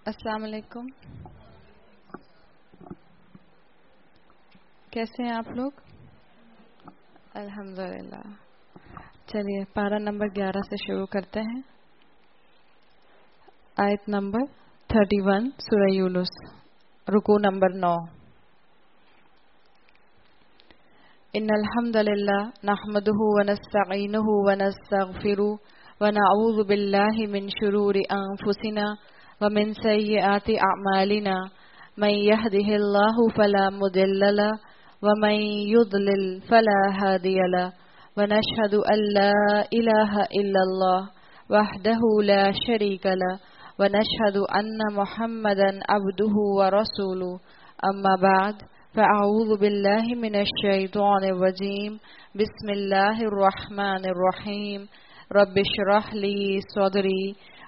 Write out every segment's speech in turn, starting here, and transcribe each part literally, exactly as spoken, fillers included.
السلام علیکم. کیسے ہیں آپ لوگ؟ الحمدللہ. چلیے پارہ نمبر گیارہ سے شروع کرتے ہیں. آیت نمبر تھرٹی ون سورہ یونس، رکوع نمبر نو. ان الحمد للہ نحمده ونستعینه ونستغفره ونعوذ باللہ من شرور انفسنا ومن سیئات اعمالنا من يهده الله فلا مضل له ومن يضلل فلا هادي له ونشهد ان لا اله الا الله وحده لا شريك له ونشهد ان محمدا عبده ورسوله. اما بعد فاعوذ بالله من الشيطان الرجيم. بسم الله الرحمن الرحيم. رب اشرح لي صدري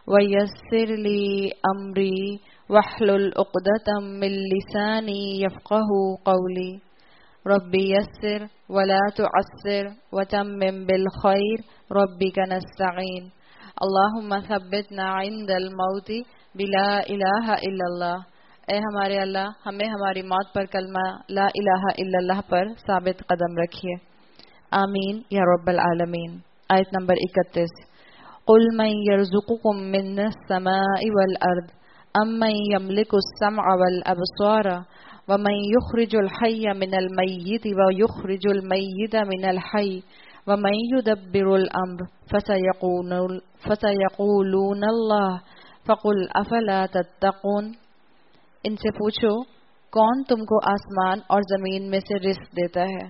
ويسر لي امري واحلل عقدة من لساني يفقهوا قولي. رب يسر ولا تعسر وتمم بالخير ربك نستعين. اللهم ثبتنا عند الموت بلا الہ الا اللہ. اے ہمارے اللہ، ہمیں ہماری موت پر کلمہ لا الہ الا اللہ پر ثابت قدم رکھیے. آمین یا رب العالمین. آیت نمبر اکتیس. قل من يرزقكم من السماء والارض ام من يملك السمع والابصار ومن يخرج الحي من الميت ويخرج الميت من الحي ومن يدبر الامر فسيقولون فسيقولون الله فقل افلا تتقون. ان سے پوچھو کون تم کو آسمان اور زمین میں سے رزق دیتا ہے؟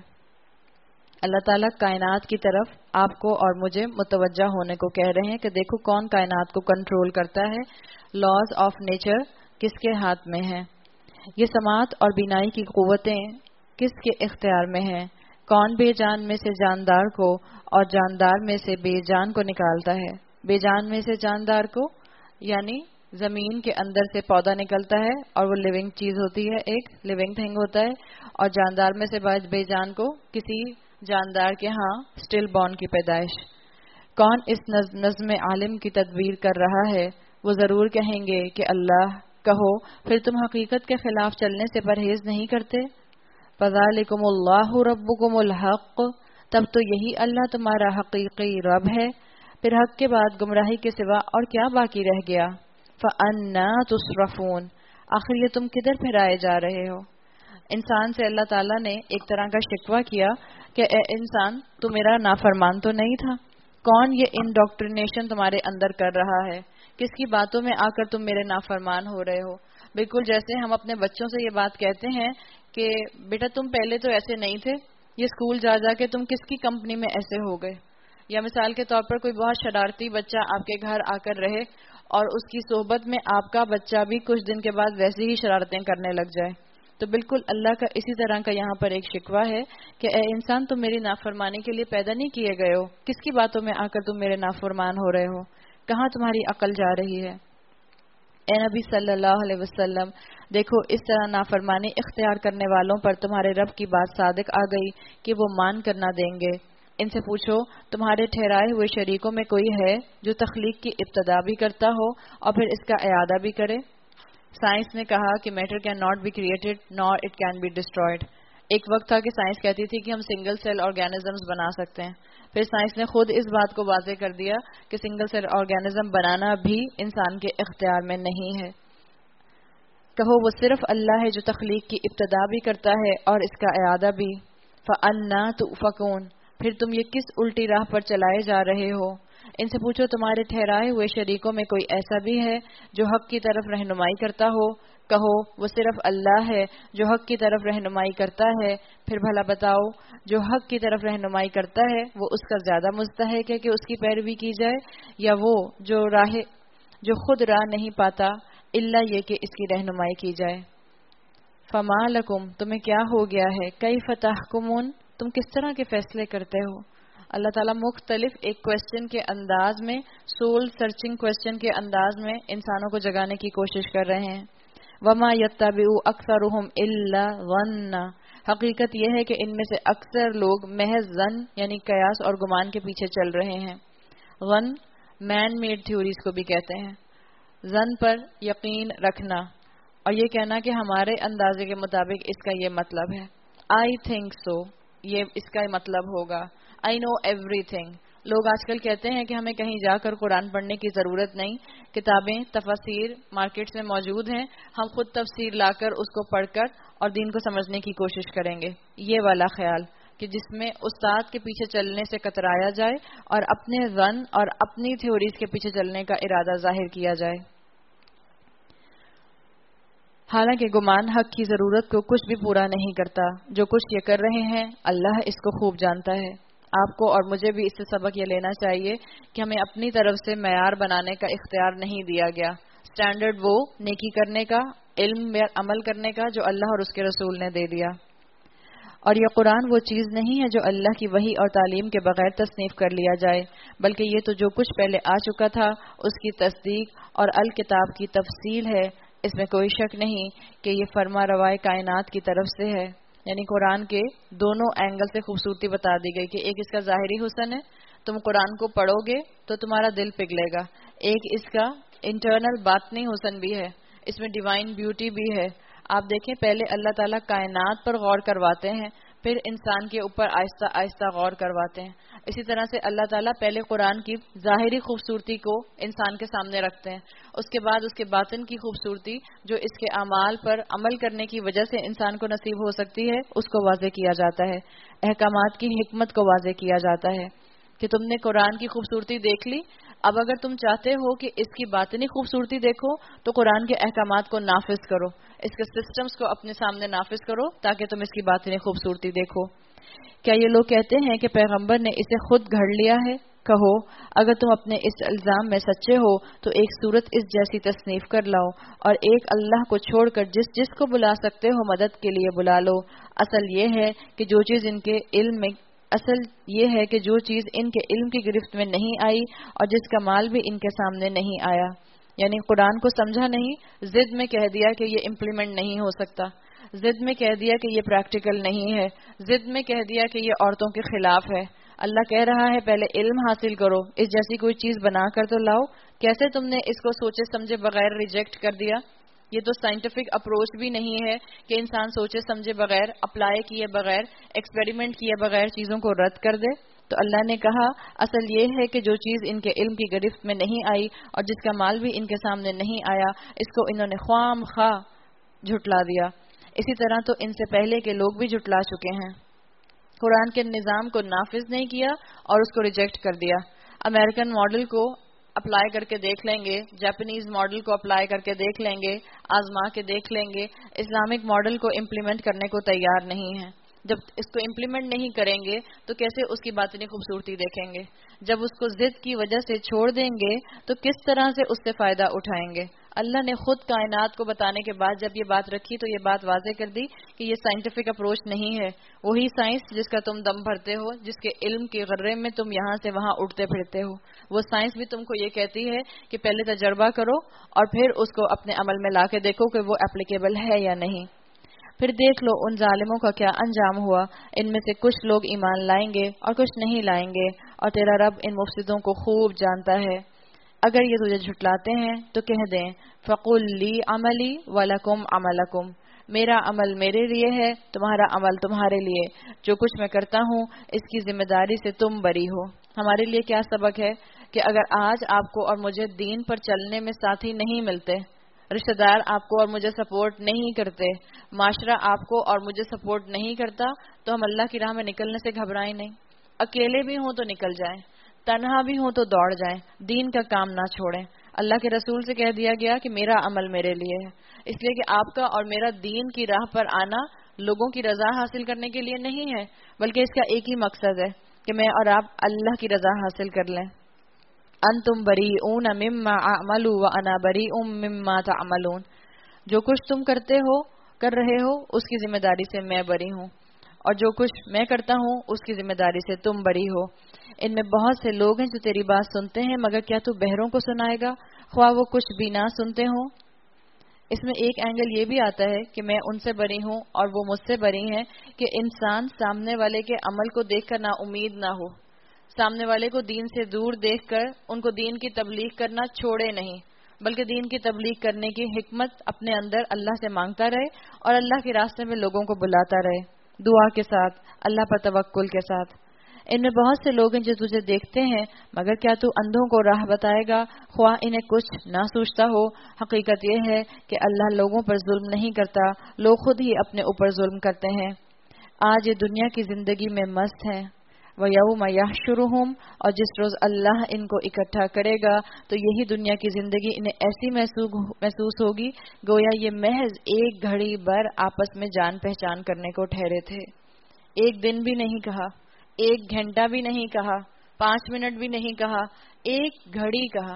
اللہ تعالیٰ کائنات کی طرف آپ کو اور مجھے متوجہ ہونے کو کہہ رہے ہیں کہ دیکھو کون کائنات کو کنٹرول کرتا ہے. لاز آف نیچر کس کے ہاتھ میں ہیں؟ یہ سماعت اور بینائی کی قوتیں کس کے اختیار میں ہیں؟ کون بے جان میں سے جاندار کو اور جاندار میں سے بے جان کو نکالتا ہے؟ بے جان میں سے جاندار کو یعنی زمین کے اندر سے پودا نکلتا ہے اور وہ لیونگ چیز ہوتی ہے، ایک لیونگ تھنگ ہوتا ہے، اور جاندار میں سے بے جان کو کسی جاندار کے ہاں سٹل بورن کی پیدائش. کون اس نظم عالم کی تدبیر کر رہا ہے؟ وہ ضرور کہیں گے کہ اللہ. کہو پھر تم حقیقت کے خلاف چلنے سے پرہیز نہیں کرتے؟ فذالکم اللہ ربکم الحق. تب تو یہی اللہ تمہارا حقیقی رب ہے، پھر حق کے بعد گمراہی کے سوا اور کیا باقی رہ گیا؟ فأنا تصرفون. آخر یہ تم کدھر پھرائے جا رہے ہو؟ انسان سے اللہ تعالیٰ نے ایک طرح کا شکوہ کیا کہ اے انسان تو میرا نافرمان تو نہیں تھا. کون یہ انڈوکٹرینیشن تمہارے اندر کر رہا ہے؟ کس کی باتوں میں آ کر تم میرے نافرمان ہو رہے ہو؟ بالکل جیسے ہم اپنے بچوں سے یہ بات کہتے ہیں کہ بیٹا تم پہلے تو ایسے نہیں تھے، یہ اسکول جا جا کے تم کس کی کمپنی میں ایسے ہو گئے. یا مثال کے طور پر کوئی بہت شرارتی بچہ آپ کے گھر آ کر رہے اور اس کی صحبت میں آپ کا بچہ بھی کچھ دن کے بعد ویسی ہی شرارتیں کرنے لگ جائے. تو بالکل اللہ کا اسی طرح کا یہاں پر ایک شکوہ ہے کہ اے انسان تم میری نافرمانی کے لیے پیدا نہیں کیے گئے ہو. کس کی باتوں میں آ کر تم میرے نافرمان ہو رہے ہو؟ کہاں تمہاری عقل جا رہی ہے؟ اے نبی صلی اللہ علیہ وسلم دیکھو اس طرح نافرمانی اختیار کرنے والوں پر تمہارے رب کی بات صادق آ گئی کہ وہ مان کر نہ دیں گے. ان سے پوچھو تمہارے ٹھہرائے ہوئے شریکوں میں کوئی ہے جو تخلیق کی ابتدا بھی کرتا ہو اور پھر اس کا اعادہ بھی کرے؟ سائنس نے کہا کہ matter can not be created nor it can be destroyed. ایک وقت تھا کہ سائنس کہتی تھی کہ ہم سنگل سیل آرگینزمز بنا سکتے ہیں. پھر سائنس نے خود اس بات کو واضح کر دیا کہ سنگل سیل آرگینزم بنانا بھی انسان کے اختیار میں نہیں ہے. کہو وہ صرف اللہ ہے جو تخلیق کی ابتدا بھی کرتا ہے اور اس کا اعادہ بھی. فَأَنَّا تُؤْفَكُونَ. پھر تم یہ کس الٹی راہ پر چلائے جا رہے ہو؟ ان سے پوچھو تمہارے ٹھہرائے ہوئے شریکوں میں کوئی ایسا بھی ہے جو حق کی طرف رہنمائی کرتا ہو؟ کہو وہ صرف اللہ ہے جو حق کی طرف رہنمائی کرتا ہے. پھر بھلا بتاؤ جو حق کی طرف رہنمائی کرتا ہے وہ اس کا زیادہ مستحق ہے کہ اس کی پیروی کی جائے، یا وہ جو راہ جو خود راہ نہیں پاتا الا یہ کہ اس کی رہنمائی کی جائے. فما لکم تمہیں کیا ہو گیا ہے؟ کیف تحکمون تم کس طرح کے فیصلے کرتے ہو؟ اللہ تعالیٰ مختلف ایک کوشچن کے انداز میں، سول سرچنگ کوشچن کے انداز میں انسانوں کو جگانے کی کوشش کر رہے ہیں. وما یتبع اکثرهم الا ظن. حقیقت یہ ہے کہ ان میں سے اکثر لوگ محض ظن یعنی قیاس اور گمان کے پیچھے چل رہے ہیں. ظن مین میڈ تھیوریز کو بھی کہتے ہیں. زن پر یقین رکھنا اور یہ کہنا کہ ہمارے اندازے کے مطابق اس کا یہ مطلب ہے. آئی تھنک سو، یہ اس کا مطلب ہوگا. I know everything. لوگ آج کل کہتے ہیں کہ ہمیں کہیں جا کر قرآن پڑھنے کی ضرورت نہیں، کتابیں تفاسیر مارکیٹس میں موجود ہیں، ہم خود تفسیر لا کر اس کو پڑھ کر اور دین کو سمجھنے کی کوشش کریں گے. یہ والا خیال کہ جس میں استاد کے پیچھے چلنے سے کترایا جائے اور اپنے ظن اور اپنی تھیوریز کے پیچھے چلنے کا ارادہ ظاہر کیا جائے. حالانکہ گمان حق کی ضرورت کو کچھ بھی پورا نہیں کرتا. جو کچھ یہ کر رہے ہیں اللہ اس کو خوب جانتا ہے. آپ کو اور مجھے بھی اس سے سبق یہ لینا چاہیے کہ ہمیں اپنی طرف سے معیار بنانے کا اختیار نہیں دیا گیا. سٹینڈرڈ وہ نیکی کرنے کا، علم میں عمل کرنے کا جو اللہ اور اس کے رسول نے دے دیا. اور یہ قرآن وہ چیز نہیں ہے جو اللہ کی وحی اور تعلیم کے بغیر تصنیف کر لیا جائے، بلکہ یہ تو جو کچھ پہلے آ چکا تھا اس کی تصدیق اور الکتاب کی تفصیل ہے. اس میں کوئی شک نہیں کہ یہ فرما روائے کائنات کی طرف سے ہے. یعنی قرآن کے دونوں اینگل سے خوبصورتی بتا دی گئی کہ ایک اس کا ظاہری حسن ہے، تم قرآن کو پڑھو گے تو تمہارا دل پگھلے گا. ایک اس کا انٹرنل باطنی حسن بھی ہے، اس میں ڈیوائن بیوٹی بھی ہے. آپ دیکھیں پہلے اللہ تعالیٰ کائنات پر غور کرواتے ہیں، پھر انسان کے اوپر آہستہ آہستہ غور کرواتے ہیں. اسی طرح سے اللہ تعالیٰ پہلے قرآن کی ظاہری خوبصورتی کو انسان کے سامنے رکھتے ہیں، اس کے بعد اس کے باطن کی خوبصورتی جو اس کے اعمال پر عمل کرنے کی وجہ سے انسان کو نصیب ہو سکتی ہے اس کو واضح کیا جاتا ہے. احکامات کی حکمت کو واضح کیا جاتا ہے کہ تم نے قرآن کی خوبصورتی دیکھ لی، اب اگر تم چاہتے ہو کہ اس کی باطنی خوبصورتی دیکھو تو قرآن کے احکامات کو نافذ کرو، اس کے سسٹمز کو اپنے سامنے نافذ کرو تاکہ تم اس کی باطنی خوبصورتی دیکھو. کیا یہ لوگ کہتے ہیں کہ پیغمبر نے اسے خود گھڑ لیا ہے؟ کہو اگر تم اپنے اس الزام میں سچے ہو تو ایک صورت اس جیسی تصنیف کر لاؤ اور ایک اللہ کو چھوڑ کر جس جس کو بلا سکتے ہو مدد کے لیے بلا لو. اصل یہ ہے کہ جو چیز ان کے علم میں اصل یہ ہے کہ جو چیز ان کے علم کی گرفت میں نہیں آئی اور جس کا مال بھی ان کے سامنے نہیں آیا. یعنی قرآن کو سمجھا نہیں، ضد میں کہہ دیا کہ یہ امپلیمنٹ نہیں ہو سکتا، ضد میں کہہ دیا کہ یہ پریکٹیکل نہیں ہے، ضد میں کہہ دیا کہ یہ عورتوں کے خلاف ہے. اللہ کہہ رہا ہے پہلے علم حاصل کرو، اس جیسی کوئی چیز بنا کر تو لاؤ. کیسے تم نے اس کو سوچے سمجھے بغیر ریجیکٹ کر دیا؟ یہ تو سائنٹیفک اپروچ بھی نہیں ہے کہ انسان سوچے سمجھے بغیر، اپلائی کیے بغیر، ایکسپیریمنٹ کیے بغیر چیزوں کو رد کر دے. تو اللہ نے کہا اصل یہ ہے کہ جو چیز ان کے علم کی گرفت میں نہیں آئی اور جس کا مال بھی ان کے سامنے نہیں آیا اس کو انہوں نے خواہ خواہ جھٹلا دیا. اسی طرح تو ان سے پہلے کے لوگ بھی جھٹلا چکے ہیں، قرآن کے نظام کو نافذ نہیں کیا اور اس کو ریجیکٹ کر دیا. امریکن ماڈل کو اپلائی کر کے دیکھ لیں گے، جاپانیز ماڈل کو اپلائی کر کے دیکھ لیں گے، آزما کے دیکھ لیں گے، اسلامک ماڈل کو امپلیمنٹ کرنے کو تیار نہیں ہیں. جب اس کو امپلیمنٹ نہیں کریں گے تو کیسے اس کی باطنی خوبصورتی دیکھیں گے؟ جب اس کو ضد کی وجہ سے چھوڑ دیں گے تو کس طرح سے اس سے فائدہ اٹھائیں گے؟ اللہ نے خود کائنات کو بتانے کے بعد جب یہ بات رکھی تو یہ بات واضح کر دی کہ یہ سائنٹیفک اپروچ نہیں ہے. وہی سائنس جس کا تم دم بھرتے ہو، جس کے علم کے غرے میں تم یہاں سے وہاں اٹھتے پھرتے ہو، وہ سائنس بھی تم کو یہ کہتی ہے کہ پہلے تجربہ کرو اور پھر اس کو اپنے عمل میں لا کے دیکھو کہ وہ اپلیکیبل ہے یا نہیں. پھر دیکھ لو ان ظالموں کا کیا انجام ہوا. ان میں سے کچھ لوگ ایمان لائیں گے اور کچھ نہیں لائیں گے، اور تیرا رب ان مفسدوں کو خوب جانتا ہے. اگر یہ تجھے جھٹلاتے ہیں تو کہہ دیں فَقُلْ لِي عَمَلِي وَلَكُمْ عَمَلَكُمْ، میرا عمل میرے لیے ہے، تمہارا عمل تمہارے لیے، جو کچھ میں کرتا ہوں اس کی ذمہ داری سے تم بری ہو. ہمارے لیے کیا سبق ہے کہ اگر آج آپ کو اور مجھے دین پر چلنے میں ساتھی نہیں ملتے، رشتہ دار آپ کو اور مجھے سپورٹ نہیں کرتے، معاشرہ آپ کو اور مجھے سپورٹ نہیں کرتا، تو ہم اللہ کی راہ میں نکلنے سے گھبرائیں نہیں. اکیلے بھی ہوں تو نکل جائیں، تنہا بھی ہوں تو دوڑ جائیں، دین کا کام نہ چھوڑیں. اللہ کے رسول سے کہہ دیا گیا کہ میرا عمل میرے لیے ہے، اس لیے کہ آپ کا اور میرا دین کی راہ پر آنا لوگوں کی رضا حاصل کرنے کے لیے نہیں ہے، بلکہ اس کا ایک ہی مقصد ہے کہ میں اور آپ اللہ کی رضا حاصل کر لیں. انتم بریئون مما اعمل وانا بریء مما تعملون، جو کچھ تم کرتے ہو کر رہے ہو اس کی ذمہ داری سے میں بری ہوں، اور جو کچھ میں کرتا ہوں اس کی ذمہ داری سے تم بری ہو. ان میں بہت سے لوگ ہیں جو تیری بات سنتے ہیں، مگر کیا تو بہروں کو سنائے گا خواہ وہ کچھ بھی نہ سنتے ہوں؟ اس میں ایک اینگل یہ بھی آتا ہے کہ میں ان سے بری ہوں اور وہ مجھ سے بری ہیں کہ انسان سامنے والے کے عمل کو دیکھ کر نا امید نہ ہو، سامنے والے کو دین سے دور دیکھ کر ان کو دین کی تبلیغ کرنا چھوڑے نہیں. بلکہ دین کی تبلیغ کرنے کی حکمت اپنے اندر اللہ سے مانگتا رہے اور اللہ کے راستے میں لوگوں کو بلاتا رہے، دعا کے ساتھ، اللہ پر توکل کے ساتھ۔ ان میں بہت سے لوگ ہیں جو تجھے دیکھتے ہیں، مگر کیا تو اندھوں کو راہ بتائے گا خواہ انہیں کچھ نہ سوچتا ہو؟ حقیقت یہ ہے کہ اللہ لوگوں پر ظلم نہیں کرتا، لوگ خود ہی اپنے اوپر ظلم کرتے ہیں۔ آج یہ دنیا کی زندگی میں مست ہیں، وَيَوْمَ يَحْشُرُهُمْ، اور جس روز اللہ ان کو اکٹھا کرے گا تو یہی دنیا کی زندگی انہیں ایسی محسوس ہوگی گویا یہ محض ایک گھڑی بھر آپس میں جان پہچان کرنے کو ٹھہرے تھے۔ ایک دن بھی نہیں کہا، ایک گھنٹہ بھی نہیں کہا، پانچ منٹ بھی نہیں کہا، ایک گھڑی کہا۔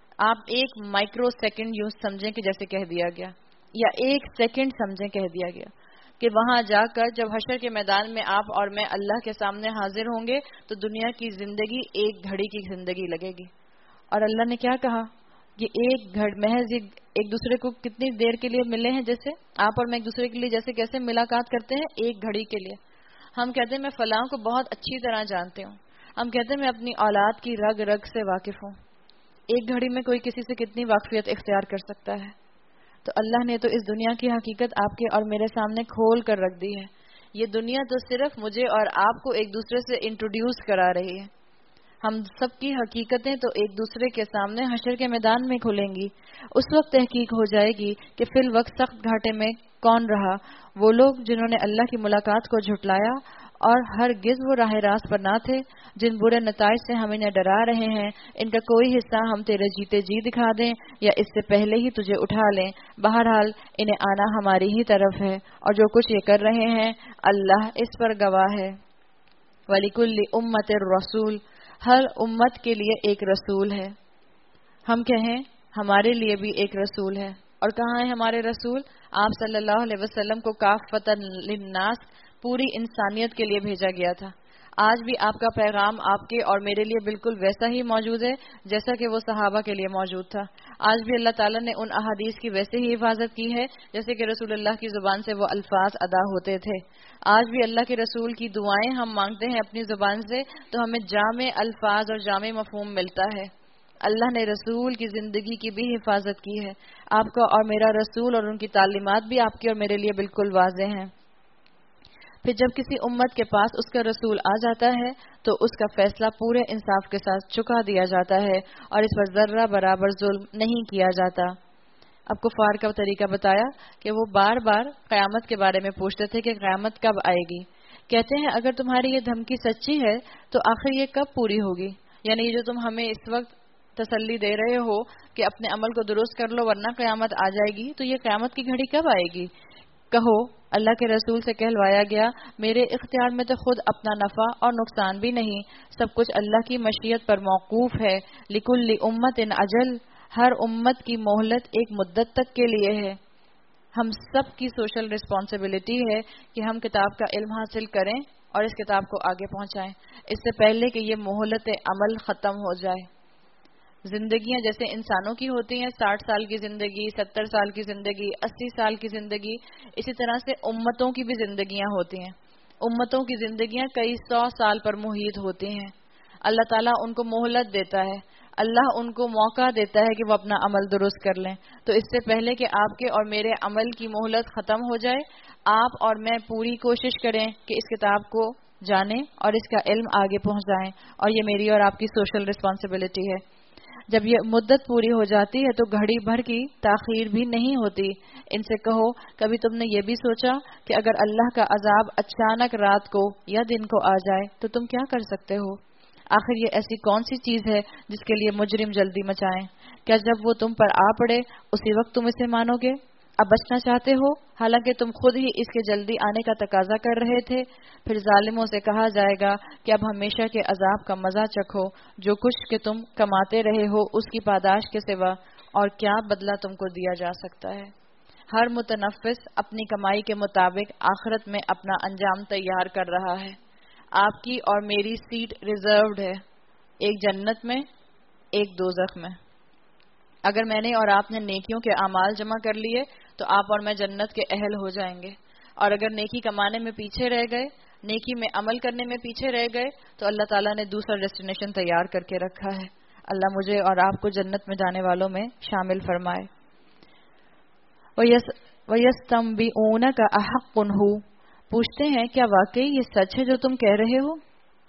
آپ ایک مائکرو سیکنڈ یوں سمجھیں کہ جیسے کہہ دیا گیا، یا ایک سیکنڈ سمجھیں کہہ دیا گیا کہ وہاں جا کر جب حشر کے میدان میں آپ اور میں اللہ کے سامنے حاضر ہوں گے تو دنیا کی زندگی ایک گھڑی کی زندگی لگے گی۔ اور اللہ نے کیا کہا؟ یہ ایک گھڑ محض ایک دوسرے کو کتنی دیر کے لیے ملے ہیں، جیسے آپ اور میں ایک دوسرے کے لیے جیسے کیسے ملاقات کرتے ہیں، ایک گھڑی کے لیے۔ ہم کہتے ہیں میں فلاں کو بہت اچھی طرح جانتے ہوں، ہم کہتے ہیں میں اپنی اولاد کی رگ رگ سے واقف ہوں۔ ایک گھڑی میں کوئی کسی سے کتنی واقفیت اختیار کر سکتا ہے؟ تو اللہ نے تو اس دنیا کی حقیقت آپ کے اور میرے سامنے کھول کر رکھ دی ہے۔ یہ دنیا تو صرف مجھے اور آپ کو ایک دوسرے سے انٹروڈیوس کرا رہی ہے۔ ہم سب کی حقیقتیں تو ایک دوسرے کے سامنے حشر کے میدان میں کھلیں گی۔ اس وقت تحقیق ہو جائے گی کہ فی الوقت سخت گھاٹے میں کون رہا، وہ لوگ جنہوں نے اللہ کی ملاقات کو جھٹلایا اور ہرگز وہ راہ راست پر نہ تھے، جن برے نتائج سے ہم انہیں ڈرا رہے ہیں، ان کا کوئی حصہ ہم تیرے جیتے جی دکھا دیں یا اس سے پہلے ہی تجھے اٹھا لیں، بہرحال انہیں آنا ہماری ہی طرف ہے، اور جو کچھ یہ کر رہے ہیں اللہ اس پر گواہ ہے۔ وَلِكُلِّ أُمَّةٍ رَسُولٌ، ہر امت کے لیے ایک رسول ہے۔ ہم کہیں ہمارے لیے بھی ایک رسول ہے، اور کہاں ہے ہمارے رسول؟ آپ صلی اللہ علیہ وسلم کو کافۃ للناس، پوری انسانیت کے لیے بھیجا گیا تھا۔ آج بھی آپ کا پیغام آپ کے اور میرے لیے بالکل ویسا ہی موجود ہے جیسا کہ وہ صحابہ کے لیے موجود تھا۔ آج بھی اللہ تعالیٰ نے ان احادیث کی ویسے ہی حفاظت کی ہے جیسے کہ رسول اللہ کی زبان سے وہ الفاظ ادا ہوتے تھے۔ آج بھی اللہ کے رسول کی دعائیں ہم مانگتے ہیں اپنی زبان سے تو ہمیں جامع الفاظ اور جامع مفہوم ملتا ہے۔ اللہ نے رسول کی زندگی کی بھی حفاظت کی ہے۔ آپ کا اور میرا رسول اور ان کی تعلیمات بھی آپ کی اور میرے لیے بالکل واضح ہیں۔ پھر جب کسی امت کے پاس اس کا رسول آ جاتا ہے تو اس کا فیصلہ پورے انصاف کے ساتھ چکا دیا جاتا ہے اور اس پر ذرہ برابر ظلم نہیں کیا جاتا۔ اب کفار کا طریقہ بتایا کہ وہ بار بار قیامت کے بارے میں پوچھتے تھے کہ قیامت کب آئے گی۔ کہتے ہیں اگر تمہاری یہ دھمکی سچی ہے تو آخر یہ کب پوری ہوگی؟ یعنی یہ جو تم ہمیں اس وقت تسلی دے رہے ہو کہ اپنے عمل کو درست کر لو ورنہ قیامت آ جائے گی، تو یہ قیامت کی گھڑی کب آئے گی؟ کہو اللہ کے رسول سے کہلوایا گیا میرے اختیار میں تو خود اپنا نفع اور نقصان بھی نہیں، سب کچھ اللہ کی مشیت پر موقوف ہے۔ لِكُلِّ أُمَّةٍ أَجَلٌ، ہر امت کی مہلت ایک مدت تک کے لیے ہے۔ ہم سب کی سوشل رسپانسبلٹی ہے کہ ہم کتاب کا علم حاصل کریں اور اس کتاب کو آگے پہنچائیں اس سے پہلے کہ یہ مہلت عمل ختم ہو جائے۔ زندگیاں جیسے انسانوں کی ہوتی ہیں، ساٹھ سال کی زندگی، ستر سال کی زندگی، اسی سال کی زندگی، اسی طرح سے امتوں کی بھی زندگیاں ہوتی ہیں۔ امتوں کی زندگیاں کئی سو سال پر محیط ہوتی ہیں۔ اللہ تعالیٰ ان کو مہلت دیتا ہے، اللہ ان کو موقع دیتا ہے کہ وہ اپنا عمل درست کر لیں۔ تو اس سے پہلے کہ آپ کے اور میرے عمل کی مہلت ختم ہو جائے، آپ اور میں پوری کوشش کریں کہ اس کتاب کو جانیں اور اس کا علم آگے پہنچائیں، اور یہ میری اور آپ کی سوشل رسپانسبلٹی ہے۔ جب یہ مدت پوری ہو جاتی ہے تو گھڑی بھر کی تاخیر بھی نہیں ہوتی۔ ان سے کہو کبھی تم نے یہ بھی سوچا کہ اگر اللہ کا عذاب اچانک رات کو یا دن کو آ جائے تو تم کیا کر سکتے ہو؟ آخر یہ ایسی کون سی چیز ہے جس کے لیے مجرم جلدی مچائیں؟ کیا جب وہ تم پر آ پڑے اسی وقت تم اسے مانو گے؟ اب بچنا چاہتے ہو حالانکہ تم خود ہی اس کے جلدی آنے کا تقاضا کر رہے تھے؟ پھر ظالموں سے کہا جائے گا کہ اب ہمیشہ کے عذاب کا مزہ چکھو، جو کچھ کہ تم کماتے رہے ہو اس کی پاداش کے سوا اور کیا بدلہ تم کو دیا جا سکتا ہے۔ ہر متنفس اپنی کمائی کے مطابق آخرت میں اپنا انجام تیار کر رہا ہے۔ آپ کی اور میری سیٹ ریزروڈ ہے، ایک جنت میں ایک دوزخ میں۔ اگر میں نے اور آپ نے نیکیوں کے اعمال جمع کر لیے تو آپ اور میں جنت کے اہل ہو جائیں گے، اور اگر نیکی کمانے میں پیچھے رہ گئے، نیکی میں عمل کرنے میں پیچھے رہ گئے تو اللہ تعالیٰ نے دوسرا ڈیسٹینیشن تیار کر کے رکھا ہے۔ اللہ مجھے اور آپ کو جنت میں جانے والوں میں شامل فرمائے. وَيَسْتَنبِئُونَكَ أَحَقٌّ هُوَ، پوچھتے ہیں کیا واقعی یہ سچ ہے جو تم کہہ رہے ہو؟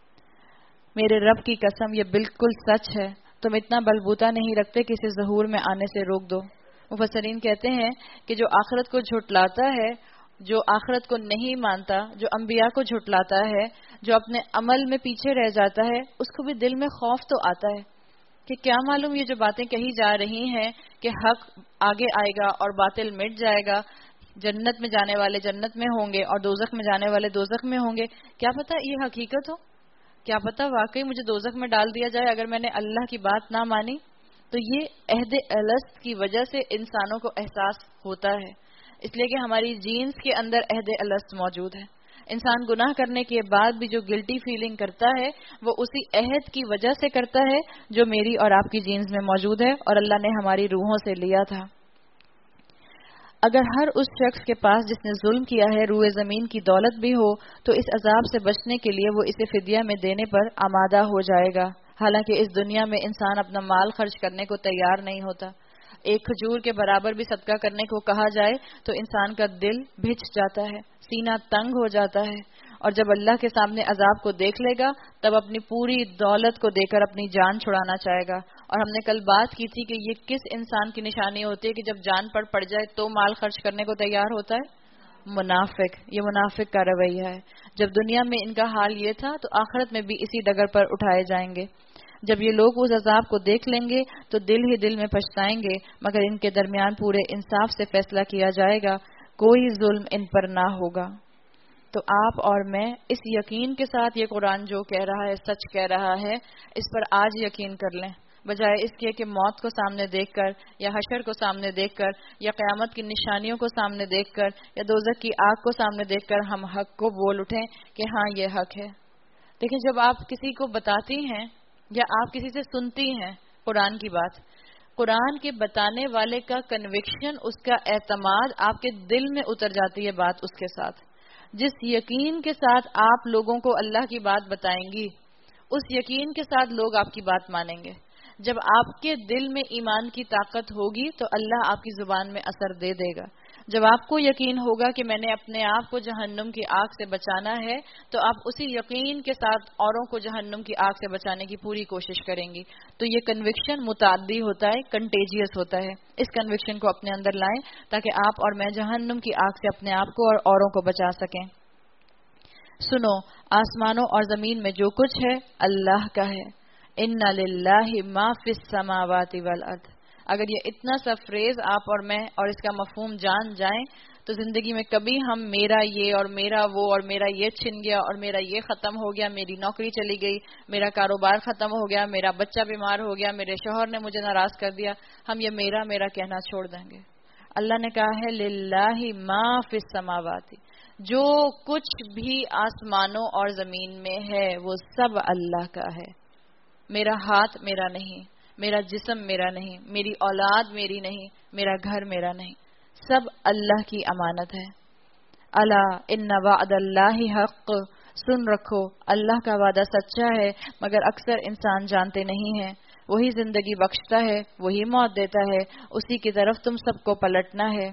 میرے رب کی قسم یہ بالکل سچ ہے، تم اتنا بلبوتا نہیں رکھتے کہ اسے ظہور میں آنے سے روک دو. مفسرین کہتے ہیں کہ جو آخرت کو جھٹلاتا ہے، جو آخرت کو نہیں مانتا، جو انبیاء کو جھٹلاتا ہے، جو اپنے عمل میں پیچھے رہ جاتا ہے، اس کو بھی دل میں خوف تو آتا ہے کہ کیا معلوم یہ جو باتیں کہی جا رہی ہیں کہ حق آگے آئے گا اور باطل مٹ جائے گا، جنت میں جانے والے جنت میں ہوں گے اور دوزخ میں جانے والے دوزخ میں ہوں گے، کیا پتہ یہ حقیقت ہو، کیا پتہ واقعی مجھے دوزخ میں ڈال دیا جائے اگر میں نے اللہ کی بات نہ مانی. تو یہ عہد الست کی وجہ سے انسانوں کو احساس ہوتا ہے، اس لیے کہ ہماری جینز کے اندر عہد الست موجود ہے. انسان گناہ کرنے کے بعد بھی جو گلٹی فیلنگ کرتا ہے وہ اسی عہد کی وجہ سے کرتا ہے جو میری اور آپ کی جینز میں موجود ہے اور اللہ نے ہماری روحوں سے لیا تھا. اگر ہر اس شخص کے پاس جس نے ظلم کیا ہے روئے زمین کی دولت بھی ہو تو اس عذاب سے بچنے کے لیے وہ اسے فدیہ میں دینے پر آمادہ ہو جائے گا، حالانکہ اس دنیا میں انسان اپنا مال خرچ کرنے کو تیار نہیں ہوتا. ایک کھجور کے برابر بھی صدقہ کرنے کو کہا جائے تو انسان کا دل بھج جاتا ہے، سینہ تنگ ہو جاتا ہے، اور جب اللہ کے سامنے عذاب کو دیکھ لے گا تب اپنی پوری دولت کو دے کر اپنی جان چھڑانا چاہے گا. اور ہم نے کل بات کی تھی کہ یہ کس انسان کی نشانی ہوتی ہے کہ جب جان پر پڑ جائے تو مال خرچ کرنے کو تیار ہوتا ہے؟ منافق. یہ منافق کا رویہ ہے. جب دنیا میں ان کا حال یہ تھا تو آخرت میں بھی اسی ڈگر پر اٹھائے جائیں گے. جب یہ لوگ اس عذاب کو دیکھ لیں گے تو دل ہی دل میں پچھتائیں گے، مگر ان کے درمیان پورے انصاف سے فیصلہ کیا جائے گا، کوئی ظلم ان پر نہ ہوگا. تو آپ اور میں اس یقین کے ساتھ یہ قرآن جو کہہ رہا ہے سچ کہہ رہا ہے، اس پر آج یقین کر لیں، بجائے اس کے کہ موت کو سامنے دیکھ کر یا حشر کو سامنے دیکھ کر یا قیامت کی نشانیوں کو سامنے دیکھ کر یا دوزخ کی آگ کو سامنے دیکھ کر ہم حق کو بول اٹھیں کہ ہاں یہ حق ہے. لیکن جب آپ کسی کو بتاتی ہیں یا آپ کسی سے سنتی ہیں قرآن کی بات، قرآن کے بتانے والے کا کنوکشن، اس کا اعتماد آپ کے دل میں اتر جاتی ہے بات اس کے ساتھ. جس یقین کے ساتھ آپ لوگوں کو اللہ کی بات بتائیں گی اس یقین کے ساتھ لوگ آپ کی بات مانیں گے. جب آپ کے دل میں ایمان کی طاقت ہوگی تو اللہ آپ کی زبان میں اثر دے دے گا. جب آپ کو یقین ہوگا کہ میں نے اپنے آپ کو جہنم کی آگ سے بچانا ہے تو آپ اسی یقین کے ساتھ اوروں کو جہنم کی آگ سے بچانے کی پوری کوشش کریں گی. تو یہ کنوکشن متعدی ہوتا ہے، کنٹیجیس ہوتا ہے. اس کنوکشن کو اپنے اندر لائیں تاکہ آپ اور میں جہنم کی آگ سے اپنے آپ کو اور اوروں کو بچا سکیں. سنو، آسمانوں اور زمین میں جو کچھ ہے اللہ کا ہے. ان للہ ما فی السماوات والارض. اگر یہ اتنا سا فریز آپ اور میں اور اس کا مفہوم جان جائیں تو زندگی میں کبھی ہم میرا یہ اور میرا وہ اور میرا یہ چھن گیا اور میرا یہ ختم ہو گیا، میری نوکری چلی گئی، میرا کاروبار ختم ہو گیا، میرا بچہ بیمار ہو گیا، میرے شوہر نے مجھے ناراض کر دیا، ہم یہ میرا میرا کہنا چھوڑ دیں گے. اللہ نے کہا ہے للہ ما فی السماوات، جو کچھ بھی آسمانوں اور زمین میں ہے وہ سب اللہ کا ہے. میرا ہاتھ میرا نہیں، میرا جسم میرا نہیں، میری اولاد میری نہیں، میرا گھر میرا نہیں، سب اللہ کی امانت ہے. الا ان وعد اللہ حق. سن رکھو اللہ کا وعدہ سچا ہے مگر اکثر انسان جانتے نہیں ہیں. وہی زندگی بخشتا ہے، وہی موت دیتا ہے، اسی کی طرف تم سب کو پلٹنا ہے.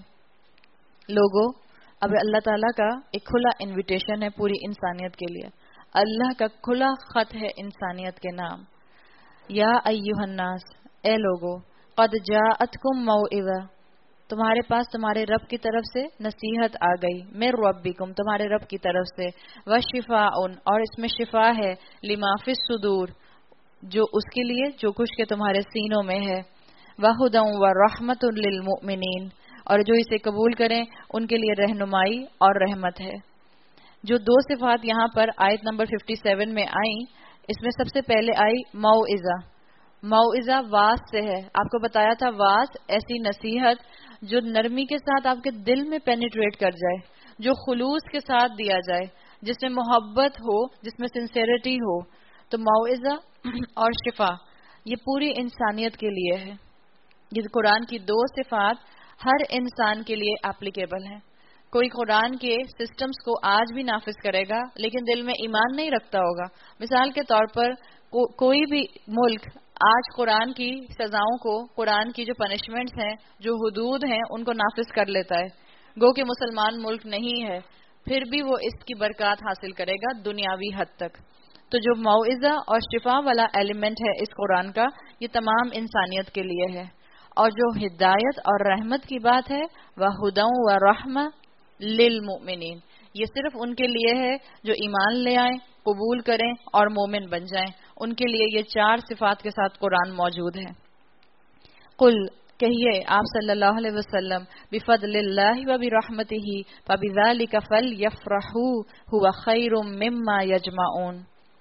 لوگو، اب اللہ تعالیٰ کا ایک کھلا انویٹیشن ہے پوری انسانیت کے لیے. اللہ کا کھلا خط ہے انسانیت کے نام. یا ایھا الناس، اے لوگو، قد جاءتکم موعظہ، تمہارے پاس تمہارے رب کی طرف سے نصیحت آ گئی. من ربکم، تمہارے رب کی طرف سے. وشفاء، اور اس میں شفا ہے. لما فی الصدور، جو اس کے لیے جو کچھ کے تمہارے سینوں میں ہے. وہدی ورحمۃ للمؤمنین، اور جو اسے قبول کریں ان کے لیے رہنمائی اور رحمت ہے. جو دو صفات یہاں پر آیت نمبر سچاون میں آئیں، اس میں سب سے پہلے آئی موعظہ. موعظہ واعظ سے ہے. آپ کو بتایا تھا واعظ ایسی نصیحت جو نرمی کے ساتھ آپ کے دل میں پینیٹریٹ کر جائے، جو خلوص کے ساتھ دیا جائے، جس میں محبت ہو، جس میں سنسیریٹی ہو. تو موعظہ اور شفا یہ پوری انسانیت کے لیے ہے. یہ قرآن کی دو صفات ہر انسان کے لیے اپلیکیبل ہیں. کوئی قرآن کے سسٹمز کو آج بھی نافذ کرے گا لیکن دل میں ایمان نہیں رکھتا ہوگا. مثال کے طور پر کو, کوئی بھی ملک آج قرآن کی سزاؤں کو، قرآن کی جو پنشمنٹس ہیں، جو حدود ہیں، ان کو نافذ کر لیتا ہے، گو کہ مسلمان ملک نہیں ہے، پھر بھی وہ اس کی برکات حاصل کرے گا دنیاوی حد تک۔ تو جو موعظہ اور شفا والا ایلیمنٹ ہے اس قرآن کا، یہ تمام انسانیت کے لیے ہے، اور جو ہدایت اور رحمت کی بات ہے، وَہُدًى وَرَحْمَةً لِّلْمُؤْمِنِينَ، یہ صرف ان کے لیے ہے جو ایمان لے آئیں، قبول کریں اور مومن بن جائیں، ان کے لیے یہ چار صفات کے ساتھ قرآن موجود ہے۔ قل، کہیے آپ صلی اللہ علیہ وسلم، بفضل اللہ وبرحمتہ فبذلک فلیفرحوا ھو خیر مما یجمعون۔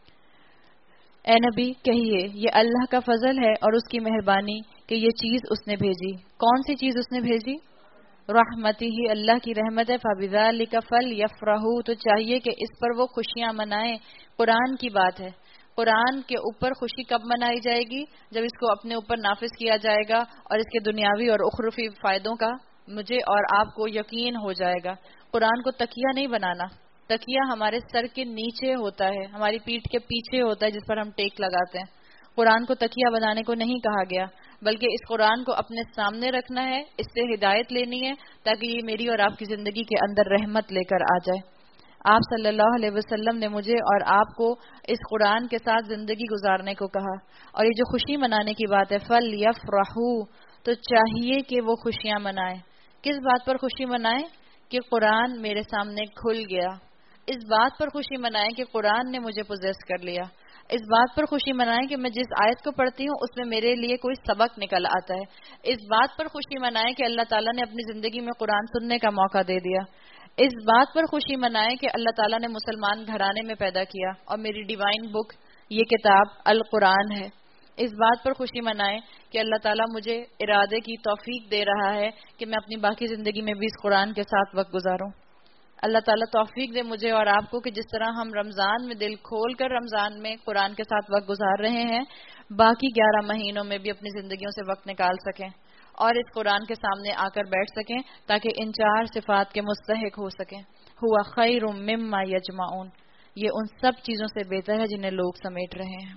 اے نبی کہیے یہ اللہ کا فضل ہے اور اس کی مہربانی کہ یہ چیز اس نے بھیجی۔ کون سی چیز اس نے بھیجی؟ رحمتی ہی، اللہ کی رحمت ہے۔ فبذلک فلیفرحوا، تو چاہیے کہ اس پر وہ خوشیاں منائیں۔ قرآن کی بات ہے، قرآن کے اوپر خوشی کب منائی جائے گی؟ جب اس کو اپنے اوپر نافذ کیا جائے گا اور اس کے دنیاوی اور اخروی فائدوں کا مجھے اور آپ کو یقین ہو جائے گا۔ قرآن کو تکیہ نہیں بنانا، تکیہ ہمارے سر کے نیچے ہوتا ہے، ہماری پیٹھ کے پیچھے ہوتا ہے، جس پر ہم ٹیک لگاتے ہیں۔ قرآن کو تکیہ بنانے کو نہیں کہا گیا، بلکہ اس قرآن کو اپنے سامنے رکھنا ہے، اس سے ہدایت لینی ہے، تاکہ یہ میری اور آپ کی زندگی کے اندر رحمت لے کر آ جائے۔ آپ صلی اللہ علیہ وسلم نے مجھے اور آپ کو اس قرآن کے ساتھ زندگی گزارنے کو کہا، اور یہ جو خوشی منانے کی بات ہے، فَلْيَفْرَحُوا، تو چاہیے کہ وہ خوشیاں منائیں۔ کس بات پر خوشی منائیں؟ کہ قرآن میرے سامنے کھل گیا۔ اس بات پر خوشی منائیں کہ قرآن نے مجھے پوزیس کر لیا۔ اس بات پر خوشی منائیں کہ میں جس آیت کو پڑھتی ہوں اس میں میرے لیے کوئی سبق نکل آتا ہے۔ اس بات پر خوشی منائیں کہ اللہ تعالیٰ نے اپنی زندگی میں قرآن سننے کا موقع دے دیا۔ اس بات پر خوشی منائیں کہ اللہ تعالیٰ نے مسلمان گھرانے میں پیدا کیا اور میری ڈیوائن بک یہ کتاب القرآن ہے۔ اس بات پر خوشی منائیں کہ اللہ تعالیٰ مجھے ارادے کی توفیق دے رہا ہے کہ میں اپنی باقی زندگی میں بھی اس قرآن کے ساتھ وقت گزاروں۔ اللہ تعالیٰ توفیق دے مجھے اور آپ کو کہ جس طرح ہم رمضان میں دل کھول کر رمضان میں قرآن کے ساتھ وقت گزار رہے ہیں، باقی گیارہ مہینوں میں بھی اپنی زندگیوں سے وقت نکال سکیں اور اس قرآن کے سامنے آ کر بیٹھ سکیں، تاکہ ان چار صفات کے مستحق ہو سکیں۔ ہوا خیر مما یجمعون، یہ ان سب چیزوں سے بہتر ہے جنہیں لوگ سمیٹ رہے ہیں،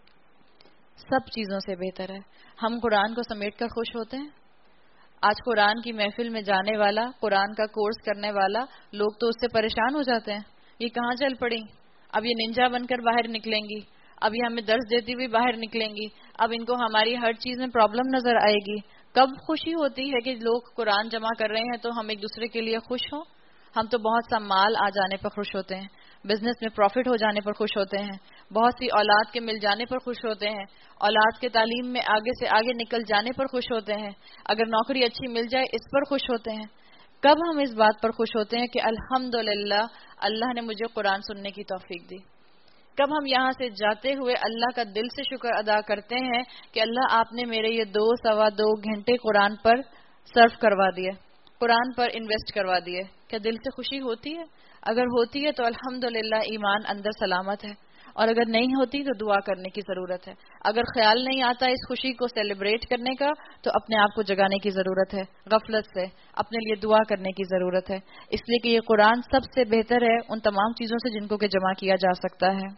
سب چیزوں سے بہتر ہے۔ ہم قرآن کو سمیٹ کر خوش ہوتے ہیں؟ آج قرآن کی محفل میں جانے والا، قرآن کا کورس کرنے والا لوگ تو اس سے پریشان ہو جاتے ہیں، یہ کہاں چل پڑی، اب یہ ننجا بن کر باہر نکلیں گی، اب یہ ہمیں درس دیتی ہوئی باہر نکلیں گی، اب ان کو ہماری ہر چیز میں پرابلم نظر آئے گی۔ کب خوشی ہوتی ہے کہ لوگ قرآن جمع کر رہے ہیں تو ہم ایک دوسرے کے لیے خوش ہوں؟ ہم تو بہت سا مال آ جانے پر خوش ہوتے ہیں، بزنس میں پروفٹ ہو جانے پر خوش ہوتے ہیں، بہت سی اولاد کے مل جانے پر خوش ہوتے ہیں، اولاد کے تعلیم میں آگے سے آگے نکل جانے پر خوش ہوتے ہیں، اگر نوکری اچھی مل جائے اس پر خوش ہوتے ہیں۔ کب ہم اس بات پر خوش ہوتے ہیں کہ الحمدللہ اللہ نے مجھے قرآن سننے کی توفیق دی؟ کب ہم یہاں سے جاتے ہوئے اللہ کا دل سے شکر ادا کرتے ہیں کہ اللہ آپ نے میرے یہ دو سوا دو گھنٹے قرآن پر صرف کروا دیے، قرآن پر انویسٹ کروا دیے؟ کیا دل سے خوشی ہوتی ہے؟ اگر ہوتی ہے تو الحمدللہ ایمان اندر سلامت ہے، اور اگر نہیں ہوتی تو دعا کرنے کی ضرورت ہے۔ اگر خیال نہیں آتا اس خوشی کو سیلیبریٹ کرنے کا تو اپنے آپ کو جگانے کی ضرورت ہے، غفلت سے اپنے لیے دعا کرنے کی ضرورت ہے، اس لیے کہ یہ قرآن سب سے بہتر ہے ان تمام چیزوں سے جن کو کہ جمع کیا جا سکتا ہے۔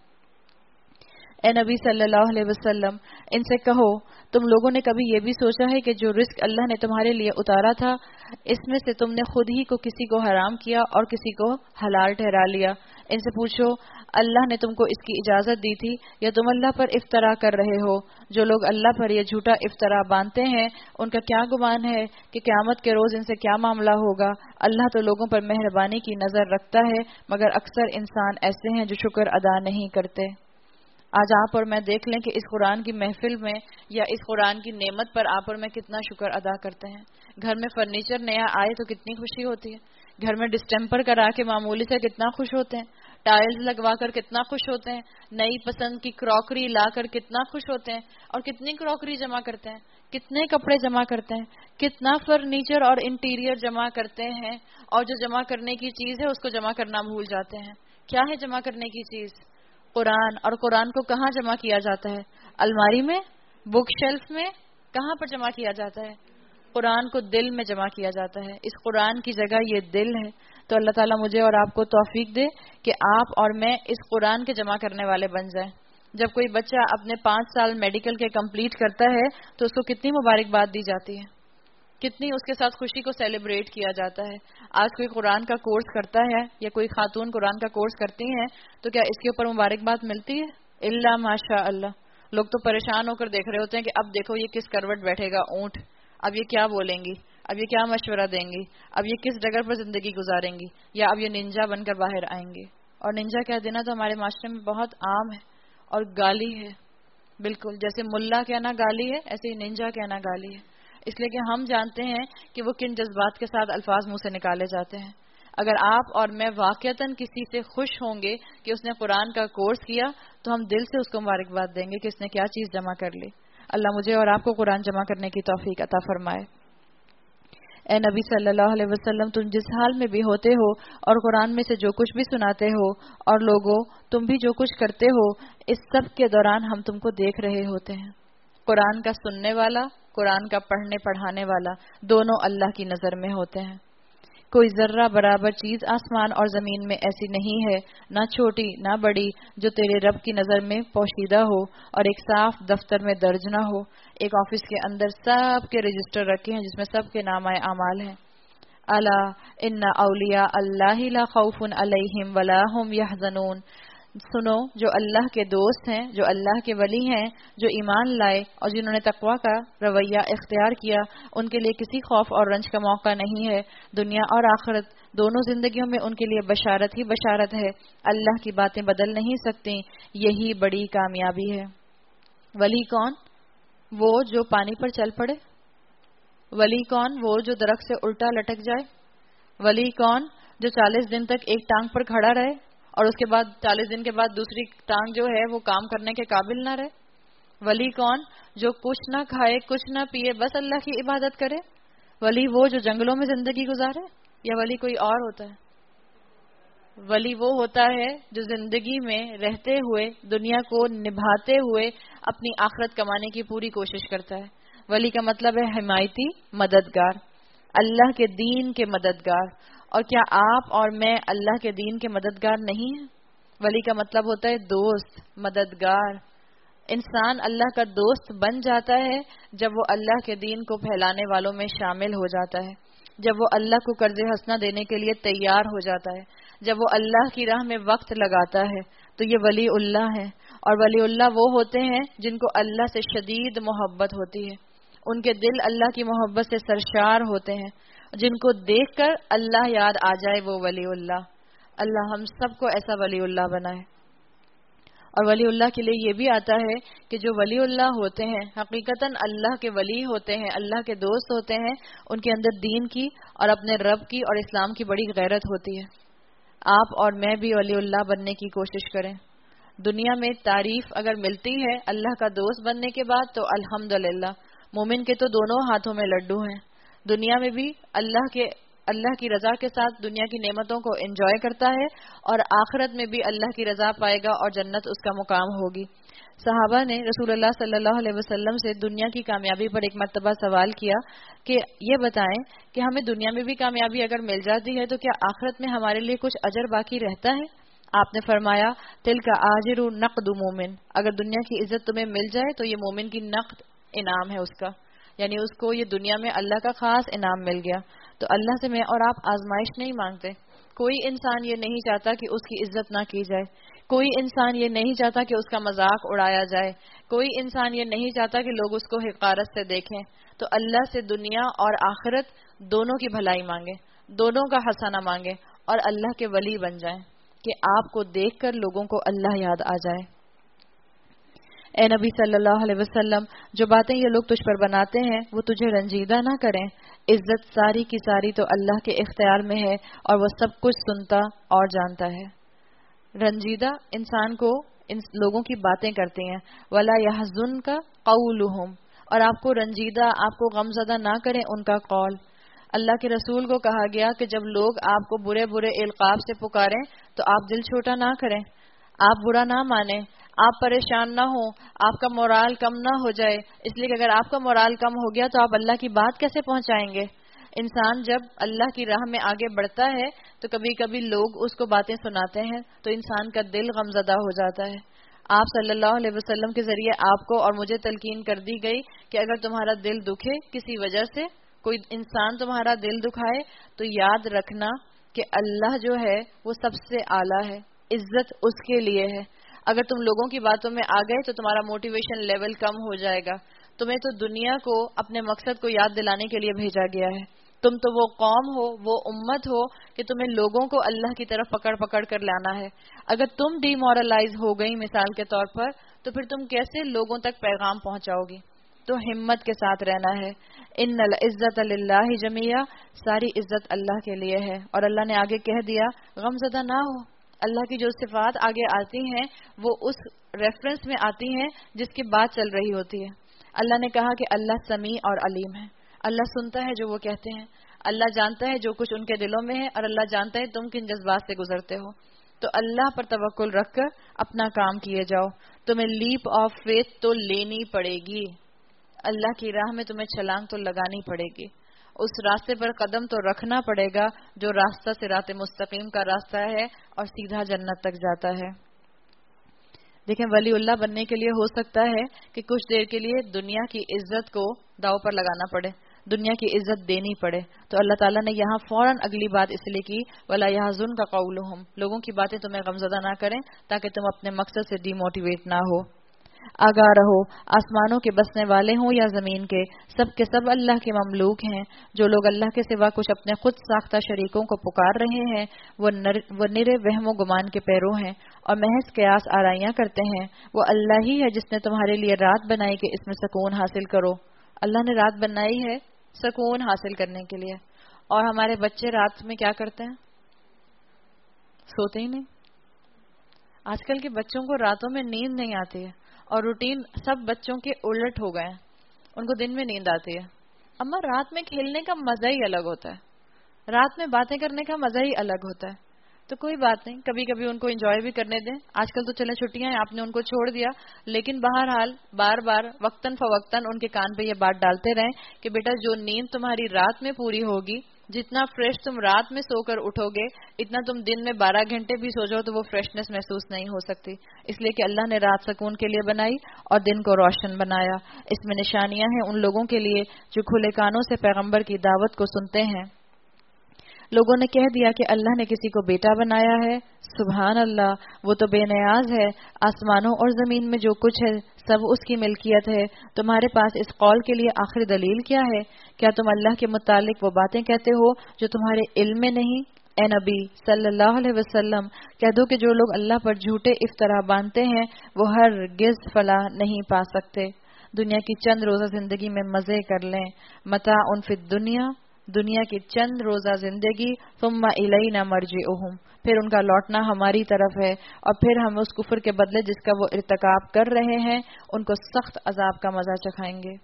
اے نبی صلی اللہ علیہ وسلم، ان سے کہو تم لوگوں نے کبھی یہ بھی سوچا ہے کہ جو رزق اللہ نے تمہارے لیے اتارا تھا اس میں سے تم نے خود ہی کو کسی کو حرام کیا اور کسی کو حلال ٹھہرا لیا؟ ان سے پوچھو اللہ نے تم کو اس کی اجازت دی تھی یا تم اللہ پر افطرا کر رہے ہو؟ جو لوگ اللہ پر یہ جھوٹا افطرا باندھتے ہیں ان کا کیا گمان ہے کہ قیامت کے روز ان سے کیا معاملہ ہوگا؟ اللہ تو لوگوں پر مہربانی کی نظر رکھتا ہے، مگر اکثر انسان ایسے ہیں جو شکر ادا نہیں کرتے۔ آج آپ اور میں دیکھ لیں کہ اس قرآن کی محفل میں یا اس قرآن کی نعمت پر آپ اور میں کتنا شکر ادا کرتے ہیں۔ گھر میں فرنیچر نیا آئے تو کتنی خوشی ہوتی ہے، گھر میں ڈسٹمپر کرا کے معمولی سے کتنا خوش ہوتے ہیں، ٹائلز لگوا کر کتنا خوش ہوتے ہیں، نئی پسند کی کراکری لا کر کتنا خوش ہوتے ہیں، اور کتنی کراکری جمع کرتے ہیں، کتنے کپڑے جمع کرتے ہیں، کتنا فرنیچر اور انٹیریئر جمع کرتے ہیں، اور جو جمع کرنے کی چیز ہے اس کو جمع کرنا بھول جاتے ہیں۔ کیا ہے جمع کرنے کی چیز؟ قرآن۔ اور قرآن کو کہاں جمع کیا جاتا ہے؟ الماری میں، بک شیلف میں، کہاں پر جمع کیا جاتا ہے؟ قرآن کو دل میں جمع کیا جاتا ہے۔ اس قرآن کی جگہ یہ دل ہے۔ تو اللہ تعالیٰ مجھے اور آپ کو توفیق دے کہ آپ اور میں اس قرآن کے جمع کرنے والے بن جائیں۔ جب کوئی بچہ اپنے پانچ سال میڈیکل کے کمپلیٹ کرتا ہے تو اس کو کتنی مبارکباد دی جاتی ہے، کتنی اس کے ساتھ خوشی کو سیلیبریٹ کیا جاتا ہے. آج کوئی قرآن کا کورس کرتا ہے یا کوئی خاتون قرآن کا کورس کرتی ہیں تو کیا اس کے اوپر مبارکباد ملتی ہے؟ الا ماشاء اللہ. لوگ تو پریشان ہو کر دیکھ رہے ہوتے ہیں کہ اب دیکھو یہ کس کروٹ بیٹھے گا اونٹ، اب یہ کیا بولیں گی، اب یہ کیا مشورہ دیں گی، اب یہ کس ڈگر پر زندگی گزاریں گی، یا اب یہ ننجا بن کر باہر آئیں گے. اور ننجا کہہ دینا تو ہمارے معاشرے میں بہت عام ہے اور گالی ہے. بالکل جیسے ملا کہنا گالی ہے، ایسے ہی ننجا کہنا گالی ہے. اس لیے کہ ہم جانتے ہیں کہ وہ کن جذبات کے ساتھ الفاظ منہ سے نکالے جاتے ہیں. اگر آپ اور میں واقعتاً کسی سے خوش ہوں گے کہ اس نے قرآن کا کورس کیا تو ہم دل سے اس کو مبارکباد دیں گے کہ اس نے کیا چیز جمع کر لی. اللہ مجھے اور آپ کو قرآن جمع کرنے کی توفیق عطا فرمائے. اے نبی صلی اللہ علیہ وسلم، تم جس حال میں بھی ہوتے ہو اور قرآن میں سے جو کچھ بھی سناتے ہو، اور لوگوں تم بھی جو کچھ کرتے ہو، اس سب کے دوران ہم تم کو دیکھ رہے ہوتے ہیں. قرآن کا سننے والا، قرآن کا پڑھنے پڑھانے والا، دونوں اللہ کی نظر میں ہوتے ہیں. کوئی ذرہ برابر چیز آسمان اور زمین میں ایسی نہیں ہے، نہ چھوٹی نہ بڑی، جو تیرے رب کی نظر میں پوشیدہ ہو اور ایک صاف دفتر میں درج نہ ہو. ایک آفس کے اندر سب کے رجسٹر رکھے ہیں جس میں سب کے نام اعمال ہیں. الا ان اولیاء اللہ لا خوف علیہم ولا هم یحزنون. سنو، جو اللہ کے دوست ہیں، جو اللہ کے ولی ہیں، جو ایمان لائے اور جنہوں نے تقویٰ کا رویہ اختیار کیا، ان کے لیے کسی خوف اور رنج کا موقع نہیں ہے. دنیا اور آخرت دونوں زندگیوں میں ان کے لیے بشارت ہی بشارت ہے. اللہ کی باتیں بدل نہیں سکتی، یہی بڑی کامیابی ہے. ولی کون؟ وہ جو پانی پر چل پڑے. ولی کون؟ وہ جو درخت سے الٹا لٹک جائے. ولی کون؟ جو چالیس دن تک ایک ٹانگ پر کھڑا رہے اور اس کے بعد چالیس دن کے بعد دوسری ٹانگ جو ہے وہ کام کرنے کے قابل نہ رہے. ولی کون؟ جو کچھ نہ کھائے کچھ نہ پیے، بس اللہ کی عبادت کرے. ولی وہ جو جنگلوں میں زندگی گزارے، یا ولی کوئی اور ہوتا ہے؟ ولی وہ ہوتا ہے جو زندگی میں رہتے ہوئے، دنیا کو نبھاتے ہوئے اپنی آخرت کمانے کی پوری کوشش کرتا ہے. ولی کا مطلب ہے حمایتی، مددگار، اللہ کے دین کے مددگار. اور کیا آپ اور میں اللہ کے دین کے مددگار نہیں ہیں؟ ولی کا مطلب ہوتا ہے دوست، مددگار. انسان اللہ کا دوست بن جاتا ہے جب وہ اللہ کے دین کو پھیلانے والوں میں شامل ہو جاتا ہے، جب وہ اللہ کو قرض حسنہ دینے کے لیے تیار ہو جاتا ہے، جب وہ اللہ کی راہ میں وقت لگاتا ہے. تو یہ ولی اللہ ہے. اور ولی اللہ وہ ہوتے ہیں جن کو اللہ سے شدید محبت ہوتی ہے، ان کے دل اللہ کی محبت سے سرشار ہوتے ہیں، جن کو دیکھ کر اللہ یاد آ جائے، وہ ولی اللہ. اللہ ہم سب کو ایسا ولی اللہ بنائے. اور ولی اللہ کے لیے یہ بھی آتا ہے کہ جو ولی اللہ ہوتے ہیں حقیقتاً اللہ کے ولی ہوتے ہیں، اللہ کے دوست ہوتے ہیں، ان کے اندر دین کی اور اپنے رب کی اور اسلام کی بڑی غیرت ہوتی ہے. آپ اور میں بھی ولی اللہ بننے کی کوشش کریں. دنیا میں تعریف اگر ملتی ہے اللہ کا دوست بننے کے بعد تو الحمدللہ. مومن کے تو دونوں ہاتھوں میں لڈو ہیں. دنیا میں بھی اللہ کے اللہ کی رضا کے ساتھ دنیا کی نعمتوں کو انجوائے کرتا ہے، اور آخرت میں بھی اللہ کی رضا پائے گا اور جنت اس کا مقام ہوگی. صحابہ نے رسول اللہ صلی اللہ علیہ وسلم سے دنیا کی کامیابی پر ایک مرتبہ سوال کیا کہ یہ بتائیں کہ ہمیں دنیا میں بھی کامیابی اگر مل جاتی ہے تو کیا آخرت میں ہمارے لیے کچھ اجر باقی رہتا ہے؟ آپ نے فرمایا تل کا آجر نقد مومن. اگر دنیا کی عزت تمہیں مل جائے تو یہ مومن کی نقد انعام ہے اس کا، یعنی اس کو یہ دنیا میں اللہ کا خاص انعام مل گیا. تو اللہ سے میں اور آپ آزمائش نہیں مانگتے. کوئی انسان یہ نہیں چاہتا کہ اس کی عزت نہ کی جائے، کوئی انسان یہ نہیں چاہتا کہ اس کا مذاق اڑایا جائے، کوئی انسان یہ نہیں چاہتا کہ لوگ اس کو حقارت سے دیکھیں. تو اللہ سے دنیا اور آخرت دونوں کی بھلائی مانگے، دونوں کا حسنہ مانگے، اور اللہ کے ولی بن جائیں کہ آپ کو دیکھ کر لوگوں کو اللہ یاد آ جائے. اے نبی صلی اللہ علیہ وسلم، جو باتیں یہ لوگ تجھ پر بناتے ہیں وہ تجھے رنجیدہ نہ کریں. عزت ساری کی ساری تو اللہ کے اختیار میں ہے اور وہ سب کچھ سنتا اور جانتا ہے. رنجیدہ انسان کو ان لوگوں کی باتیں کرتے ہیں. ولا يحزنک قولهم، اور آپ کو رنجیدہ، آپ کو غمزدہ نہ کریں ان کا قول. اللہ کے رسول کو کہا گیا کہ جب لوگ آپ کو برے برے القاب سے پکاریں تو آپ دل چھوٹا نہ کریں، آپ برا نہ مانیں، آپ پریشان نہ ہوں، آپ کا مورال کم نہ ہو جائے. اس لیے کہ اگر آپ کا مورال کم ہو گیا تو آپ اللہ کی بات کیسے پہنچائیں گے؟ انسان جب اللہ کی راہ میں آگے بڑھتا ہے تو کبھی کبھی لوگ اس کو باتیں سناتے ہیں تو انسان کا دل غمزدہ ہو جاتا ہے. آپ صلی اللہ علیہ وسلم کے ذریعے آپ کو اور مجھے تلقین کر دی گئی کہ اگر تمہارا دل دکھے کسی وجہ سے، کوئی انسان تمہارا دل دکھائے، تو یاد رکھنا کہ اللہ جو ہے وہ سب سے اعلیٰ ہے، عزت اس کے لیے ہے۔ اگر تم لوگوں کی باتوں میں آ گئے تو تمہارا موٹیویشن لیول کم ہو جائے گا۔ تمہیں تو دنیا کو اپنے مقصد کو یاد دلانے کے لیے بھیجا گیا ہے۔ تم تو وہ قوم ہو، وہ امت ہو کہ تمہیں لوگوں کو اللہ کی طرف پکڑ پکڑ کر لانا ہے۔ اگر تم ڈی مورلائز ہو گئی مثال کے طور پر، تو پھر تم کیسے لوگوں تک پیغام پہنچاؤ گی؟ تو ہمت کے ساتھ رہنا ہے۔ ان العزت للہ جمیعا، ساری عزت اللہ کے لیے ہے۔ اور اللہ نے آگے کہہ دیا غم زدہ نہ ہو۔ اللہ کی جو صفات آگے آتی ہیں وہ اس ریفرنس میں آتی ہیں جس کی بات چل رہی ہوتی ہے۔ اللہ نے کہا کہ اللہ سمیع اور علیم ہے، اللہ سنتا ہے جو وہ کہتے ہیں، اللہ جانتا ہے جو کچھ ان کے دلوں میں ہے، اور اللہ جانتا ہے تم کن جذبات سے گزرتے ہو۔ تو اللہ پر توکل رکھ کر اپنا کام کیے جاؤ۔ تمہیں لیپ آف فیتھ تو لینی پڑے گی، اللہ کی راہ میں تمہیں چھلانگ تو لگانی پڑے گی، اس راستے پر قدم تو رکھنا پڑے گا جو راستہ صراط مستقیم کا راستہ ہے اور سیدھا جنت تک جاتا ہے۔ دیکھیں، ولی اللہ بننے کے لیے ہو سکتا ہے کہ کچھ دیر کے لیے دنیا کی عزت کو داؤ پر لگانا پڑے، دنیا کی عزت دینی پڑے۔ تو اللہ تعالیٰ نے یہاں فوراً اگلی بات اس لیے کی وَلَا يَحْزُنْكَ قَوْلُهُمْ، لوگوں کی باتیں تمہیں غمزدہ نہ کریں تاکہ تم اپنے مقصد سے ڈی موٹیویٹ نہ ہو۔ آگاہ رہو، آسمانوں کے بسنے والے ہوں یا زمین کے، سب کے سب اللہ کے مملوک ہیں۔ جو لوگ اللہ کے سوا کچھ اپنے خود ساختہ شریکوں کو پکار رہے ہیں وہ نر وہ نرے وہم و گمان کے پیرو ہیں اور محض قیاس آرائیاں کرتے ہیں۔ وہ اللہ ہی ہے جس نے تمہارے لیے رات بنائی کہ اس میں سکون حاصل کرو۔ اللہ نے رات بنائی ہے سکون حاصل کرنے کے لیے، اور ہمارے بچے رات میں کیا کرتے ہیں؟ سوتے ہی نہیں۔ آج کل کے بچوں کو راتوں میں نیند نہیں آتی ہے، اور روٹین سب بچوں کے الٹ ہو گئے ہیں، ان کو دن میں نیند آتی ہے۔ اما رات میں کھیلنے کا مزہ ہی الگ ہوتا ہے، رات میں باتیں کرنے کا مزہ ہی الگ ہوتا ہے۔ تو کوئی بات نہیں، کبھی کبھی ان کو انجوائے بھی کرنے دیں۔ آج کل تو چلے چھٹیاں ہیں، آپ نے ان کو چھوڑ دیا، لیکن بہرحال بار بار وقتاً فوقتاً ان کے کان پہ یہ بات ڈالتے رہیں کہ بیٹا جو نیند تمہاری رات میں پوری ہوگی، جتنا فریش تم رات میں سو کر اٹھو گے، اتنا تم دن میں بارہ گھنٹے بھی سو جاؤ تو وہ فریشنس محسوس نہیں ہو سکتی۔ اس لیے کہ اللہ نے رات سکون کے لیے بنائی اور دن کو روشن بنایا۔ اس میں نشانیاں ہیں ان لوگوں کے لیے جو کھلے کانوں سے پیغمبر کی دعوت کو سنتے ہیں۔ لوگوں نے کہہ دیا کہ اللہ نے کسی کو بیٹا بنایا ہے، سبحان اللہ، وہ تو بے نیاز ہے، آسمانوں اور زمین میں جو کچھ ہے سب اس کی ملکیت ہے۔ تمہارے پاس اس قول کے لیے آخری دلیل کیا ہے؟ کیا تم اللہ کے متعلق وہ باتیں کہتے ہو جو تمہارے علم میں نہیں؟ اے نبی صلی اللہ علیہ وسلم، کہہ دو کہ جو لوگ اللہ پر جھوٹے افطرا باندھتے ہیں وہ ہرگز فلاح نہیں پا سکتے۔ دنیا کی چند روزہ زندگی میں مزے کر لیں، متاع فی الدنیا، دنیا کی چند روزہ زندگی، ثم الینا مرجعہم، پھر ان کا لوٹنا ہماری طرف ہے، اور پھر ہم اس کفر کے بدلے جس کا وہ ارتکاب کر رہے ہیں ان کو سخت عذاب کا مزہ چکھائیں گے۔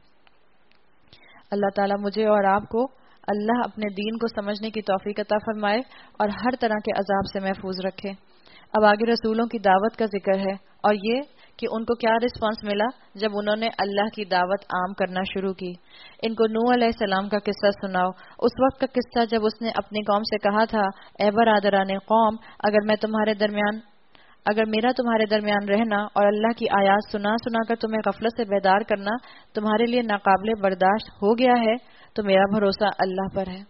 اللہ تعالیٰ مجھے اور آپ کو اللہ اپنے دین کو سمجھنے کی توفیق عطا فرمائے اور ہر طرح کے عذاب سے محفوظ رکھے۔ اب آگے رسولوں کی دعوت کا ذکر ہے، اور یہ کہ ان کو کیا رسپانس ملا جب انہوں نے اللہ کی دعوت عام کرنا شروع کی۔ ان کو نوح علیہ السلام کا قصہ سناؤ، اس وقت کا قصہ جب اس نے اپنی قوم سے کہا تھا، اے برادران قوم، اگر میں تمہارے درمیان اگر میرا تمہارے درمیان رہنا اور اللہ کی آیات سنا سنا کر تمہیں غفلت سے بیدار کرنا تمہارے لیے ناقابل برداشت ہو گیا ہے تو میرا بھروسہ اللہ پر ہے۔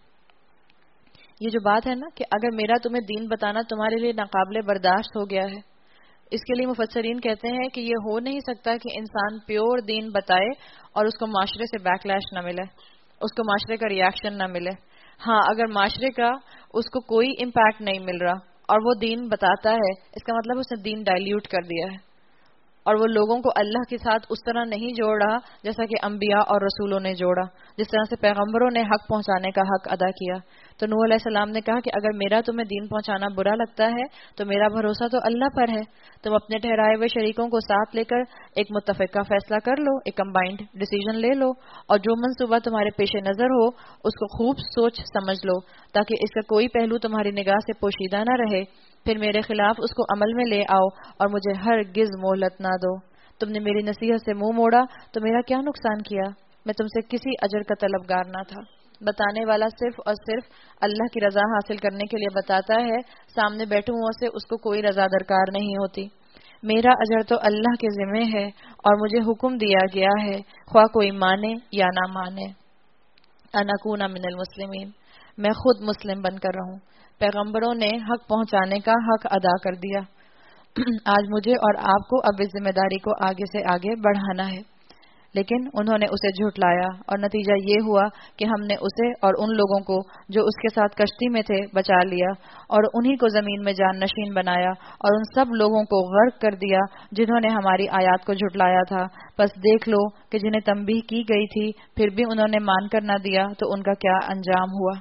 یہ جو بات ہے نا کہ اگر میرا تمہیں دین بتانا تمہارے لیے ناقابل برداشت ہو گیا ہے، اس کے لیے مفسرین کہتے ہیں کہ یہ ہو نہیں سکتا کہ انسان پیور دین بتائے اور اس کو معاشرے سے بیک لیش نہ ملے، اس کو معاشرے کا ریاکشن نہ ملے۔ ہاں، اگر معاشرے کا اس کو کوئی امپیکٹ نہیں مل رہا اور وہ دین بتاتا ہے، اس کا مطلب اس نے دین ڈائلیوٹ کر دیا ہے، اور وہ لوگوں کو اللہ کے ساتھ اس طرح نہیں جوڑ رہا جیسا کہ انبیاء اور رسولوں نے جوڑا، جس طرح سے پیغمبروں نے حق پہنچانے کا حق ادا کیا۔ تو نوح علیہ السلام نے کہا کہ اگر میرا تمہیں دین پہنچانا برا لگتا ہے تو میرا بھروسہ تو اللہ پر ہے۔ تم اپنے ٹھہرائے ہوئے شریکوں کو ساتھ لے کر ایک متفقہ فیصلہ کر لو، ایک کمبائنڈ ڈیسیژن لے لو، اور جو منصوبہ تمہارے پیش نظر ہو اس کو خوب سوچ سمجھ لو تاکہ اس کا کوئی پہلو تمہاری نگاہ سے پوشیدہ نہ رہے، پھر میرے خلاف اس کو عمل میں لے آؤ اور مجھے ہرگز مہلت نہ دو۔ تم نے میری نصیحت سے منہ موڑا تو میرا کیا نقصان کیا؟ میں تم سے کسی اجر کا طلبگار نہ تھا۔ بتانے والا صرف اور صرف اللہ کی رضا حاصل کرنے کے لیے بتاتا ہے، سامنے بیٹھے ہوں سے اس کو کوئی رضا درکار نہیں ہوتی۔ میرا اجر تو اللہ کے ذمہ ہے اور مجھے حکم دیا گیا ہے خواہ کوئی مانے یا نہ مانے، ان اکون من المسلمین، میں خود مسلم بن کر رہوں۔ پیغمبروں نے حق پہنچانے کا حق ادا کر دیا، آج مجھے اور آپ کو اب اس ذمہ داری کو آگے سے آگے بڑھانا ہے۔ لیکن انہوں نے اسے جھٹلایا اور نتیجہ یہ ہوا کہ ہم نے اسے اور ان لوگوں کو جو اس کے ساتھ کشتی میں تھے بچا لیا اور انہی کو زمین میں جان نشین بنایا اور ان سب لوگوں کو غرق کر دیا جنہوں نے ہماری آیات کو جھٹلایا تھا۔ بس دیکھ لو کہ جنہیں تنبیہ کی گئی تھی پھر بھی انہوں نے مان کر نہ دیا تو ان کا کیا انجام ہوا۔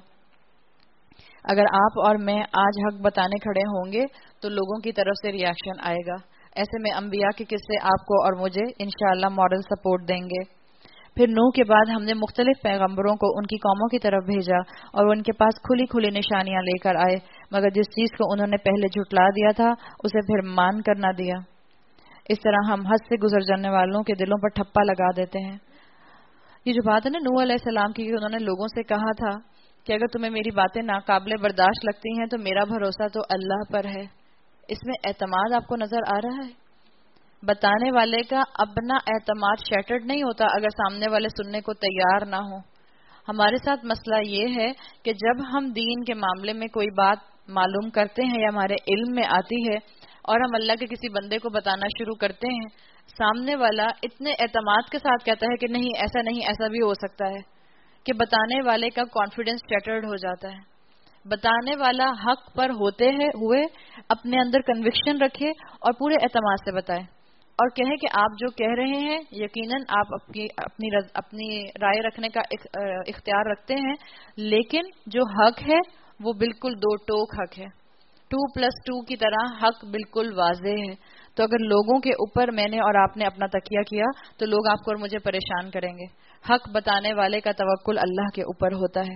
اگر آپ اور میں آج حق بتانے کھڑے ہوں گے تو لوگوں کی طرف سے ری ایکشن آئے گا۔ ایسے میں انبیاء کے قصے آپ کو اور مجھے انشاءاللہ ماڈل سپورٹ دیں گے۔ پھر نوح کے بعد ہم نے مختلف پیغمبروں کو ان کی قوموں کی طرف بھیجا اور وہ ان کے پاس کھلی کھلی نشانیاں لے کر آئے، مگر جس چیز کو انہوں نے پہلے جھٹلا دیا تھا اسے پھر مان کر نہ دیا۔ اس طرح ہم حد سے گزر جانے والوں کے دلوں پر ٹھپا لگا دیتے ہیں۔ یہ جو بات ہے نا نوح علیہ السلام کی، انہوں نے لوگوں سے کہا تھا کہ اگر تمہیں میری باتیں ناقابل برداشت لگتی ہیں تو میرا بھروسہ تو اللہ پر ہے۔ اس میں اعتماد آپ کو نظر آ رہا ہے؟ بتانے والے کا اپنا اعتماد شیٹرڈ نہیں ہوتا اگر سامنے والے سننے کو تیار نہ ہو۔ ہمارے ساتھ مسئلہ یہ ہے کہ جب ہم دین کے معاملے میں کوئی بات معلوم کرتے ہیں یا ہمارے علم میں آتی ہے اور ہم اللہ کے کسی بندے کو بتانا شروع کرتے ہیں، سامنے والا اتنے اعتماد کے ساتھ کہتا ہے کہ نہیں ایسا نہیں، ایسا بھی ہو سکتا ہے، کہ بتانے والے کا کانفیڈنس شیٹرڈ ہو جاتا ہے۔ بتانے والا حق پر ہوتے ہوئے اپنے اندر کنوکشن رکھے اور پورے اعتماد سے بتائے اور کہے کہ آپ جو کہہ رہے ہیں یقیناً آپ اپنی اپنی اپنی رائے رکھنے کا اختیار رکھتے ہیں، لیکن جو حق ہے وہ بالکل دو ٹوک حق ہے، ٹو پلس ٹو کی طرح حق بالکل واضح ہے۔ تو اگر لوگوں کے اوپر میں نے اور آپ نے اپنا تکیہ کیا تو لوگ آپ کو اور مجھے پریشان کریں گے۔ حق بتانے والے کا توکل اللہ کے اوپر ہوتا ہے۔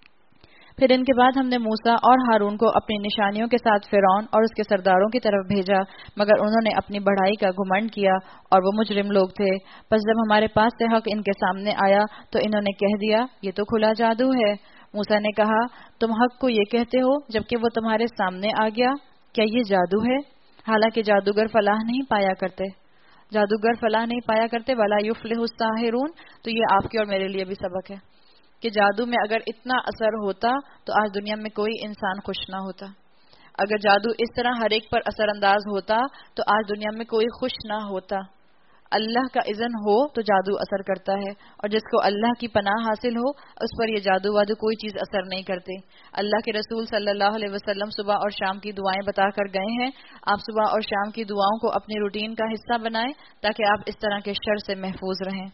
پھر ان کے بعد ہم نے موسیٰ اور ہارون کو اپنی نشانیوں کے ساتھ فرعون اور اس کے سرداروں کی طرف بھیجا، مگر انہوں نے اپنی بڑائی کا گھمنڈ کیا اور وہ مجرم لوگ تھے۔ پس جب ہمارے پاس سے حق ان کے سامنے آیا تو انہوں نے کہہ دیا یہ تو کھلا جادو ہے۔ موسیٰ نے کہا تم حق کو یہ کہتے ہو جبکہ وہ تمہارے سامنے آ گیا، کیا یہ جادو ہے؟ حالانکہ جادوگر فلاح نہیں پایا کرتے، جادوگر فلاح نہیں پایا کرتے ولا یفلح الساحرون۔ تو یہ آپ کے اور میرے لیے بھی سبق ہے کہ جادو میں اگر اتنا اثر ہوتا تو آج دنیا میں کوئی انسان خوش نہ ہوتا۔ اگر جادو اس طرح ہر ایک پر اثر انداز ہوتا تو آج دنیا میں کوئی خوش نہ ہوتا۔ اللہ کا اذن ہو تو جادو اثر کرتا ہے، اور جس کو اللہ کی پناہ حاصل ہو اس پر یہ جادو وادو کوئی چیز اثر نہیں کرتی۔ اللہ کے رسول صلی اللہ علیہ وسلم صبح اور شام کی دعائیں بتا کر گئے ہیں، آپ صبح اور شام کی دعاؤں کو اپنی روٹین کا حصہ بنائیں تاکہ آپ اس طرح کے شر سے محفوظ رہیں۔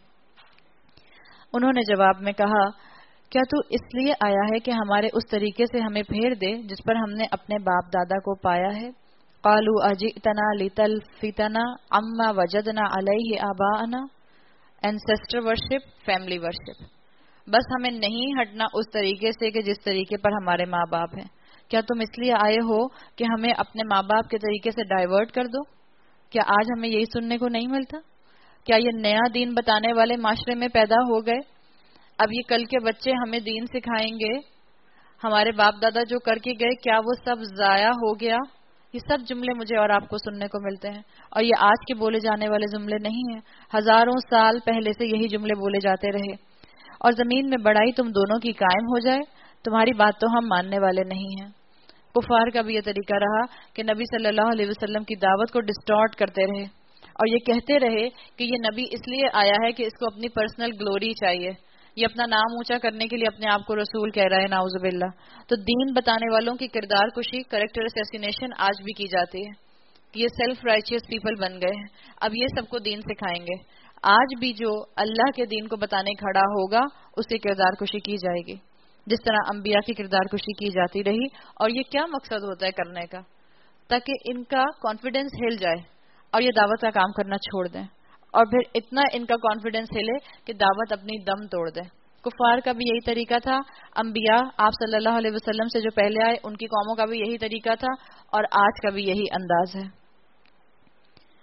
انہوں نے جواب میں کہا کیا تو اس لیے آیا ہے کہ ہمارے اس طریقے سے ہمیں پھیر دے جس پر ہم نے اپنے باپ دادا کو پایا ہے؟ قالوا اجئتنا لتلفتنا عما وجدنا علیہ آباءنا، اینسیسٹر ورشپ، فیملی ورشپ۔ بس ہمیں نہیں ہٹنا اس طریقے سے کہ جس طریقے پر ہمارے ماں باپ ہیں۔ کیا تم اس لیے آئے ہو کہ ہمیں اپنے ماں باپ کے طریقے سے ڈائیورٹ کر دو؟ کیا آج ہمیں یہی سننے کو نہیں ملتا؟ کیا یہ نیا دین بتانے والے معاشرے میں پیدا ہو گئے؟ اب یہ کل کے بچے ہمیں دین سکھائیں گے، ہمارے باپ دادا جو کر کے گئے کیا وہ سب ضائع ہو گیا؟ یہ سب جملے مجھے اور آپ کو سننے کو ملتے ہیں، اور یہ آج کے بولے جانے والے جملے نہیں ہیں، ہزاروں سال پہلے سے یہی جملے بولے جاتے رہے۔ اور زمین میں بڑائی تم دونوں کی قائم ہو جائے، تمہاری بات تو ہم ماننے والے نہیں ہیں۔ کفار کا بھی یہ طریقہ رہا کہ نبی صلی اللہ علیہ وسلم کی دعوت کو ڈسٹارٹ کرتے رہے اور یہ کہتے رہے کہ یہ نبی اس لیے آیا ہے کہ اس کو اپنی پرسنل گلوری چاہیے، یہ اپنا نام اونچا کرنے کے لیے اپنے آپ کو رسول کہہ رہا ہے، نعوذ باللہ۔ تو دین بتانے والوں کی کردار کشی، کریکٹر اسیسینیشن آج بھی کی جاتی ہے کہ یہ سیلف رائچیس پیپل بن گئے ہیں، اب یہ سب کو دین سکھائیں گے۔ آج بھی جو اللہ کے دین کو بتانے کھڑا ہوگا اس کی کردار کشی کی جائے گی، جس طرح انبیاء کی کردار کشی کی جاتی رہی۔ اور یہ کیا مقصد ہوتا ہے کرنے کا؟ تاکہ ان کا کانفیڈنس ہل جائے اور یہ دعوت کا کام کرنا چھوڑ دیں، اور پھر اتنا ان کا کانفیڈنس ہلے کہ دعوت اپنی دم توڑ دے۔ کفار کا بھی یہی طریقہ تھا، انبیاء آپ صلی اللہ علیہ وسلم سے جو پہلے آئے ان کی قوموں کا بھی یہی طریقہ تھا، اور آج کا بھی یہی انداز ہے۔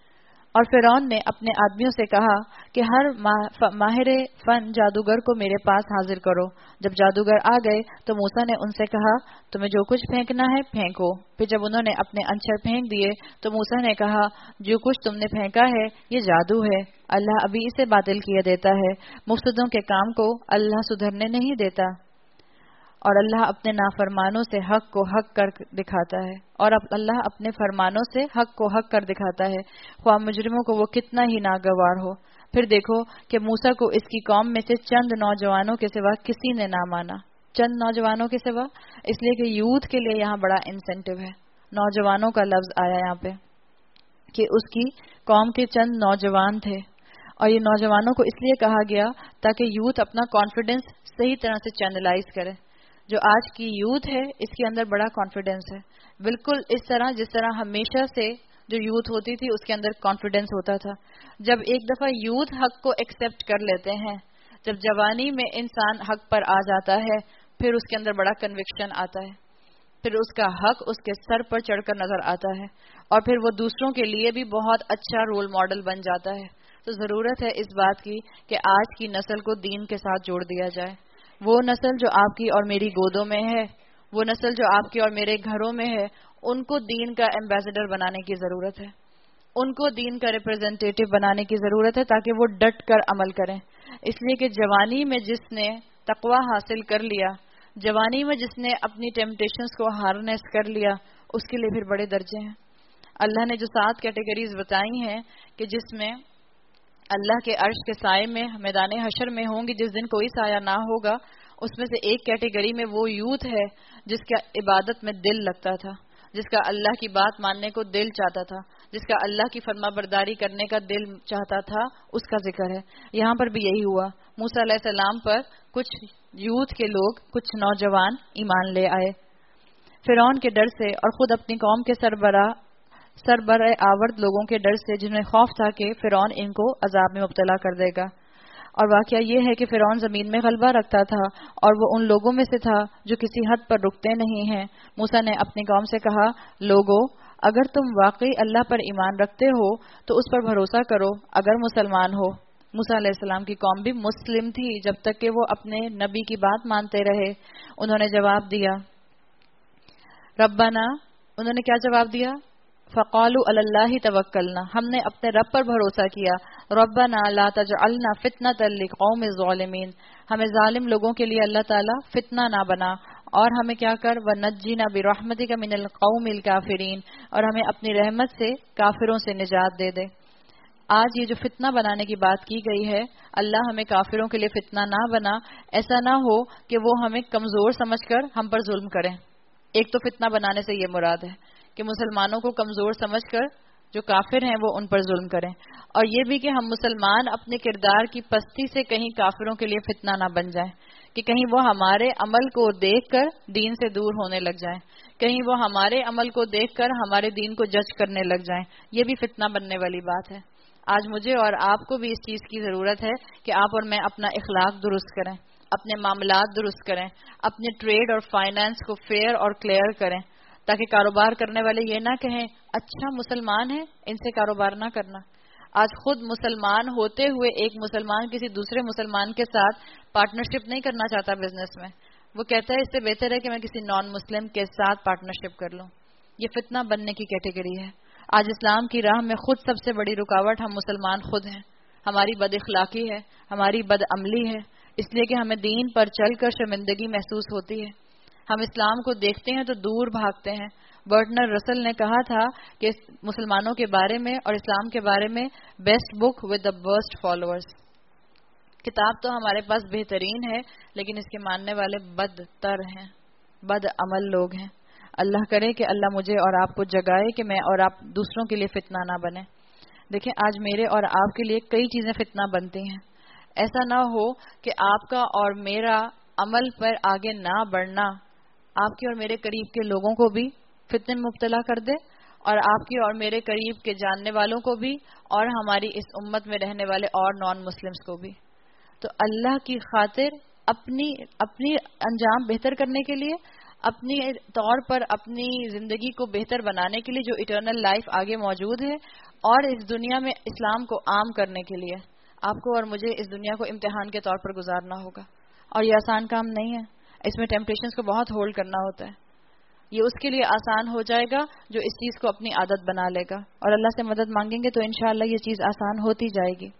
اور فرعون نے اپنے آدمیوں سے کہا کہ ہر ماہر فن جادوگر کو میرے پاس حاضر کرو. جب جادوگر آ گئے تو موسیٰ نے ان سے کہا تمہیں جو کچھ پھینکنا ہے پھینکو. پھر جب انہوں نے اپنے انچر پھینک دیے تو موسیٰ نے کہا جو کچھ تم نے پھینکا ہے یہ جادو ہے. اللہ ابھی اسے باطل کیے دیتا ہے. مفسدوں کے کام کو اللہ سدھرنے نہیں دیتا. اور اللہ اپنے نافرمانوں سے حق کو حق کر دکھاتا ہے اور اللہ اپنے فرمانوں سے حق کو حق کر دکھاتا ہے خواہ مجرموں کو وہ کتنا ہی ناگوار ہو. پھر دیکھو کہ موسیٰ کو اس کی قوم میں سے چند نوجوانوں کے سوا کسی نے نہ مانا. چند نوجوانوں کے سوا اس لیے کہ یوتھ کے لیے یہاں بڑا انسینٹیو ہے. نوجوانوں کا لفظ آیا یہاں پہ کہ اس کی قوم کے چند نوجوان تھے اور یہ نوجوانوں کو اس لیے کہا گیا تاکہ یوتھ اپنا کانفیڈنس صحیح طرح سے چینلائز کرے. جو آج کی یوتھ ہے اس کے اندر بڑا کانفیڈنس ہے, بالکل اس طرح جس طرح ہمیشہ سے جو یوتھ ہوتی تھی اس کے اندر کانفیڈنس ہوتا تھا. جب ایک دفعہ یوتھ حق کو ایکسیپٹ کر لیتے ہیں, جب جوانی میں انسان حق پر آ جاتا ہے پھر اس کے اندر بڑا کنوکشن آتا ہے, پھر اس کا حق اس کے سر پر چڑھ کر نظر آتا ہے اور پھر وہ دوسروں کے لیے بھی بہت اچھا رول ماڈل بن جاتا ہے. تو ضرورت ہے اس بات کی کہ آج کی نسل کو دین کے ساتھ جوڑ دیا جائے. وہ نسل جو آپ کی اور میری گودوں میں ہے, وہ نسل جو آپ کے اور میرے گھروں میں ہے, ان کو دین کا ایمبیسڈر بنانے کی ضرورت ہے, ان کو دین کا ریپرزینٹیٹو بنانے کی ضرورت ہے تاکہ وہ ڈٹ کر عمل کریں. اس لیے کہ جوانی میں جس نے تقوی حاصل کر لیا, جوانی میں جس نے اپنی ٹیمپٹیشنز کو ہارنیس کر لیا, اس کے لیے پھر بڑے درجے ہیں. اللہ نے جو سات کیٹیگریز بتائی ہیں کہ جس میں اللہ کے عرش کے سائے میں میدان حشر میں ہوں گی جس دن کوئی سایہ نہ ہوگا, اس میں سے ایک کیٹیگری میں وہ یوتھ ہے جس کا عبادت میں دل لگتا تھا, جس کا اللہ کی بات ماننے کو دل چاہتا تھا, جس کا اللہ کی فرما برداری کرنے کا دل چاہتا تھا, اس کا ذکر ہے. یہاں پر بھی یہی ہوا. موسیٰ علیہ السلام پر کچھ یوتھ کے لوگ, کچھ نوجوان ایمان لے آئے فرعون کے ڈر سے اور خود اپنی قوم کے سربراہ سربر آورد لوگوں کے ڈر سے جنہیں خوف تھا کہ فرعون ان کو عذاب میں مبتلا کر دے گا. اور واقعہ یہ ہے کہ فرعون زمین میں غلبہ رکھتا تھا اور وہ ان لوگوں میں سے تھا جو کسی حد پر رکتے نہیں ہیں. موسیٰ نے اپنی قوم سے کہا لوگو اگر تم واقعی اللہ پر ایمان رکھتے ہو تو اس پر بھروسہ کرو اگر مسلمان ہو. موسیٰ علیہ السلام کی قوم بھی مسلم تھی جب تک کہ وہ اپنے نبی کی بات مانتے رہے. انہوں نے جواب دیا ربنا, انہوں نے کیا جواب دیا؟ فقالوا علی اللہ توکلنا, ہم نے اپنے رب پر بھروسہ کیا. ربنا لا تجعلنا فتنة للقوم الظالمین, ہمیں ظالم لوگوں کے لیے اللہ تعالیٰ فتنہ نہ بنا اور ہمیں کیا کر ونجینا برحمتک من القوم الکافرین, اور ہمیں اپنی رحمت سے کافروں سے نجات دے دے. آج یہ جو فتنہ بنانے کی بات کی گئی ہے, اللہ ہمیں کافروں کے لیے فتنہ نہ بنا, ایسا نہ ہو کہ وہ ہمیں کمزور سمجھ کر ہم پر ظلم کریں. ایک تو فتنہ بنانے سے یہ مراد ہے کہ مسلمانوں کو کمزور سمجھ کر جو کافر ہیں وہ ان پر ظلم کریں, اور یہ بھی کہ ہم مسلمان اپنے کردار کی پستی سے کہیں کافروں کے لیے فتنہ نہ بن جائیں, کہ کہیں وہ ہمارے عمل کو دیکھ کر دین سے دور ہونے لگ جائیں, کہیں وہ ہمارے عمل کو دیکھ کر ہمارے دین کو جج کرنے لگ جائیں. یہ بھی فتنہ بننے والی بات ہے. آج مجھے اور آپ کو بھی اس چیز کی ضرورت ہے کہ آپ اور میں اپنا اخلاق درست کریں, اپنے معاملات درست کریں, اپنے ٹریڈ اور فائنانس کو فیئر اور کلیئر کریں, تاکہ کاروبار کرنے والے یہ نہ کہیں اچھا مسلمان ہے ان سے کاروبار نہ کرنا. آج خود مسلمان ہوتے ہوئے ایک مسلمان کسی دوسرے مسلمان کے ساتھ پارٹنرشپ نہیں کرنا چاہتا بزنس میں, وہ کہتا ہے اس سے بہتر ہے کہ میں کسی نان مسلم کے ساتھ پارٹنرشپ کر لوں. یہ فتنہ بننے کی کیٹیگری ہے. آج اسلام کی راہ میں خود سب سے بڑی رکاوٹ ہم مسلمان خود ہیں. ہماری بد اخلاقی ہے, ہماری بد عملی ہے, اس لیے کہ ہمیں دین پر چل کر شرمندگی محسوس ہوتی ہے. ہم اسلام کو دیکھتے ہیں تو دور بھاگتے ہیں. برٹنر رسل نے کہا تھا کہ مسلمانوں کے بارے میں اور اسلام کے بارے میں best book with the worst followers. کتاب تو ہمارے پاس بہترین ہے لیکن اس کے ماننے والے بدتر ہیں, بد عمل لوگ ہیں. اللہ کرے کہ اللہ مجھے اور آپ کو جگائے کہ میں اور آپ دوسروں کے لیے فتنہ نہ بنے. دیکھیں آج میرے اور آپ کے لیے کئی چیزیں فتنہ بنتی ہیں. ایسا نہ ہو کہ آپ کا اور میرا عمل پر آگے نہ بڑھنا آپ کے اور میرے قریب کے لوگوں کو بھی فتنے میں مبتلا کر دے, اور آپ کے اور میرے قریب کے جاننے والوں کو بھی, اور ہماری اس امت میں رہنے والے اور نان مسلمز کو بھی. تو اللہ کی خاطر اپنی اپنی انجام بہتر کرنے کے لیے, اپنی طور پر اپنی زندگی کو بہتر بنانے کے لیے جو اٹرنل لائف آگے موجود ہے, اور اس دنیا میں اسلام کو عام کرنے کے لیے آپ کو اور مجھے اس دنیا کو امتحان کے طور پر گزارنا ہوگا، اور یہ آسان کام نہیں ہے. اس میں ٹیمپٹیشنز کو بہت ہولڈ کرنا ہوتا ہے. یہ اس کے لیے آسان ہو جائے گا جو اس چیز کو اپنی عادت بنا لے گا، اور اللہ سے مدد مانگیں گے تو انشاءاللہ یہ چیز آسان ہوتی جائے گی.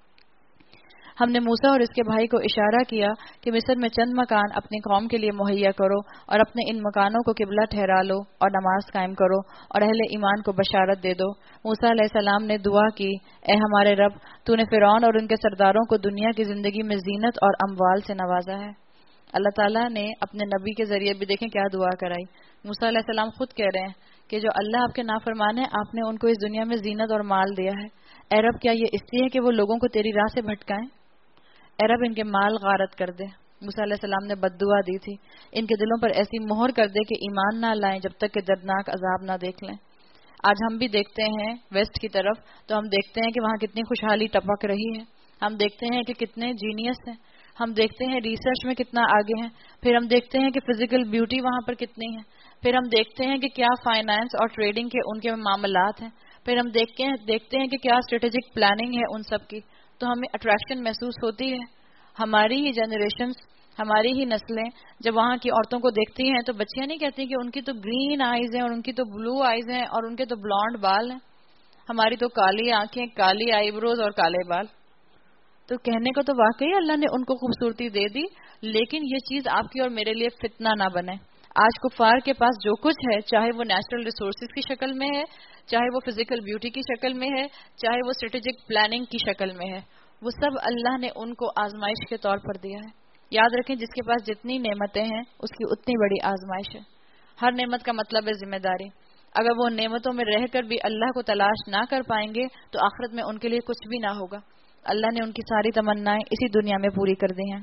ہم نے موسیٰ اور اس کے بھائی کو اشارہ کیا کہ مصر میں چند مکان اپنی قوم کے لیے مہیا کرو اور اپنے ان مکانوں کو قبلہ ٹھہرا لو اور نماز قائم کرو اور اہل ایمان کو بشارت دے دو. موسیٰ علیہ السلام نے دعا کی، اے ہمارے رب، تو نے فرعون اور ان کے سرداروں کو دنیا کی زندگی میں زینت اور اموال سے نوازا ہے. اللہ تعالیٰ نے اپنے نبی کے ذریعے بھی دیکھیں کیا دعا کرائی. موسیٰ علیہ السلام خود کہہ رہے ہیں کہ جو اللہ آپ کے نافرمان ہیں، آپ نے ان کو اس دنیا میں زینت اور مال دیا ہے. اے رب، کیا یہ اس لیے کہ وہ لوگوں کو تیری راہ سے بھٹکائیں؟ اے رب، ان کے مال غارت کر دے. موسیٰ علیہ السلام نے بد دعا دی تھی، ان کے دلوں پر ایسی مہر کر دے کہ ایمان نہ لائیں جب تک کہ دردناک عذاب نہ دیکھ لیں. آج ہم بھی دیکھتے ہیں ویسٹ کی طرف تو ہم دیکھتے ہیں کہ وہاں کتنی خوشحالی ٹپک رہی ہے. ہم دیکھتے ہیں کہ کتنے جینیس ہیں، ہم دیکھتے ہیں ریسرچ میں کتنا آگے ہیں، پھر ہم دیکھتے ہیں کہ فزیکل بیوٹی وہاں پر کتنی ہے، پھر ہم دیکھتے ہیں کہ کیا فائنانس اور ٹریڈنگ کے ان کے معاملات ہیں، پھر ہم دیکھتے ہیں دیکھتے ہیں کہ کیا اسٹریٹجک پلاننگ ہے ان سب کی. تو ہمیں اٹریکشن محسوس ہوتی ہے. ہماری ہی جنریشنز، ہماری ہی نسلیں جب وہاں کی عورتوں کو دیکھتی ہیں تو بچیاں نہیں کہتی کہ ان کی تو گرین آئیز ہیں اور ان کی تو بلو آئیز ہیں اور ان کے تو بلانڈ بال ہیں، ہماری تو کالی آنکھیں، کالی آئی بروز اور کالے بال. تو کہنے کو تو واقعی اللہ نے ان کو خوبصورتی دے دی، لیکن یہ چیز آپ کی اور میرے لیے فتنہ نہ بنے. آج کفار کے پاس جو کچھ ہے، چاہے وہ نیچرل ریسورسز کی شکل میں ہے، چاہے وہ فزیکل بیوٹی کی شکل میں ہے، چاہے وہ اسٹریٹجک پلاننگ کی شکل میں ہے، وہ سب اللہ نے ان کو آزمائش کے طور پر دیا ہے. یاد رکھیں، جس کے پاس جتنی نعمتیں ہیں اس کی اتنی بڑی آزمائش ہے. ہر نعمت کا مطلب ہے ذمہ داری. اگر وہ نعمتوں میں رہ کر بھی اللہ کو تلاش نہ کر پائیں گے تو آخرت میں ان کے لیے کچھ بھی نہ ہوگا. اللہ نے ان کی ساری تمنائیں اسی دنیا میں پوری کر دی ہیں.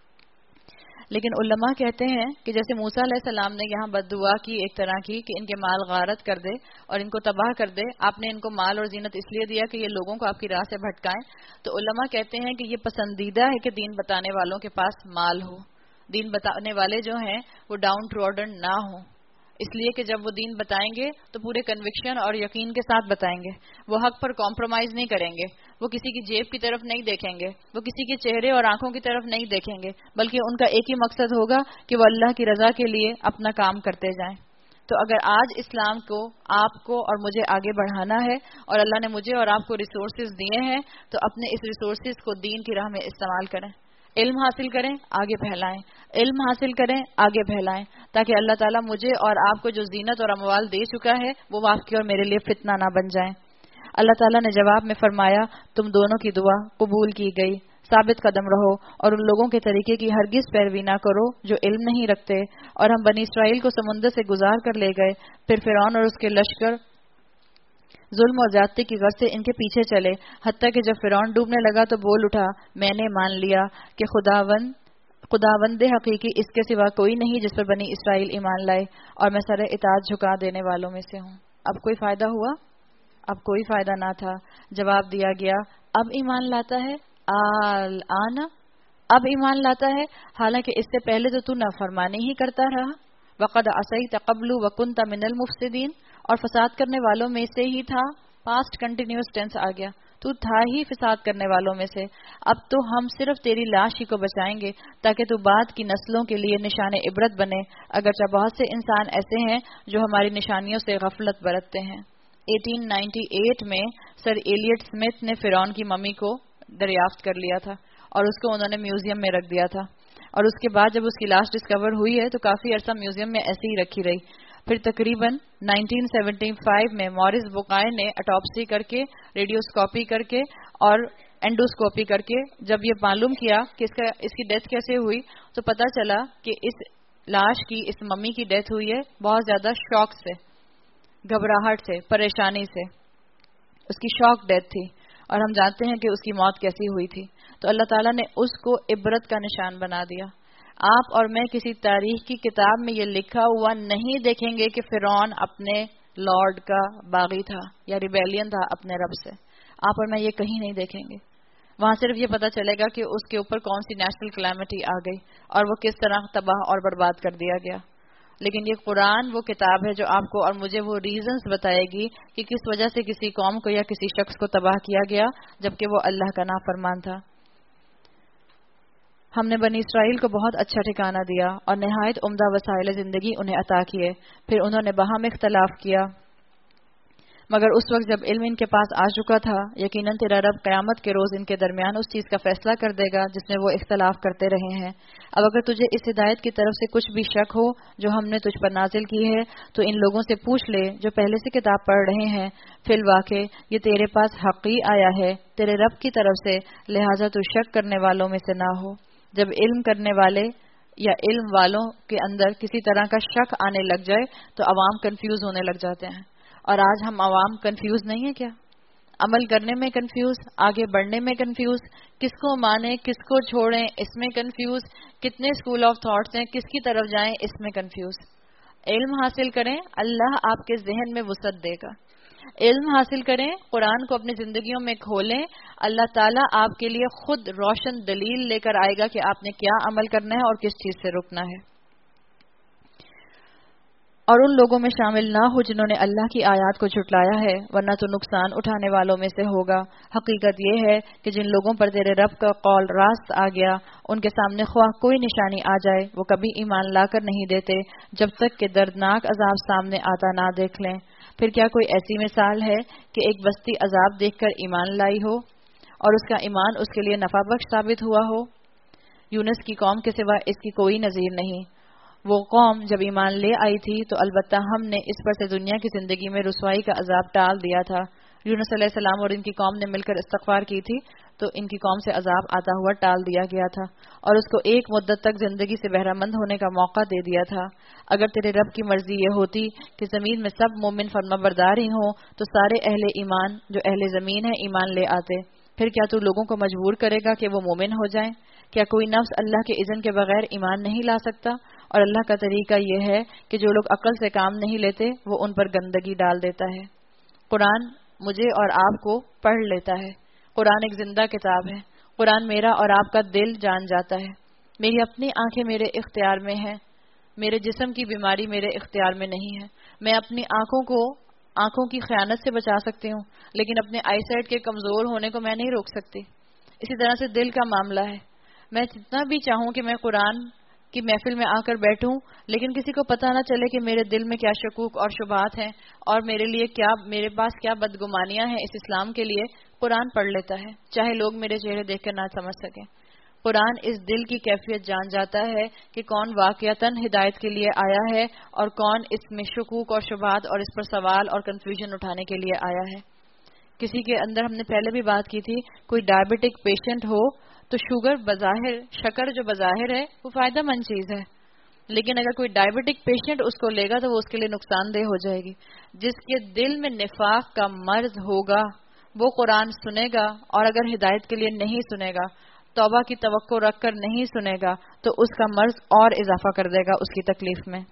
لیکن علماء کہتے ہیں کہ جیسے موسیٰ علیہ السلام نے یہاں بد دعا کی ایک طرح کی کہ ان کے مال غارت کر دے اور ان کو تباہ کر دے، آپ نے ان کو مال اور زینت اس لیے دیا کہ یہ لوگوں کو آپ کی راہ سے بھٹکائیں. تو علماء کہتے ہیں کہ یہ پسندیدہ ہے کہ دین بتانے والوں کے پاس مال ہو، دین بتانے والے جو ہیں وہ ڈاؤن ٹروڈن نہ ہوں، اس لیے کہ جب وہ دین بتائیں گے تو پورے کنوکشن اور یقین کے ساتھ بتائیں گے. وہ حق پر کمپرومائز نہیں کریں گے، وہ کسی کی جیب کی طرف نہیں دیکھیں گے، وہ کسی کے چہرے اور آنکھوں کی طرف نہیں دیکھیں گے، بلکہ ان کا ایک ہی مقصد ہوگا کہ وہ اللہ کی رضا کے لیے اپنا کام کرتے جائیں. تو اگر آج اسلام کو آپ کو اور مجھے آگے بڑھانا ہے اور اللہ نے مجھے اور آپ کو ریسورسز دیے ہیں تو اپنے اس ریسورسز کو دین کی راہ میں استعمال کریں. علم حاصل کریں، آگے پھیلائیں، علم حاصل کریں، آگے پھیلائیں، تاکہ اللہ تعالیٰ مجھے اور آپ کو جو زینت اور اموال دے چکا ہے وہ آپ کی اور میرے لیے فتنہ نہ بن جائیں. اللہ تعالیٰ نے جواب میں فرمایا، تم دونوں کی دعا قبول کی گئی، ثابت قدم رہو اور ان لوگوں کے طریقے کی ہرگز پیروی نہ کرو جو علم نہیں رکھتے. اور ہم بنی اسرائیل کو سمندر سے گزار کر لے گئے، پھر فرعون اور اس کے لشکر ظلم اور زیادتی کی غرض سے ان کے پیچھے چلے، حتیٰ کہ جب فرعون ڈوبنے لگا تو بول اٹھا، میں نے مان لیا کہ خداوند خداوند حقیقی اس کے سوا کوئی نہیں جس پر بنی اسرائیل ایمان لائے، اور میں سر اطاعت جھکا دینے والوں میں سے ہوں. اب کوئی فائدہ ہوا؟ اب کوئی فائدہ نہ تھا. جواب دیا گیا، اب ایمان لاتا ہے، آن اب ایمان لاتا ہے، حالانکہ اس سے پہلے تو تو نافرمانی ہی کرتا رہا. وقد عصیت قبل وکنت من المفسدین، اور فساد کرنے والوں میں سے ہی تھا. پاسٹ کنٹینیوس ٹینس آ گیا، تو تھا ہی فساد کرنے والوں میں سے. اب تو ہم صرف تیری لاش ہی کو بچائیں گے تاکہ تو بعد کی نسلوں کے لیے نشان عبرت بنے، اگرچہ بہت سے انسان ایسے ہیں جو ہماری نشانیوں سے غفلت برتتے ہیں. اٹھارہ سو اٹھانوے میں سر ایلیٹ اسمتھ نے فرعون کی ممی کو دریافت کر لیا تھا اور اس کو انہوں نے میوزیم میں رکھ دیا تھا، اور اس کے بعد جب اس کی لاش ڈسکور ہوئی ہے تو کافی عرصہ میوزیم میں ایسے ہی رکھی رہی. پھر تقریباً انیس سو پچہتر میں مورس بوکائے نے اٹاپسی کر کے، ریڈیوسکوپی کر کے اور اینڈوسکوپی کر کے جب یہ معلوم کیا کہ اس کا اس کی ڈیتھ کیسے ہوئی تو پتہ چلا کہ اس لاش کی، اس ممی کی ڈیتھ ہوئی ہے بہت زیادہ شوق سے، گھبراہٹ سے، پریشانی سے. اس کی شوق ڈیتھ تھی، اور ہم جانتے ہیں کہ اس کی موت کیسی ہوئی تھی. تو اللہ تعالیٰ نے اس کو عبرت کا نشان بنا دیا. آپ اور میں کسی تاریخ کی کتاب میں یہ لکھا ہوا نہیں دیکھیں گے کہ فرعون اپنے لارڈ کا باغی تھا یا ریبیلین تھا اپنے رب سے. آپ اور میں یہ کہیں نہیں دیکھیں گے. وہاں صرف یہ پتا چلے گا کہ اس کے اوپر کون سی نیشنل کلیمٹی آ گئی اور وہ کس طرح تباہ اور برباد کر دیا گیا. لیکن یہ قرآن وہ کتاب ہے جو آپ کو اور مجھے وہ ریزنز بتائے گی کہ کس وجہ سے کسی قوم کو یا کسی شخص کو تباہ کیا گیا جبکہ وہ اللہ کا نافرمان تھا۔ ہم نے بنی اسرائیل کو بہت اچھا ٹھکانہ دیا اور نہایت عمدہ وسائل زندگی انہیں عطا کیے، پھر انہوں نے باہم اختلاف کیا، مگر اس وقت جب علم ان کے پاس آ چکا تھا، یقیناً تیرا رب قیامت کے روز ان کے درمیان اس چیز کا فیصلہ کر دے گا جس میں وہ اختلاف کرتے رہے ہیں۔ اب اگر تجھے اس ہدایت کی طرف سے کچھ بھی شک ہو جو ہم نے تجھ پر نازل کی ہے تو ان لوگوں سے پوچھ لے جو پہلے سے کتاب پڑھ رہے ہیں، فی الواقع یہ تیرے پاس حقی آیا ہے تیرے رب کی طرف سے، لہٰذا تو شک کرنے والوں میں سے نہ ہو۔ جب علم کرنے والے یا علم والوں کے اندر کسی طرح کا شک آنے لگ جائے تو عوام کنفیوز ہونے لگ جاتے ہیں، اور آج ہم عوام کنفیوز نہیں ہیں کیا؟ عمل کرنے میں کنفیوز، آگے بڑھنے میں کنفیوز، کس کو مانیں کس کو چھوڑیں اس میں کنفیوز، کتنے اسکول آف تھاٹس ہیں کس کی طرف جائیں اس میں کنفیوز۔ علم حاصل کریں، اللہ آپ کے ذہن میں وسعت دے گا۔ علم حاصل کریں، قرآن کو اپنی زندگیوں میں کھولیں، اللہ تعالیٰ آپ کے لیے خود روشن دلیل لے کر آئے گا کہ آپ نے کیا عمل کرنا ہے اور کس چیز سے رکنا ہے۔ اور ان لوگوں میں شامل نہ ہو جنہوں نے اللہ کی آیات کو جھٹلایا ہے، ورنہ تو نقصان اٹھانے والوں میں سے ہوگا۔ حقیقت یہ ہے کہ جن لوگوں پر تیرے رب کا قول راست آ گیا، ان کے سامنے خواہ کوئی نشانی آ جائے وہ کبھی ایمان لا کر نہیں دیتے جب تک کہ دردناک عذاب سامنے آتا نہ دیکھ لیں۔ پھر کیا کوئی ایسی مثال ہے کہ ایک بستی عذاب دیکھ کر ایمان لائی ہو اور اس کا ایمان اس کے لیے نفع بخش ثابت ہوا ہو؟ یونس کی قوم کے سوا اس کی کوئی نظیر نہیں۔ وہ قوم جب ایمان لے آئی تھی تو البتہ ہم نے اس پر سے دنیا کی زندگی میں رسوائی کا عذاب ٹال دیا تھا۔ یونس علیہ السلام اور ان کی قوم نے مل کر استغفار کی تھی تو ان کی قوم سے عذاب آتا ہوا ٹال دیا گیا تھا اور اس کو ایک مدت تک زندگی سے بہرہ مند ہونے کا موقع دے دیا تھا۔ اگر تیرے رب کی مرضی یہ ہوتی کہ زمین میں سب مومن فرما بردار ہی ہوں تو سارے اہل ایمان جو اہل زمین ہیں ایمان لے آتے۔ پھر کیا تو لوگوں کو مجبور کرے گا کہ وہ مومن ہو جائیں؟ کیا کوئی نفس اللہ کے اذن کے بغیر ایمان نہیں لا سکتا؟ اور اللہ کا طریقہ یہ ہے کہ جو لوگ عقل سے کام نہیں لیتے وہ ان پر گندگی ڈال دیتا ہے۔ قرآن مجھے اور آپ کو پڑھ لیتا ہے۔ قرآن ایک زندہ کتاب ہے۔ قرآن میرا اور آپ کا دل جان جاتا ہے۔ میری اپنی آنکھیں میرے اختیار میں ہیں، میرے جسم کی بیماری میرے اختیار میں نہیں ہے۔ میں اپنی آنکھوں کو آنکھوں کی خیانت سے بچا سکتی ہوں، لیکن اپنے آئی سائٹ کے کمزور ہونے کو میں نہیں روک سکتی۔ اسی طرح سے دل کا معاملہ ہے۔ میں جتنا بھی چاہوں کہ میں قرآن کی محفل میں آ کر بیٹھوں، لیکن کسی کو پتہ نہ چلے کہ میرے دل میں کیا شکوک اور شبہات ہیں اور میرے لیے کیا میرے پاس کیا بدگمانیاں ہیں اس اسلام کے لیے، قرآن پڑھ لیتا ہے، چاہے لوگ میرے چہرے دیکھ کر نہ سمجھ سکیں۔ قرآن اس دل کی کیفیت جان جاتا ہے کہ کون واقعتاً ہدایت کے لیے آیا ہے اور کون اس میں شکوک اور شبہات اور اس پر سوال اور کنفیوژن اٹھانے کے لیے آیا ہے۔ کسی کے اندر ہم نے پہلے بھی بات کی تھی، کوئی ڈائبٹک پیشنٹ ہو تو شوگر بظاہر شکر جو بظاہر ہے وہ فائدہ مند چیز ہے، لیکن اگر کوئی ڈائبٹک پیشنٹ اس کو لے گا تو وہ اس کے لیے نقصان دہ ہو جائے گی۔ جس کے دل میں نفاق کا مرض ہوگا وہ قرآن سنے گا، اور اگر ہدایت کے لیے نہیں سنے گا، توبہ کی توقع رکھ کر نہیں سنے گا تو اس کا مرض اور اضافہ کر دے گا اس کی تکلیف میں۔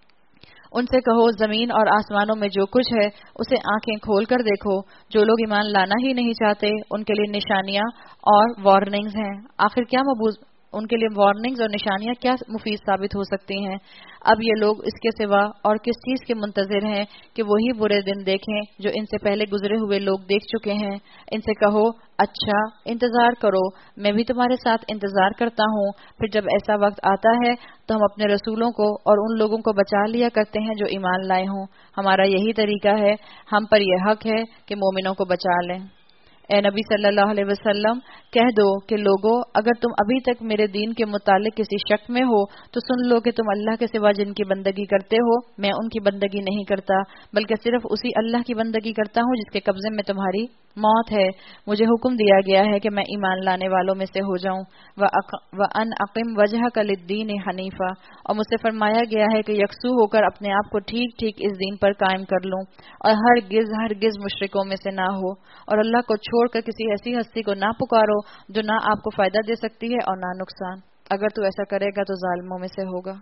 ان سے کہو زمین اور آسمانوں میں جو کچھ ہے اسے آنکھیں کھول کر دیکھو۔ جو لوگ ایمان لانا ہی نہیں چاہتے ان کے لیے نشانیاں اور وارننگز ہیں۔ آخر کیا مبوض ان کے لیے وارننگز اور نشانیاں کیا مفید ثابت ہو سکتی ہیں؟ اب یہ لوگ اس کے سوا اور کس چیز کے منتظر ہیں کہ وہی برے دن دیکھیں جو ان سے پہلے گزرے ہوئے لوگ دیکھ چکے ہیں۔ ان سے کہو اچھا انتظار کرو، میں بھی تمہارے ساتھ انتظار کرتا ہوں، پھر جب ایسا وقت آتا ہے تو ہم اپنے رسولوں کو اور ان لوگوں کو بچا لیا کرتے ہیں جو ایمان لائے ہوں۔ ہمارا یہی طریقہ ہے، ہم پر یہ حق ہے کہ مومنوں کو بچا لیں۔ اے نبی صلی اللہ علیہ وسلم کہہ دو کہ لوگو اگر تم ابھی تک میرے دین کے متعلق کسی شک میں ہو تو سن لو کہ تم اللہ کے سوا جن کی بندگی کرتے ہو میں ان کی بندگی نہیں کرتا، بلکہ صرف اسی اللہ کی بندگی کرتا ہوں جس کے قبضے میں تمہاری موت ہے۔ مجھے حکم دیا گیا ہے کہ میں ایمان لانے والوں میں سے ہو جاؤں۔ وَأَنْ أَقِمْ وَجْهَكَ لِلدِّينِ حَنِيفًا، اور مجھ سے فرمایا گیا ہے کہ یکسو ہو کر اپنے آپ کو ٹھیک ٹھیک اس دین پر قائم کر لوں اور ہرگز ہرگز مشرکوں میں سے نہ ہو، اور اللہ کو چھوڑ کر کسی ایسی ہستی کو نہ پکارو جو نہ آپ کو فائدہ دے سکتی ہے اور نہ نقصان۔ اگر تو ایسا کرے گا تو ظالموں میں سے ہوگا۔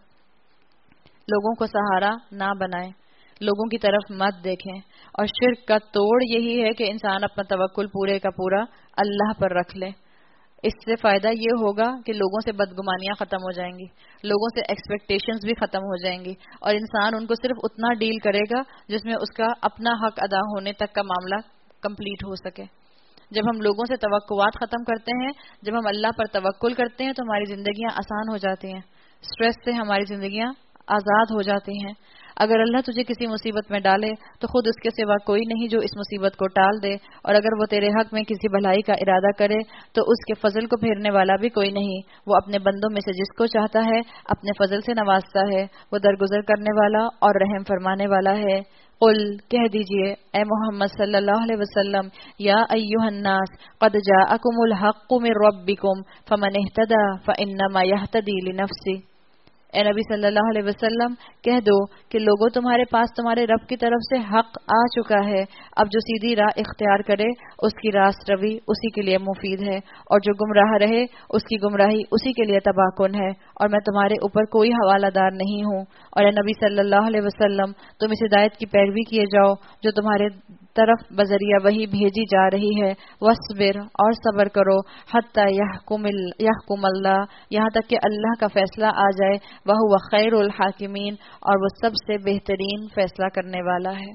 لوگوں کو سہارا نہ بنائیں، لوگوں کی طرف مت دیکھیں، اور شرک کا توڑ یہی ہے کہ انسان اپنا توکل پورے کا پورا اللہ پر رکھ لے۔ اس سے فائدہ یہ ہوگا کہ لوگوں سے بدگمانیاں ختم ہو جائیں گی، لوگوں سے ایکسپیکٹیشنز بھی ختم ہو جائیں گی، اور انسان ان کو صرف اتنا ڈیل کرے گا جس میں اس کا اپنا حق ادا ہونے تک کا معاملہ کمپلیٹ ہو سکے۔ جب ہم لوگوں سے توقعات ختم کرتے ہیں، جب ہم اللہ پر توکل کرتے ہیں، تو ہماری زندگیاں آسان ہو جاتی ہیں، سٹریس سے ہماری زندگیاں آزاد ہو جاتی ہیں۔ اگر اللہ تجھے کسی مصیبت میں ڈالے تو خود اس کے سوا کوئی نہیں جو اس مصیبت کو ٹال دے، اور اگر وہ تیرے حق میں کسی بھلائی کا ارادہ کرے تو اس کے فضل کو پھیرنے والا بھی کوئی نہیں۔ وہ اپنے بندوں میں سے جس کو چاہتا ہے اپنے فضل سے نوازتا ہے، وہ درگزر کرنے والا اور رحم فرمانے والا ہے۔ قل کہہ دیجئے اے محمد صلی اللہ علیہ وسلم، یا ایھا الناس قد جاءکم الحق من ربکم فمن اہتدی فانما یہتدی لنفسہ۔ اے نبی صلی اللہ علیہ وسلم کہہ دو کہ لوگوں تمہارے پاس تمہارے رب کی طرف سے حق آ چکا ہے، اب جو سیدھی راہ اختیار کرے اس کی راست روی اسی کے لیے مفید ہے، اور جو گمراہ رہے اس کی گمراہی اسی کے لیے تباہ کن ہے، اور میں تمہارے اوپر کوئی حوالہ دار نہیں ہوں۔ اور اے نبی صلی اللہ علیہ وسلم تم اس ہدایت کی پیروی کیے جاؤ جو تمہارے طرف بذریعہ وہی بھیجی جا رہی ہے، وصبر اور صبر کرو حتی یحکم یحکم اللہ، یہاں تک کہ اللہ کا فیصلہ آ جائے، وہو خیر الحاکمین، اور وہ سب سے بہترین فیصلہ کرنے والا ہے۔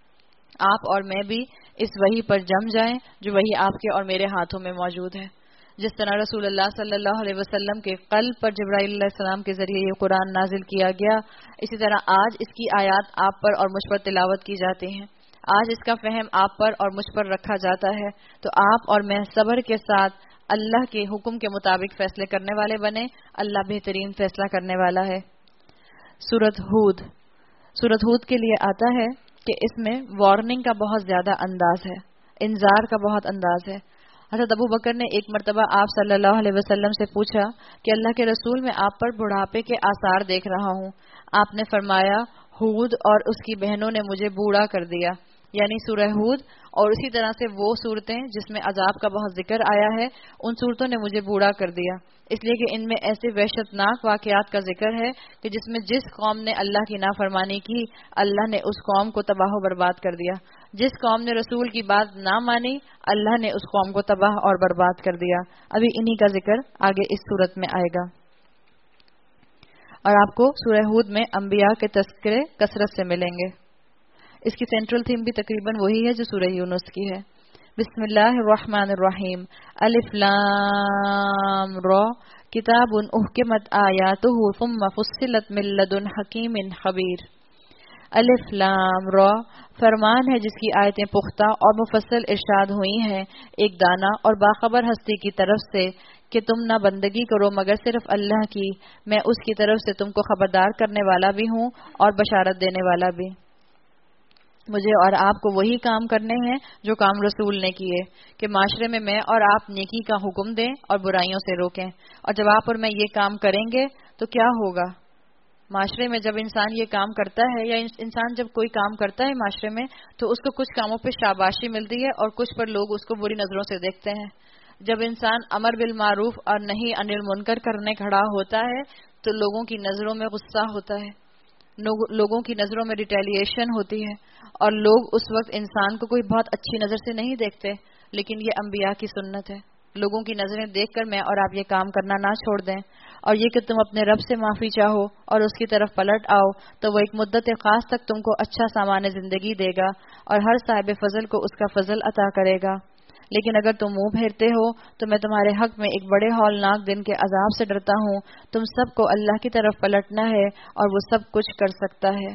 آپ اور میں بھی اس وحی پر جم جائیں جو وحی آپ کے اور میرے ہاتھوں میں موجود ہے۔ جس طرح رسول اللہ صلی اللہ علیہ وسلم کے قلب پر جبرائیل علیہ السلام کے ذریعے یہ قرآن نازل کیا گیا، اسی طرح آج اس کی آیات آپ پر اور مجھ پر تلاوت کی جاتی ہیں، آج اس کا فہم آپ پر اور مجھ پر رکھا جاتا ہے، تو آپ اور میں صبر کے ساتھ اللہ کے حکم کے مطابق فیصلے کرنے والے بنے۔ اللہ بہترین فیصلہ کرنے والا ہے۔ سورۃ ہود سورۃ ہود کے لیے آتا ہے کہ اس میں وارننگ کا بہت زیادہ انداز ہے، انذار کا بہت انداز ہے۔ حضرت ابو بکر نے ایک مرتبہ آپ صلی اللہ علیہ وسلم سے پوچھا کہ اللہ کے رسول، میں آپ پر بڑھاپے کے آثار دیکھ رہا ہوں۔ آپ نے فرمایا ہود اور اس کی بہنوں نے مجھے بوڑھا کر دیا، یعنی سورہ ہود، اور اسی طرح سے وہ صورتیں جس میں عذاب کا بہت ذکر آیا ہے، ان صورتوں نے مجھے بوڑھا کر دیا، اس لیے کہ ان میں ایسے وحشت ناک واقعات کا ذکر ہے کہ جس میں جس قوم نے اللہ کی نافرمانی کی، اللہ نے اس قوم کو تباہ و برباد کر دیا، جس قوم نے رسول کی بات نہ مانی، اللہ نے اس قوم کو تباہ اور برباد کر دیا۔ ابھی انہی کا ذکر آگے اس صورت میں آئے گا، اور آپ کو سورہ ہود میں انبیاء کے تذکرے کثرت سے ملیں گے۔ اس کی سینٹرل تھیم بھی تقریباً وہی ہے جو سورہ یونس کی ہے۔ بسم اللہ الرحمن الرحیم، الف لام را، کتاب احکمت آیاتہ ثم فصلت من لدن حکیم خبیر۔ الف لام را فرمان ہے جس کی آیتیں پختہ اور مفصل ارشاد ہوئی ہیں ایک دانا اور باخبر ہستی کی طرف سے کہ تم نہ بندگی کرو مگر صرف اللہ کی، میں اس کی طرف سے تم کو خبردار کرنے والا بھی ہوں اور بشارت دینے والا بھی۔ مجھے اور آپ کو وہی کام کرنے ہیں جو کام رسول نے کیے، کہ معاشرے میں میں اور آپ نیکی کا حکم دیں اور برائیوں سے روکیں، اور جب آپ اور میں یہ کام کریں گے تو کیا ہوگا؟ معاشرے میں جب انسان یہ کام کرتا ہے، یا انسان جب کوئی کام کرتا ہے معاشرے میں، تو اس کو کچھ کاموں پہ شاباشی ملتی ہے اور کچھ پر لوگ اس کو بری نظروں سے دیکھتے ہیں۔ جب انسان امر بالمعروف اور نہی عن المنکر کرنے کھڑا ہوتا ہے تو لوگوں کی نظروں میں غصہ ہوتا ہے، لوگوں کی نظروں میں ریٹیلیشن ہوتی ہے، اور لوگ اس وقت انسان کو کوئی بہت اچھی نظر سے نہیں دیکھتے، لیکن یہ انبیاء کی سنت ہے۔ لوگوں کی نظریں دیکھ کر میں اور آپ یہ کام کرنا نہ چھوڑ دیں، اور یہ کہ تم اپنے رب سے معافی چاہو اور اس کی طرف پلٹ آؤ تو وہ ایک مدت خاص تک تم کو اچھا سامان زندگی دے گا اور ہر صاحب فضل کو اس کا فضل عطا کرے گا۔ لیکن اگر تم منہ پھیرتے ہو تو میں تمہارے حق میں ایک بڑے ہولناک دن کے عذاب سے ڈرتا ہوں۔ تم سب کو اللہ کی طرف پلٹنا ہے اور وہ سب کچھ کر سکتا ہے۔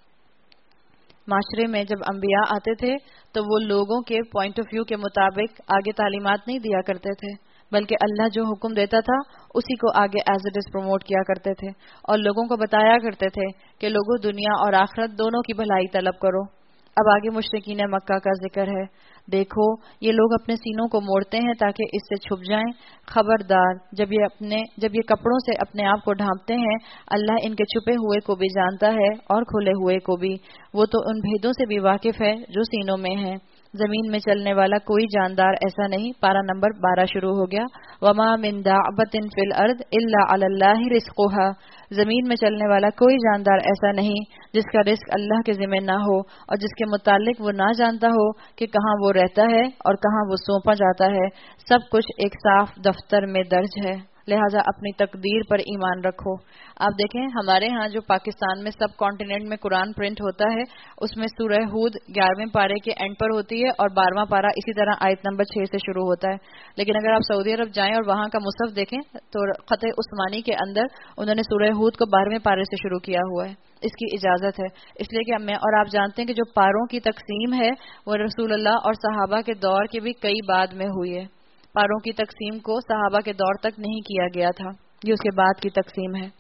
معاشرے میں جب انبیاء آتے تھے تو وہ لوگوں کے پوائنٹ آف ویو کے مطابق آگے تعلیمات نہیں دیا کرتے تھے، بلکہ اللہ جو حکم دیتا تھا اسی کو آگے ایز اٹ از پروموٹ کیا کرتے تھے، اور لوگوں کو بتایا کرتے تھے کہ لوگوں دنیا اور آخرت دونوں کی بھلائی طلب کرو۔ اب آگے مشرکین مکہ کا ذکر ہے۔ دیکھو یہ لوگ اپنے سینوں کو موڑتے ہیں تاکہ اس سے چھپ جائیں، خبردار جب یہ اپنے جب یہ کپڑوں سے اپنے آپ کو ڈھانپتے ہیں، اللہ ان کے چھپے ہوئے کو بھی جانتا ہے اور کھلے ہوئے کو بھی، وہ تو ان بھیدوں سے بھی واقف ہے جو سینوں میں ہیں۔ زمین میں چلنے والا کوئی جاندار ایسا نہیں. پارہ نمبر بارہ شروع ہو گیا. وما من دابۃ فی الارض الا علی اللہ رزقها. زمین میں چلنے والا کوئی جاندار ایسا نہیں جس کا رزق اللہ کے ذمہ نہ ہو اور جس کے متعلق وہ نہ جانتا ہو کہ کہاں وہ رہتا ہے اور کہاں وہ سونپا جاتا ہے. سب کچھ ایک صاف دفتر میں درج ہے. لہٰذا اپنی تقدیر پر ایمان رکھو. آپ دیکھیں ہمارے ہاں جو پاکستان میں سب کانٹیننٹ میں قرآن پرنٹ ہوتا ہے اس میں سورہ ہود گیارہویں پارے کے اینڈ پر ہوتی ہے اور بارہواں پارہ اسی طرح آیت نمبر چھ سے شروع ہوتا ہے. لیکن اگر آپ سعودی عرب جائیں اور وہاں کا مصحف دیکھیں تو خط عثمانی کے اندر انہوں نے سورہ ہود کو بارہویں پارے سے شروع کیا ہوا ہے. اس کی اجازت ہے اس لیے کہ میں اور آپ جانتے ہیں کہ جو پاروں کی تقسیم ہے وہ رسول اللہ اور صحابہ کے دور کے بھی کئی بعد میں ہوئی ہے. پاروں کی تقسیم کو صحابہ کے دور تک نہیں کیا گیا تھا، یہ اس کے بعد کی تقسیم ہے.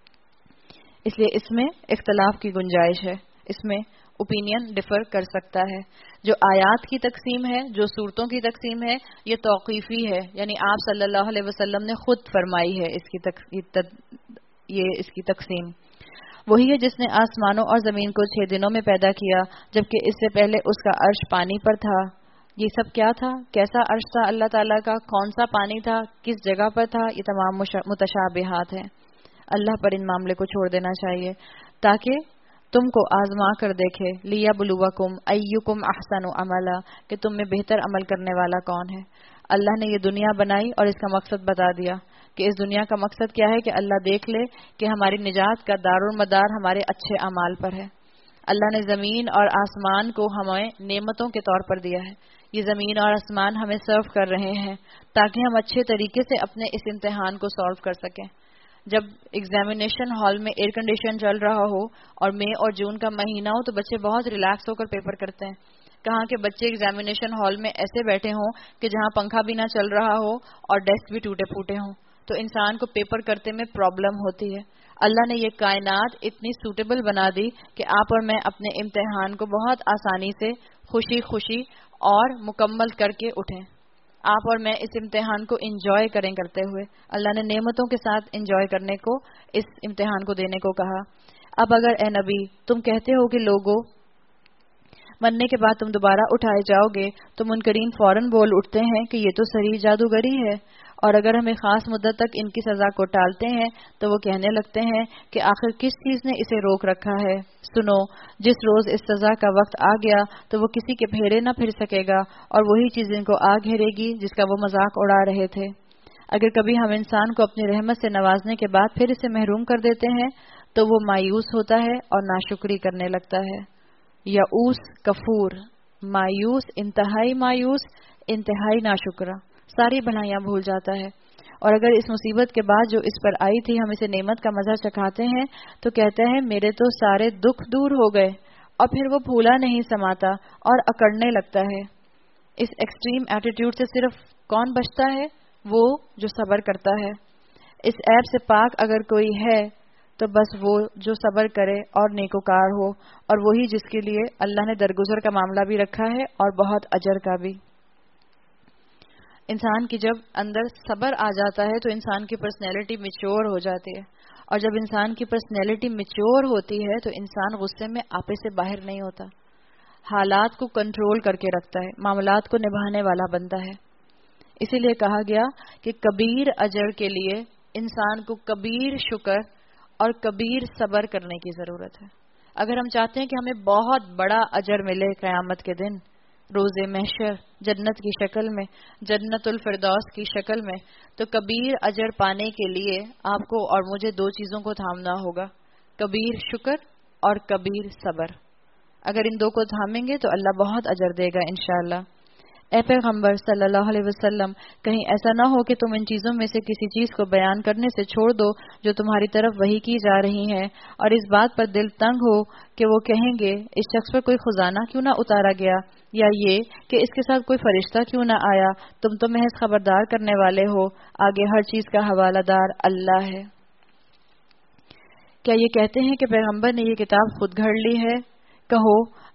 اس لیے اس میں اختلاف کی گنجائش ہے، اس میں اوپینین ڈفر کر سکتا ہے. جو آیات کی تقسیم ہے، جو صورتوں کی تقسیم ہے، یہ توقیفی ہے، یعنی آپ صلی اللہ علیہ وسلم نے خود فرمائی ہے اس کی تق... یہ اس کی تقسیم. وہی ہے جس نے آسمانوں اور زمین کو چھ دنوں میں پیدا کیا جبکہ اس سے پہلے اس کا عرش پانی پر تھا. یہ سب کیا تھا؟ کیسا عرش تھا اللہ تعالیٰ کا؟ کون سا پانی تھا؟ کس جگہ پر تھا؟ یہ تمام متشابہات ہیں. اللہ پر ان معاملے کو چھوڑ دینا چاہیے تاکہ تم کو آزما کر دیکھے. لیبلوکم ایکم احسن عملا، کہ تم میں بہتر عمل کرنے والا کون ہے. اللہ نے یہ دنیا بنائی اور اس کا مقصد بتا دیا کہ اس دنیا کا مقصد کیا ہے کہ اللہ دیکھ لے کہ ہماری نجات کا دارالمدار ہمارے اچھے اعمال پر ہے. اللہ نے زمین اور آسمان کو ہمیں نعمتوں کے طور پر دیا ہے. یہ زمین اور آسمان ہمیں سرو کر رہے ہیں تاکہ ہم اچھے طریقے سے اپنے اس امتحان کو سالو کر سکیں. جب ایگزامینیشن ہال میں ایئر کنڈیشن چل رہا ہو اور مئی اور جون کا مہینہ ہو تو بچے بہت ریلیکس ہو کر پیپر کرتے ہیں. کہاں کہ بچے ایگزامینیشن ہال میں ایسے بیٹھے ہوں کہ جہاں پنکھا بھی نہ چل رہا ہو اور ڈیسک بھی ٹوٹے پھوٹے ہوں تو انسان کو پیپر کرتے میں پرابلم ہوتی ہے. اللہ نے یہ کائنات اتنی سوٹیبل بنا دی کہ آپ اور میں اپنے امتحان کو بہت آسانی سے خوشی خوشی اور مکمل کر کے اٹھیں. آپ اور میں اس امتحان کو انجوائے کریں کرتے ہوئے. اللہ نے نعمتوں کے ساتھ انجوائے کرنے کو اس امتحان کو دینے کو کہا. اب اگر اے نبی تم کہتے ہو کہ لوگوں مرنے کے بعد تم دوبارہ اٹھائے جاؤ گے تو منکرین فوراً بول اٹھتے ہیں کہ یہ تو صریح جادوگری ہے، اور اگر ہمیں خاص مدت تک ان کی سزا کو ٹالتے ہیں تو وہ کہنے لگتے ہیں کہ آخر کس چیز نے اسے روک رکھا ہے. سنو، جس روز اس سزا کا وقت آ گیا تو وہ کسی کے پھیرے نہ پھر سکے گا اور وہی چیز ان کو آ گھیرے گی جس کا وہ مذاق اڑا رہے تھے. اگر کبھی ہم انسان کو اپنی رحمت سے نوازنے کے بعد پھر اسے محروم کر دیتے ہیں تو وہ مایوس ہوتا ہے اور ناشکری کرنے لگتا ہے. یئوس کفور، مایوس، انتہائی مایوس، انتہائی ناشکرہ، ساری بھلائیاں بھول جاتا ہے. اور اگر اس مصیبت کے بعد جو اس پر آئی تھی ہم اسے نعمت کا مزہ چکھاتے ہیں تو کہتے ہیں میرے تو سارے دکھ دور ہو گئے، اور پھر وہ پھولا نہیں سماتا اور اکڑنے لگتا ہے. اس ایکسٹریم ایٹیٹیوڈ سے صرف کون بچتا ہے؟ وہ جو صبر کرتا ہے. اس عیب سے پاک اگر کوئی ہے تو بس وہ جو صبر کرے اور نیکوکار ہو، اور وہی جس کے لیے اللہ نے درگزر کا معاملہ بھی رکھا ہے اور بہت اجر کا بھی. انسان کی جب اندر صبر آ جاتا ہے تو انسان کی پرسنالٹی میچور ہو جاتی ہے، اور جب انسان کی پرسنالٹی میچور ہوتی ہے تو انسان غصے میں آپے سے باہر نہیں ہوتا، حالات کو کنٹرول کر کے رکھتا ہے، معاملات کو نبھانے والا بنتا ہے. اسی لیے کہا گیا کہ کبیر اجر کے لیے انسان کو کبیر شکر اور کبیر صبر کرنے کی ضرورت ہے. اگر ہم چاہتے ہیں کہ ہمیں بہت بڑا اجر ملے قیامت کے دن، روز محشر، جنت کی شکل میں، جنت الفردوس کی شکل میں، تو کبیر اجر پانے کے لیے آپ کو اور مجھے دو چیزوں کو تھامنا ہوگا، کبیر شکر اور کبیر صبر. اگر ان دو کو تھامیں گے تو اللہ بہت اجر دے گا انشاءاللہ. اے پیغمبر صلی اللہ علیہ وسلم، کہیں ایسا نہ ہو کہ تم ان چیزوں میں سے کسی چیز کو بیان کرنے سے چھوڑ دو جو تمہاری طرف وحی کی جا رہی ہیں، اور اس بات پر دل تنگ ہو کہ وہ کہیں گے اس شخص پر کوئی خزانہ کیوں نہ اتارا گیا، یا یہ کہ اس کے ساتھ کوئی فرشتہ کیوں نہ آیا. تم تو محض خبردار کرنے والے ہو، آگے ہر چیز کا حوالہ دار اللہ ہے. کیا یہ کہتے ہیں کہ پیغمبر نے یہ کتاب خود گھڑ لی ہے؟ کہو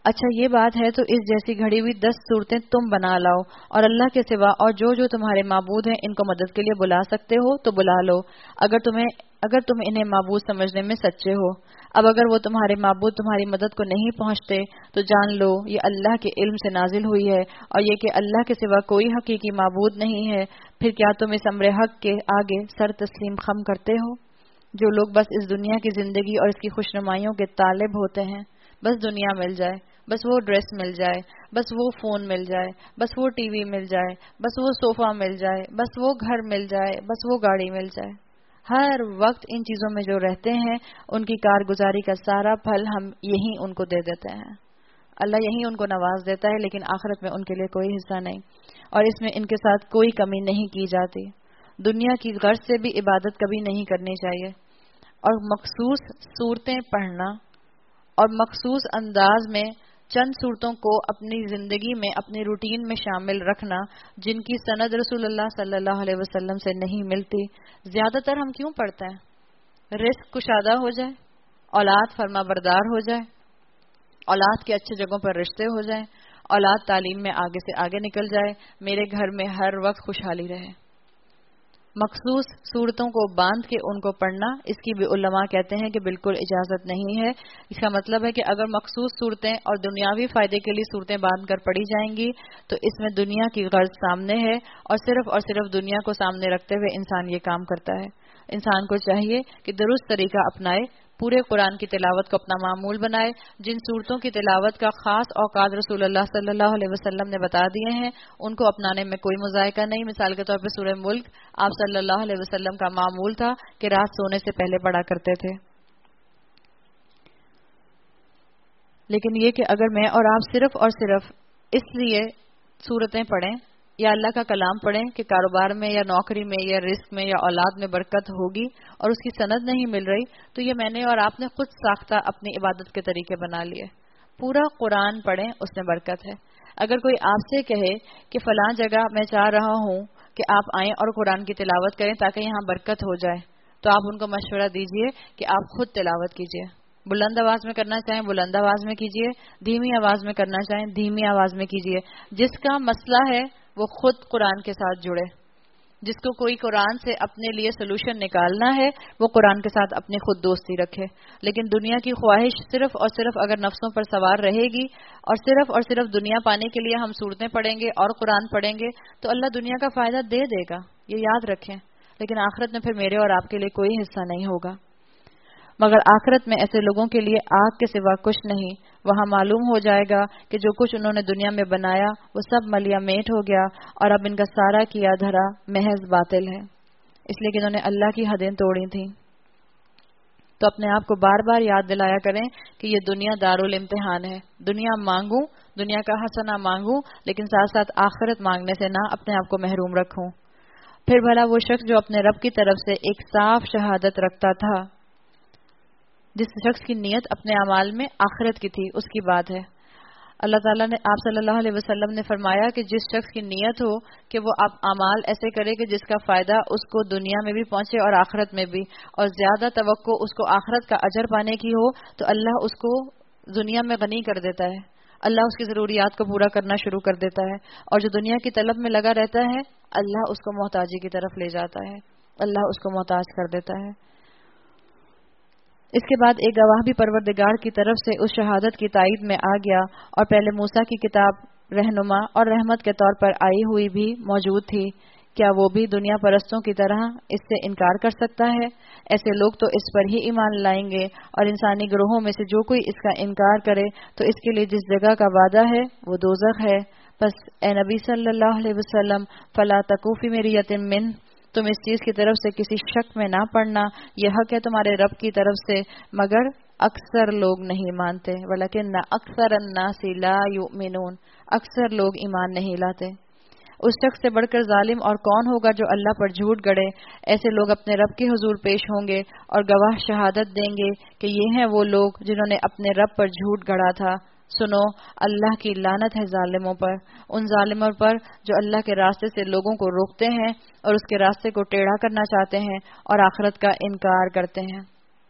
اچھا یہ بات ہے تو اس جیسی گھڑی ہوئی دس صورتیں تم بنا لاؤ، اور اللہ کے سوا اور جو جو تمہارے معبود ہیں ان کو مدد کے لیے بلا سکتے ہو تو بلا لو، اگر تمہیں اگر تم انہیں معبود سمجھنے میں سچے ہو۔ اب اگر وہ تمہارے معبود تمہاری مدد کو نہیں پہنچتے تو جان لو یہ اللہ کے علم سے نازل ہوئی ہے، اور یہ کہ اللہ کے سوا کوئی حقیقی معبود نہیں ہے۔ پھر کیا تم اس امر حق کے آگے سر تسلیم خم کرتے ہو؟ جو لوگ بس اس دنیا کی زندگی اور اس کی خوشنمائیوں کے طالب ہوتے ہیں، بس دنیا مل جائے، بس وہ ڈریس مل جائے، بس وہ فون مل جائے، بس وہ ٹی وی مل جائے، بس وہ صوفہ مل جائے، بس وہ گھر مل جائے، بس وہ گاڑی مل جائے، ہر وقت ان چیزوں میں جو رہتے ہیں ان کی کارگزاری کا سارا پھل ہم یہی ان کو دے دیتے ہیں۔ اللہ یہی ان کو نواز دیتا ہے، لیکن آخرت میں ان کے لیے کوئی حصہ نہیں، اور اس میں ان کے ساتھ کوئی کمی نہیں کی جاتی۔ دنیا کی غرض سے بھی عبادت کبھی نہیں کرنی چاہیے، اور مخصوص صورتیں پڑھنا اور مخصوص انداز میں چند صورتوں کو اپنی زندگی میں اپنی روٹین میں شامل رکھنا جن کی سند رسول اللہ صلی اللہ علیہ وسلم سے نہیں ملتی، زیادہ تر ہم کیوں پڑھتے ہیں؟ رزق کشادہ ہو جائے، اولاد فرما بردار ہو جائے، اولاد کے اچھے جگہوں پر رشتے ہو جائیں، اولاد تعلیم میں آگے سے آگے نکل جائے، میرے گھر میں ہر وقت خوشحالی رہے۔ مخصوص صورتوں کو باندھ کے ان کو پڑھنا، اس کی بھی علماء کہتے ہیں کہ بالکل اجازت نہیں ہے۔ اس کا مطلب ہے کہ اگر مخصوص صورتیں اور دنیاوی فائدے کے لیے صورتیں باندھ کر پڑھی جائیں گی تو اس میں دنیا کی غرض سامنے ہے، اور صرف اور صرف دنیا کو سامنے رکھتے ہوئے انسان یہ کام کرتا ہے۔ انسان کو چاہیے کہ درست طریقہ اپنائے، پورے قرآن کی تلاوت کو اپنا معمول بنائے۔ جن صورتوں کی تلاوت کا خاص اوقات رسول اللہ صلی اللہ علیہ وسلم نے بتا دیے ہیں ان کو اپنانے میں کوئی مذائقہ نہیں۔ مثال کے طور پہ سورہ ملک آپ صلی اللہ علیہ وسلم کا معمول تھا کہ رات سونے سے پہلے پڑھا کرتے تھے۔ لیکن یہ کہ اگر میں اور آپ صرف اور صرف اس لیے صورتیں پڑھیں یا اللہ کا کلام پڑھیں کہ کاروبار میں یا نوکری میں یا رزق میں یا اولاد میں برکت ہوگی اور اس کی سند نہیں مل رہی، تو یہ میں نے اور آپ نے خود ساختہ اپنی عبادت کے طریقے بنا لیے۔ پورا قرآن پڑھیں، اس میں برکت ہے۔ اگر کوئی آپ سے کہے کہ فلاں جگہ میں چاہ رہا ہوں کہ آپ آئیں اور قرآن کی تلاوت کریں تاکہ یہاں برکت ہو جائے، تو آپ ان کو مشورہ دیجئے کہ آپ خود تلاوت کیجئے۔ بلند آواز میں کرنا چاہیں بلند آواز میں کیجئے، دھیمی آواز میں کرنا چاہیں دھیمی آواز میں کیجئے۔ جس کا مسئلہ ہے وہ خود قرآن کے ساتھ جڑے۔ جس کو کوئی قرآن سے اپنے لیے سلوشن نکالنا ہے وہ قرآن کے ساتھ اپنی خود دوستی رکھے۔ لیکن دنیا کی خواہش صرف اور صرف اگر نفسوں پر سوار رہے گی اور صرف اور صرف دنیا پانے کے لیے ہم صورتیں پڑھیں گے اور قرآن پڑھیں گے تو اللہ دنیا کا فائدہ دے دے گا، یہ یاد رکھیں، لیکن آخرت میں پھر میرے اور آپ کے لیے کوئی حصہ نہیں ہوگا۔ مگر آخرت میں ایسے لوگوں کے لیے آگ کے سوا کچھ نہیں۔ وہاں معلوم ہو جائے گا کہ جو کچھ انہوں نے دنیا میں بنایا وہ سب ملیا میٹ ہو گیا، اور اب ان کا سارا کیا دھرا محض باطل ہے، اس لیے کہ انہوں نے اللہ کی حدیں توڑی تھیں۔ تو اپنے آپ کو بار بار یاد دلایا کریں کہ یہ دنیا دارالامتحان ہے۔ دنیا مانگوں، دنیا کا حسنہ مانگوں، لیکن ساتھ ساتھ آخرت مانگنے سے نہ اپنے آپ کو محروم رکھوں۔ پھر بھلا وہ شخص جو اپنے رب کی طرف سے ایک صاف شہادت رکھتا تھا، جس شخص کی نیت اپنے اعمال میں آخرت کی تھی، اس کی بات ہے۔ اللہ تعالیٰ نے آپ صلی اللہ علیہ وسلم نے فرمایا کہ جس شخص کی نیت ہو کہ وہ آپ اعمال ایسے کرے کہ جس کا فائدہ اس کو دنیا میں بھی پہنچے اور آخرت میں بھی، اور زیادہ توقع اس کو آخرت کا اجر پانے کی ہو، تو اللہ اس کو دنیا میں غنی کر دیتا ہے، اللہ اس کی ضروریات کو پورا کرنا شروع کر دیتا ہے، اور جو دنیا کی طلب میں لگا رہتا ہے اللہ اس کو محتاجی کی طرف لے جاتا ہے، اللہ اس کو محتاج کر دیتا ہے۔ اس کے بعد ایک گواہ بھی پروردگار کی طرف سے اس شہادت کی تائید میں آ گیا، اور پہلے موسیٰ کی کتاب رہنما اور رحمت کے طور پر آئی ہوئی بھی موجود تھی۔ کیا وہ بھی دنیا پرستوں کی طرح اس سے انکار کر سکتا ہے؟ ایسے لوگ تو اس پر ہی ایمان لائیں گے، اور انسانی گروہوں میں سے جو کوئی اس کا انکار کرے تو اس کے لیے جس جگہ کا وعدہ ہے وہ دوزخ ہے۔ بس اے نبی صلی اللہ علیہ وسلم فلا تکو فی مریۃ منہ، تم اس چیز کی طرف سے کسی شک میں نہ پڑنا، یہ حق ہے تمہارے رب کی طرف سے، مگر اکثر لوگ نہیں مانتے، ولیکن اکثر الناس لا یؤمنون، اکثر لوگ ایمان نہیں لاتے۔ اس شخص سے بڑھ کر ظالم اور کون ہوگا جو اللہ پر جھوٹ گڑے؟ ایسے لوگ اپنے رب کے حضور پیش ہوں گے اور گواہ شہادت دیں گے کہ یہ ہیں وہ لوگ جنہوں نے اپنے رب پر جھوٹ گڑا تھا۔ سنو، اللہ کی لعنت ہے ظالموں پر، ان ظالموں پر جو اللہ کے راستے سے لوگوں کو روکتے ہیں اور اس کے راستے کو ٹیڑھا کرنا چاہتے ہیں اور آخرت کا انکار کرتے ہیں۔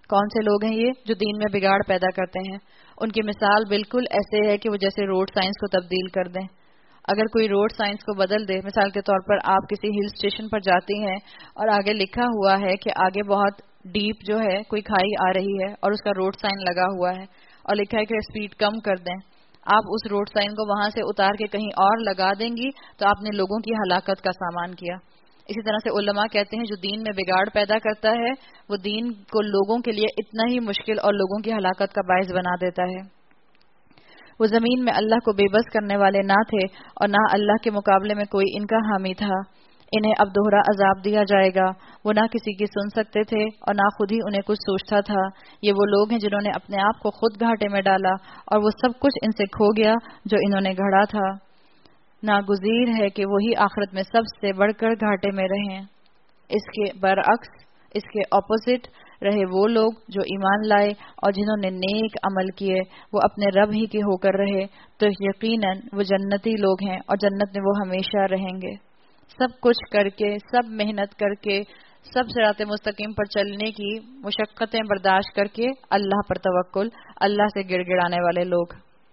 کون سے لوگ ہیں یہ جو دین میں بگاڑ پیدا کرتے ہیں؟ ان کی مثال بالکل ایسے ہے کہ وہ جیسے روڈ سائنس کو تبدیل کر دیں. اگر کوئی روڈ سائنس کو بدل دے، مثال کے طور پر آپ کسی ہل اسٹیشن پر جاتی ہیں اور آگے لکھا ہوا ہے کہ آگے بہت ڈیپ جو ہے کوئی کھائی آ رہی ہے اور اس کا روڈ سائن لگا ہوا ہے اور لکھا ہے کہ اسپیڈ کم کر دیں. آپ اس روڈ سائن کو وہاں سے اتار کے کہیں اور لگا دیں گی تو آپ نے لوگوں کی ہلاکت کا سامان کیا. اسی طرح سے علماء کہتے ہیں جو دین میں بگاڑ پیدا کرتا ہے وہ دین کو لوگوں کے لیے اتنا ہی مشکل اور لوگوں کی ہلاکت کا باعث بنا دیتا ہے. وہ زمین میں اللہ کو بے بس کرنے والے نہ تھے اور نہ اللہ کے مقابلے میں کوئی ان کا حامی تھا. انہیں اب دوہرا عذاب دیا جائے گا. وہ نہ کسی کی سن سکتے تھے اور نہ خود ہی انہیں کچھ سوچتا تھا. یہ وہ لوگ ہیں جنہوں نے اپنے آپ کو خود گھاٹے میں ڈالا اور وہ سب کچھ ان سے کھو گیا جو انہوں نے گھڑا تھا. ناگزیر ہے کہ وہی آخرت میں سب سے بڑھ کر گھاٹے میں رہیں. اس کے برعکس، اس کے اپوزٹ رہے وہ لوگ جو ایمان لائے اور جنہوں نے نیک عمل کیے، وہ اپنے رب ہی کے ہو کر رہے تو یقیناً وہ جنتی لوگ ہیں اور جنت میں وہ ہمیشہ رہیں گے. سب کچھ کر کے، سب محنت کر کے، سب صراط مستقیم پر چلنے کی مشقتیں برداشت کر کے اللہ پر توکل، اللہ سے گڑ گڑانے والے لوگ.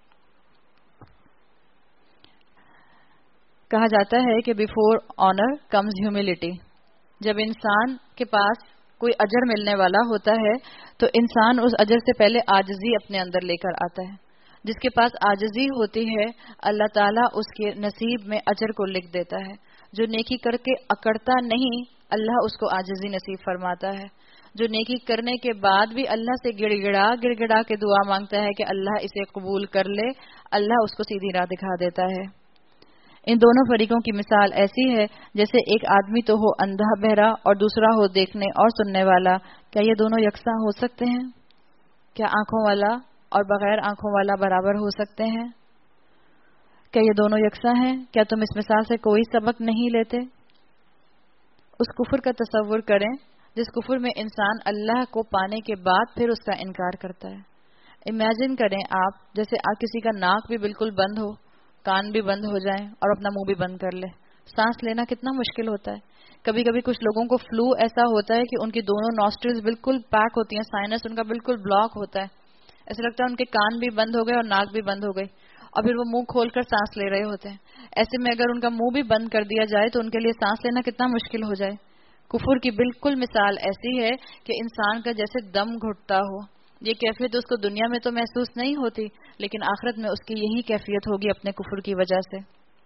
کہا جاتا ہے کہ بیفور آنر کمز ہیوملٹی. جب انسان کے پاس کوئی اجر ملنے والا ہوتا ہے تو انسان اس اجر سے پہلے عاجزی اپنے اندر لے کر آتا ہے. جس کے پاس عاجزی ہوتی ہے اللہ تعالیٰ اس کے نصیب میں اجر کو لکھ دیتا ہے. جو نیکی کر کے اکڑتا نہیں اللہ اس کو عاجزی نصیب فرماتا ہے. جو نیکی کرنے کے بعد بھی اللہ سے گڑ گڑا گڑ گڑا کے دعا مانگتا ہے کہ اللہ اسے قبول کر لے، اللہ اس کو سیدھی راہ دکھا دیتا ہے. ان دونوں فریقوں کی مثال ایسی ہے جیسے ایک آدمی تو ہو اندھا بہرا اور دوسرا ہو دیکھنے اور سننے والا. کیا یہ دونوں یکساں ہو سکتے ہیں؟ کیا آنکھوں والا اور بغیر آنکھوں والا برابر ہو سکتے ہیں؟ کیا یہ دونوں یکساں ہیں؟ کیا تم اس مثال سے کوئی سبق نہیں لیتے؟ اس کفر کا تصور کریں جس کفر میں انسان اللہ کو پانے کے بعد پھر اس کا انکار کرتا ہے. امیجن کریں آپ جیسے کسی کا ناک بھی بالکل بند ہو، کان بھی بند ہو جائیں اور اپنا منہ بھی بند کر لے. سانس لینا کتنا مشکل ہوتا ہے. کبھی کبھی کچھ لوگوں کو فلو ایسا ہوتا ہے کہ ان کی دونوں نوسٹرلز بالکل پیک ہوتی ہیں، سائنس ان کا بالکل بلاک ہوتا ہے. ایسا لگتا ہے ان کے کان بھی بند ہو گئے اور ناک بھی بند ہو گئی اور پھر وہ منہ کھول کر سانس لے رہے ہوتے ہیں. ایسے میں اگر ان کا منہ بھی بند کر دیا جائے تو ان کے لیے سانس لینا کتنا مشکل ہو جائے. کفر کی بالکل مثال ایسی ہے کہ انسان کا جیسے دم گھٹتا ہو. یہ کیفیت اس کو دنیا میں تو محسوس نہیں ہوتی لیکن آخرت میں اس کی یہی کیفیت ہوگی اپنے کفر کی وجہ سے.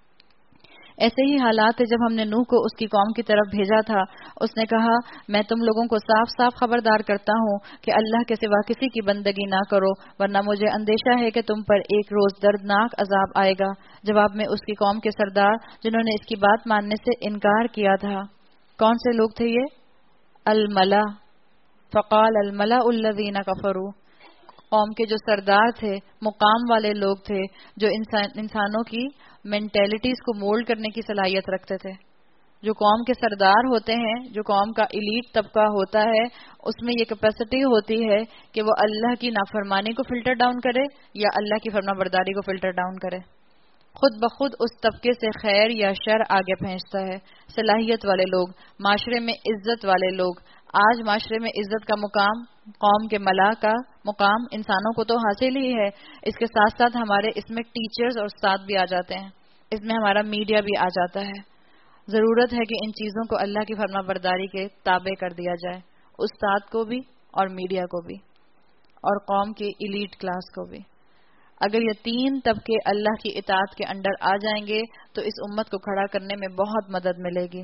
ایسے ہی حالات ہے جب ہم نے نوح کو اس کی قوم کی طرف بھیجا تھا. اس نے کہا میں تم لوگوں کو صاف صاف خبردار کرتا ہوں کہ اللہ کے سوا کسی کی بندگی نہ کرو ورنہ مجھے اندیشہ ہے کہ تم پر ایک روز دردناک عذاب آئے گا. جواب میں اس کی قوم کے سردار جنہوں نے اس کی بات ماننے سے انکار کیا تھا. کون سے لوگ تھے یہ؟ الملا. فقال الملا الذین کفروا. قوم کے جو سردار تھے، مقام والے لوگ تھے جو انسان انسانوں کی مینٹیلٹیز کو مولڈ کرنے کی صلاحیت رکھتے تھے. جو قوم کے سردار ہوتے ہیں، جو قوم کا ایلیٹ طبقہ ہوتا ہے، اس میں یہ کیپیسٹی ہوتی ہے کہ وہ اللہ کی نافرمانی کو فلٹر ڈاؤن کرے یا اللہ کی فرما برداری کو فلٹر ڈاؤن کرے. خود بخود اس طبقے سے خیر یا شر آگے پھینچتا ہے. صلاحیت والے لوگ، معاشرے میں عزت والے لوگ. آج معاشرے میں عزت کا مقام، قوم کے ملا کا مقام انسانوں کو تو حاصل ہی ہے، اس کے ساتھ ساتھ ہمارے اس میں ٹیچرز اور استاد بھی آ جاتے ہیں، اس میں ہمارا میڈیا بھی آ جاتا ہے. ضرورت ہے کہ ان چیزوں کو اللہ کی فرما برداری کے تابع کر دیا جائے، استاد کو بھی اور میڈیا کو بھی اور قوم کی ایلیٹ کلاس کو بھی. اگر یہ تین طبقے اللہ کی اطاعت کے انڈر آ جائیں گے تو اس امت کو کھڑا کرنے میں بہت مدد ملے گی.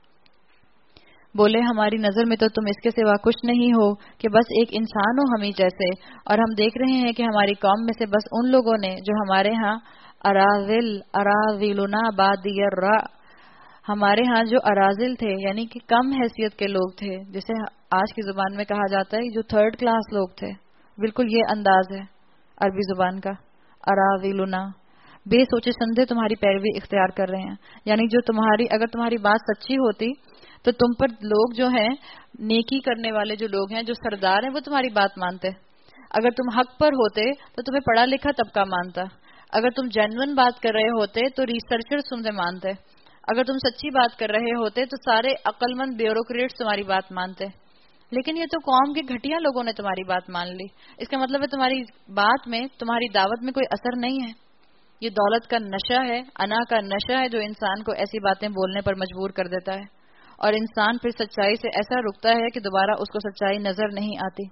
بولے ہماری نظر میں تو تم اس کے سوا کچھ نہیں ہو کہ بس ایک انسان ہو ہمیں جیسے، اور ہم دیکھ رہے ہیں کہ ہماری قوم میں سے بس ان لوگوں نے جو ہمارے ہاں اراذل اراذلنا بادی الرأ، ہمارے ہاں جو اراذل تھے یعنی کہ کم حیثیت کے لوگ تھے، جسے آج کی زبان میں کہا جاتا ہے جو تھرڈ کلاس لوگ تھے. بالکل یہ انداز ہے عربی زبان کا. اراذلنا بے سوچے سمجھے تمہاری پیروی اختیار کر رہے ہیں، یعنی جو تمہاری اگر تمہاری بات سچی ہوتی تو تم پر لوگ جو ہیں نیکی کرنے والے جو لوگ ہیں جو سردار ہیں وہ تمہاری بات مانتے. اگر تم حق پر ہوتے تو تمہیں پڑھا لکھا طبقہ مانتا. اگر تم جینون بات کر رہے ہوتے تو ریسرچرز تمہیں مانتے. اگر تم سچی بات کر رہے ہوتے تو سارے عقل مند بیوروکریٹس تمہاری بات مانتے. لیکن یہ تو قوم کے گھٹیا لوگوں نے تمہاری بات مان لی. اس کا مطلب ہے تمہاری بات میں، تمہاری دعوت میں کوئی اثر نہیں ہے. یہ دولت کا نشہ ہے، انا کا نشہ ہے جو انسان کو ایسی باتیں بولنے پر مجبور کر دیتا ہے، اور انسان پھر سچائی سے ایسا رکتا ہے کہ دوبارہ اس کو سچائی نظر نہیں آتی.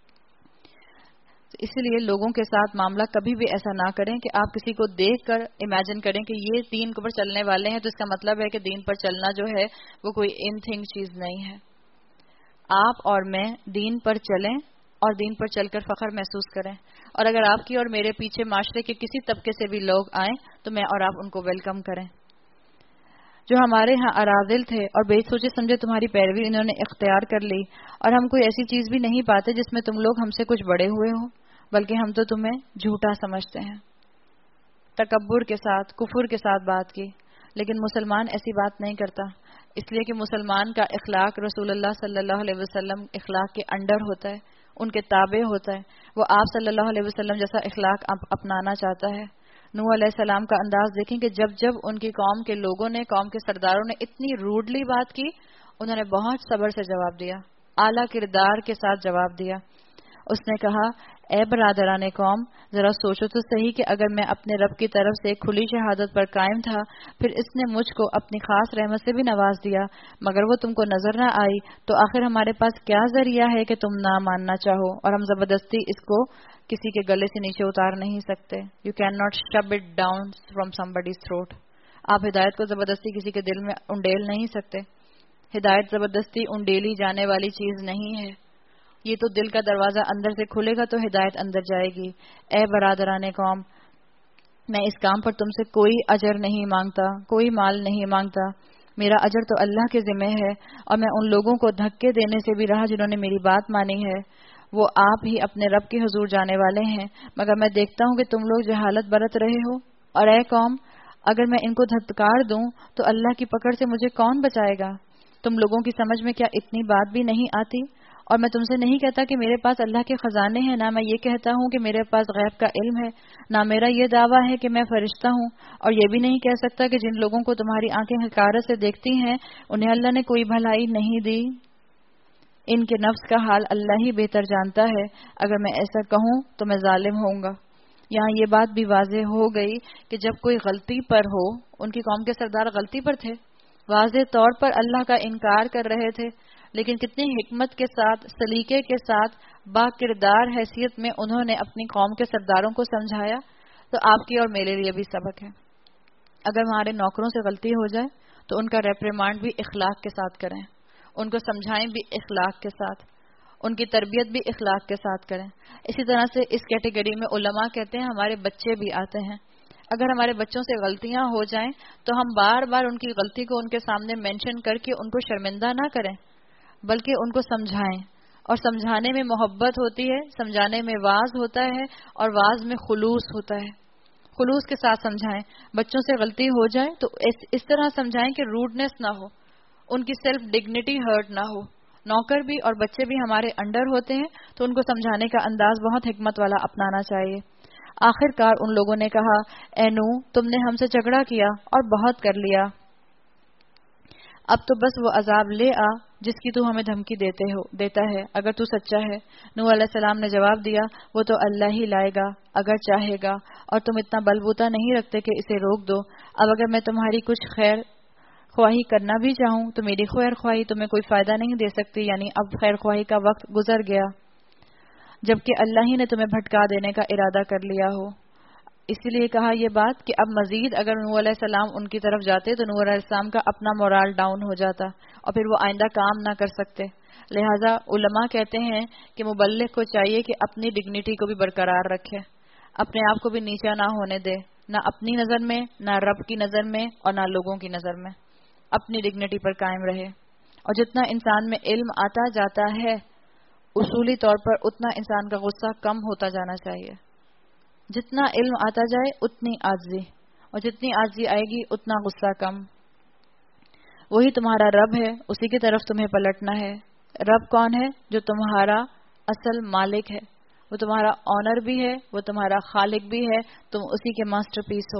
اسی لیے لوگوں کے ساتھ معاملہ کبھی بھی ایسا نہ کریں کہ آپ کسی کو دیکھ کر امیجن کریں کہ یہ دین پر چلنے والے ہیں، تو اس کا مطلب ہے کہ دین پر چلنا جو ہے وہ کوئی ان تھنگ چیز نہیں ہے. آپ اور میں دین پر چلیں اور دین پر چل کر فخر محسوس کریں، اور اگر آپ کی اور میرے پیچھے معاشرے کے کسی طبقے سے بھی لوگ آئیں تو میں اور آپ ان کو ویلکم کریں. جو ہمارے ہاں اراذل تھے اور بے سوچے سمجھے تمہاری پیروی انہوں نے اختیار کر لی، اور ہم کوئی ایسی چیز بھی نہیں پاتے جس میں تم لوگ ہم سے کچھ بڑے ہوئے ہو، بلکہ ہم تو تمہیں جھوٹا سمجھتے ہیں. تکبر کے ساتھ، کفر کے ساتھ بات کی، لیکن مسلمان ایسی بات نہیں کرتا، اس لیے کہ مسلمان کا اخلاق رسول اللہ صلی اللہ علیہ وسلم اخلاق کے انڈر ہوتا ہے، ان کے تابع ہوتا ہے. وہ آپ صلی اللہ علیہ وسلم جیسا اخلاق اپنانا چاہتا ہے. نوح علیہ السلام کا انداز دیکھیں کہ جب جب ان کی قوم کے لوگوں نے، قوم کے سرداروں نے اتنی روڈلی بات کی، انہوں نے بہت صبر سے جواب دیا، اعلیٰ کردار کے ساتھ جواب دیا. اس نے کہا، اے برادران قوم، ذرا سوچو تو صحیح کہ اگر میں اپنے رب کی طرف سے کھلی شہادت پر قائم تھا، پھر اس نے مجھ کو اپنی خاص رحمت سے بھی نواز دیا، مگر وہ تم کو نظر نہ آئی، تو آخر ہمارے پاس کیا ذریعہ ہے کہ تم نہ ماننا چاہو، اور ہم زبردستی اس کو کسی کے گلے سے نیچے اتار نہیں سکتے. You can not shove it down from somebody's throat. آپ ہدایت کو زبردستی کسی کے دل میں انڈیل نہیں سکتے. ہدایت زبردستی انڈیلی جانے والی چیز نہیں ہے. یہ تو دل کا دروازہ اندر سے کھلے گا تو ہدایت اندر جائے گی. اے برادران قوم، میں اس کام پر تم سے کوئی اجر نہیں مانگتا، کوئی مال نہیں مانگتا. میرا اجر تو اللہ کے ذمہ ہے، اور میں ان لوگوں کو دھکے دینے سے بھی رہا جنہوں نے میری بات مانی ہے. وہ آپ ہی اپنے رب کے حضور جانے والے ہیں، مگر میں دیکھتا ہوں کہ تم لوگ جہالت برت رہے ہو. اور اے قوم، اگر میں ان کو دھتکار دوں تو اللہ کی پکڑ سے مجھے کون بچائے گا؟ تم لوگوں کی سمجھ میں کیا اتنی بات بھی نہیں آتی؟ اور میں تم سے نہیں کہتا کہ میرے پاس اللہ کے خزانے ہیں، نہ میں یہ کہتا ہوں کہ میرے پاس غیب کا علم ہے، نہ میرا یہ دعویٰ ہے کہ میں فرشتہ ہوں، اور یہ بھی نہیں کہہ سکتا کہ جن لوگوں کو تمہاری آنکھیں حقارت سے دیکھتی ہیں انہیں اللہ نے کوئی بھلائی نہیں دی. ان کے نفس کا حال اللہ ہی بہتر جانتا ہے. اگر میں ایسا کہوں تو میں ظالم ہوں گا. یہاں یہ بات بھی واضح ہو گئی کہ جب کوئی غلطی پر ہو، ان کی قوم کے سردار غلطی پر تھے، واضح طور پر اللہ کا انکار کر رہے تھے، لیکن کتنی حکمت کے ساتھ، سلیقے کے ساتھ، با کردار حیثیت میں انہوں نے اپنی قوم کے سرداروں کو سمجھایا. تو آپ کی اور میرے لیے بھی سبق ہے. اگر ہمارے نوکروں سے غلطی ہو جائے تو ان کا ریپریمانڈ بھی اخلاق کے ساتھ کریں، ان کو سمجھائیں بھی اخلاق کے ساتھ، ان کی تربیت بھی اخلاق کے ساتھ کریں. اسی طرح سے اس کیٹیگری میں علماء کہتے ہیں ہمارے بچے بھی آتے ہیں. اگر ہمارے بچوں سے غلطیاں ہو جائیں تو ہم بار بار ان کی غلطی کو ان کے سامنے مینشن کر کے ان کو شرمندہ نہ کریں، بلکہ ان کو سمجھائیں. اور سمجھانے میں محبت ہوتی ہے، سمجھانے میں واعظ ہوتا ہے، اور واعظ میں خلوص ہوتا ہے. خلوص کے ساتھ سمجھائیں. بچوں سے غلطی ہو جائے تو اس طرح سمجھائیں کہ روڈنس نہ ہو، ان کی سیلف ڈگنیٹی ہرٹ نہ ہو. نوکر بھی اور بچے بھی ہمارے انڈر ہوتے ہیں تو ان کو سمجھانے کا انداز بہت حکمت والا اپنانا چاہیے. آخر کار ان لوگوں نے کہا، اے نوح، تم نے ہم سے جھگڑا کیا اور بہت کر لیا، اب تو بس وہ عذاب لے آ جس کی تو ہمیں دھمکی دیتے ہو دیتا ہے اگر تو سچا ہے. نوح علیہ السلام نے جواب دیا، وہ تو اللہ ہی لائے گا اگر چاہے گا، اور تم اتنا بل بوتا نہیں رکھتے کہ اسے روک دو. اب اگر میں تمہاری کچھ خیر خواہی کرنا بھی چاہوں تو میری خیر خواہی تمہیں کوئی فائدہ نہیں دے سکتی. یعنی اب خیر خواہی کا وقت گزر گیا، جبکہ اللہ ہی نے تمہیں بھٹکا دینے کا ارادہ کر لیا ہو. اسی لیے کہا یہ بات کہ اب مزید اگر نوح علیہ السلام ان کی طرف جاتے تو نوح علیہ السلام کا اپنا مورال ڈاؤن ہو جاتا اور پھر وہ آئندہ کام نہ کر سکتے. لہٰذا علماء کہتے ہیں کہ مبلغ کو چاہیے کہ اپنی ڈگنیٹی کو بھی برقرار رکھے، اپنے آپ کو بھی نیچا نہ ہونے دے، نہ اپنی نظر میں، نہ رب کی نظر میں، اور نہ لوگوں کی نظر میں. اپنی ڈگنیٹی پر قائم رہے. اور جتنا انسان میں علم آتا جاتا ہے اصولی طور پر اتنا انسان کا غصہ کم ہوتا جانا چاہیے. جتنا علم آتا جائے اتنی عاجزی، اور جتنی عاجزی آئے گی اتنا غصہ کم. وہی تمہارا رب ہے، اسی کی طرف تمہیں پلٹنا ہے. رب کون ہے؟ جو تمہارا اصل مالک ہے، وہ تمہارا آنر بھی ہے، وہ تمہارا خالق بھی ہے، تم اسی کے ماسٹر پیس ہو.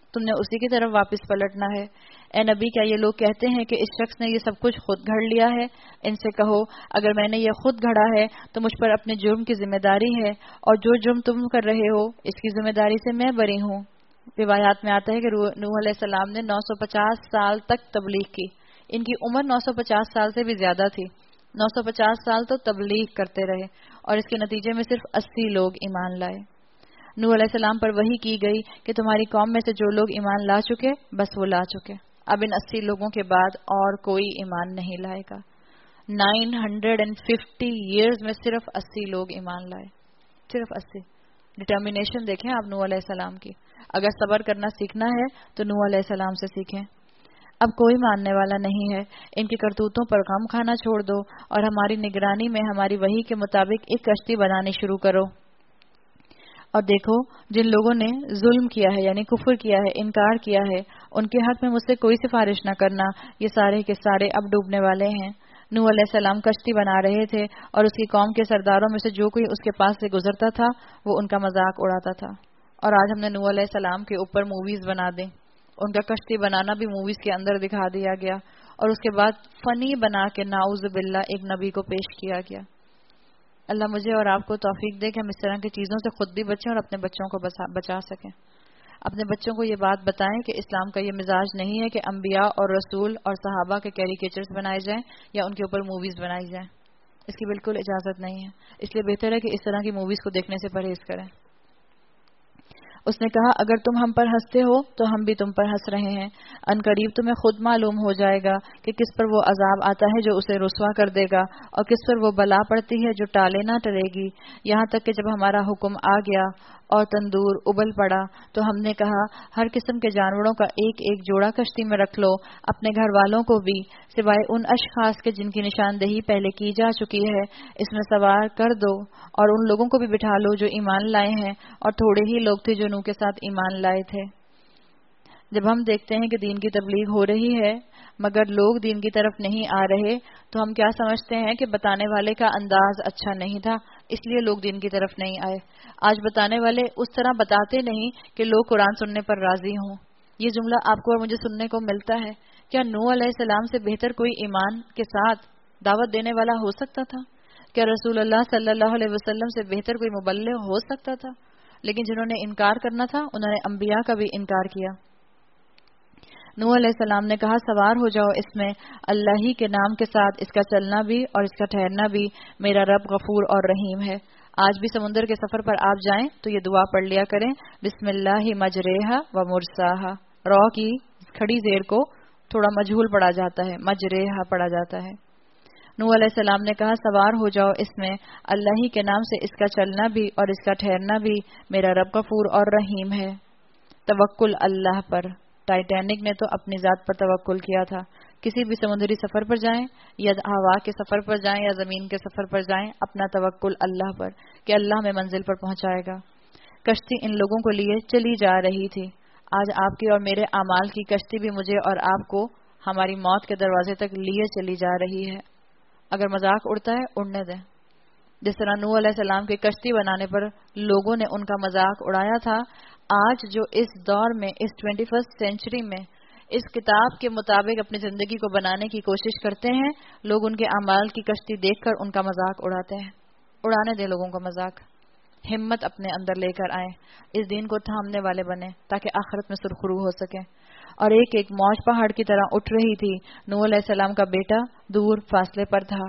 تم نے اسی کی طرف واپس پلٹنا ہے۔ اے نبی، کیا یہ لوگ کہتے ہیں کہ اس شخص نے یہ سب کچھ خود گھڑ لیا ہے؟ ان سے کہو، اگر میں نے یہ خود گھڑا ہے تو مجھ پر اپنے جرم کی ذمہ داری ہے، اور جو جرم تم کر رہے ہو اس کی ذمہ داری سے میں بری ہوں۔ روایات میں آتا ہے کہ نوح علیہ السلام نے نو سو پچاس سال تک تبلیغ کی۔ ان کی عمر نو سو پچاس سال سے بھی زیادہ تھی۔ نو سو پچاس سال تو تبلیغ کرتے رہے اور اس کے نتیجے میں صرف اسی لوگ ایمان لائے۔ نوح علیہ السلام پر وحی کی گئی کہ تمہاری قوم میں سے جو لوگ ایمان لا چکے بس وہ لا چکے، اب ان اسی لوگوں کے بعد اور کوئی ایمان نہیں لائے گا۔ Nine hundred and fifty years میں صرف اسی لوگ ایمان لائے، صرف اسی۔ ڈٹرمینیشن دیکھیں آپ نوح علیہ السلام کی۔ اگر صبر کرنا سیکھنا ہے تو نوح علیہ السلام سے سیکھیں۔ اب کوئی ماننے والا نہیں ہے، ان کی کرتوتوں پر غم کھانا چھوڑ دو اور ہماری نگرانی میں ہماری وحی کے مطابق ایک کشتی بنانی شروع کرو۔ اور دیکھو، جن لوگوں نے ظلم کیا ہے یعنی کفر کیا ہے، انکار کیا ہے، ان کے حق میں مجھ سے کوئی سفارش نہ کرنا، یہ سارے کے سارے اب ڈوبنے والے ہیں۔ نوح علیہ السلام کشتی بنا رہے تھے اور اس کی قوم کے سرداروں میں سے جو کوئی اس کے پاس سے گزرتا تھا وہ ان کا مذاق اڑاتا تھا۔ اور آج ہم نے نوح علیہ السلام کے اوپر موویز بنا دیں، ان کا کشتی بنانا بھی موویز کے اندر دکھا دیا گیا، اور اس کے بعد فنی بنا کے نعوذ باللہ ایک نبی کو پیش کیا گیا۔ اللہ مجھے اور آپ کو توفیق دے کہ ہم اس طرح کی چیزوں سے خود بھی بچیں اور اپنے بچوں کو بچا سکیں۔ اپنے بچوں کو یہ بات بتائیں کہ اسلام کا یہ مزاج نہیں ہے کہ انبیاء اور رسول اور صحابہ کے کیریکیچرز بنائے جائیں یا ان کے اوپر موویز بنائی جائیں۔ اس کی بالکل اجازت نہیں ہے، اس لیے بہتر ہے کہ اس طرح کی موویز کو دیکھنے سے پرہیز کریں۔ اس نے کہا، اگر تم ہم پر ہنستے ہو تو ہم بھی تم پر ہنس رہے ہیں، ان قریب تمہیں خود معلوم ہو جائے گا کہ کس پر وہ عذاب آتا ہے جو اسے رسوا کر دے گا، اور کس پر وہ بلا پڑتی ہے جو ٹالے نہ ٹرے گی، یہاں تک کہ جب ہمارا حکم آ گیا اور تندور ابل پڑا تو ہم نے کہا، ہر قسم کے جانوروں کا ایک ایک جوڑا کشتی میں رکھ لو، اپنے گھر والوں کو بھی سوائے ان اشخاص کے جن کی نشاندہی پہلے کی جا چکی ہے اس میں سوار کر دو، اور ان لوگوں کو بھی بٹھا لو جو ایمان لائے ہیں، اور تھوڑے ہی لوگ تھے جو نوح کے ساتھ ایمان لائے تھے۔ جب ہم دیکھتے ہیں کہ دین کی تبلیغ ہو رہی ہے مگر لوگ دین کی طرف نہیں آ رہے تو ہم کیا سمجھتے ہیں کہ بتانے والے کا انداز اچھا نہیں تھا اس لیے لوگ دین کی طرف نہیں آئے۔ آج بتانے والے اس طرح بتاتے نہیں کہ لوگ قرآن سننے پر راضی ہوں۔ یہ جملہ آپ کو اور مجھے سننے کو ملتا ہے۔ کیا نوح علیہ السلام سے بہتر کوئی ایمان کے ساتھ دعوت دینے والا ہو سکتا تھا؟ کیا رسول اللہ صلی اللہ علیہ وسلم سے بہتر کوئی مبلغ ہو سکتا تھا؟ لیکن جنہوں نے انکار کرنا تھا انہوں نے انبیاء کا بھی انکار کیا۔ نوح علیہ السلام نے کہا، سوار ہو جاؤ اس میں، اللہ ہی کے نام کے ساتھ اس کا چلنا بھی اور اس کا ٹھہرنا بھی میرا رب غفور اور رحیم ہے۔ آج بھی سمندر کے سفر پر آپ جائیں تو یہ دعا پڑھ لیا کریں، بسم اللہ مجریہا و مرساہا۔ رو کی کھڑی زیر کو تھوڑا مجہول پڑھا جاتا ہے، مجریہا پڑھا جاتا ہے۔ نوح علیہ السلام نے کہا، سوار ہو جاؤ اس میں، اللہ ہی کے نام سے اس کا چلنا بھی اور اس کا ٹھہرنا بھی میرا رب غفور اور رحیم ہے۔ توکل اللہ پر۔ ٹائٹینک نے تو اپنی ذات پر توکل کیا تھا۔ کسی بھی سمندری سفر پر جائیں یا ہوا کے سفر پر جائیں یا زمین کے سفر پر جائیں، اپنا توکل اللہ پر کہ اللہ ہمیں منزل پر پہنچائے گا۔ کشتی ان لوگوں کو لیے چلی جا رہی تھی۔ آج آپ کی اور میرے اعمال کی کشتی بھی مجھے اور آپ کو ہماری موت کے دروازے تک لیے چلی جا رہی ہے۔ اگر مذاق اڑتا ہے اڑنے دیں۔ جس طرح نوح علیہ السلام کی کشتی بنانے پر لوگوں نے ان کا مذاق اڑایا تھا، آج جو اس دور میں اس ٹوینٹی فرسٹ سینچری میں اس کتاب کے مطابق اپنی زندگی کو بنانے کی کوشش کرتے ہیں، لوگ ان کے اعمال کی کشتی دیکھ کر ان کا مذاق اڑاتے ہیں۔ اڑانے دیں لوگوں کا مذاق، ہمت اپنے اندر لے کر آئیں، اس دین کو تھامنے والے بنیں تاکہ آخرت میں سرخرو ہو سکیں۔ اور ایک ایک موج پہاڑ کی طرح اٹھ رہی تھی۔ نوح علیہ السلام کا بیٹا دور فاصلے پر تھا۔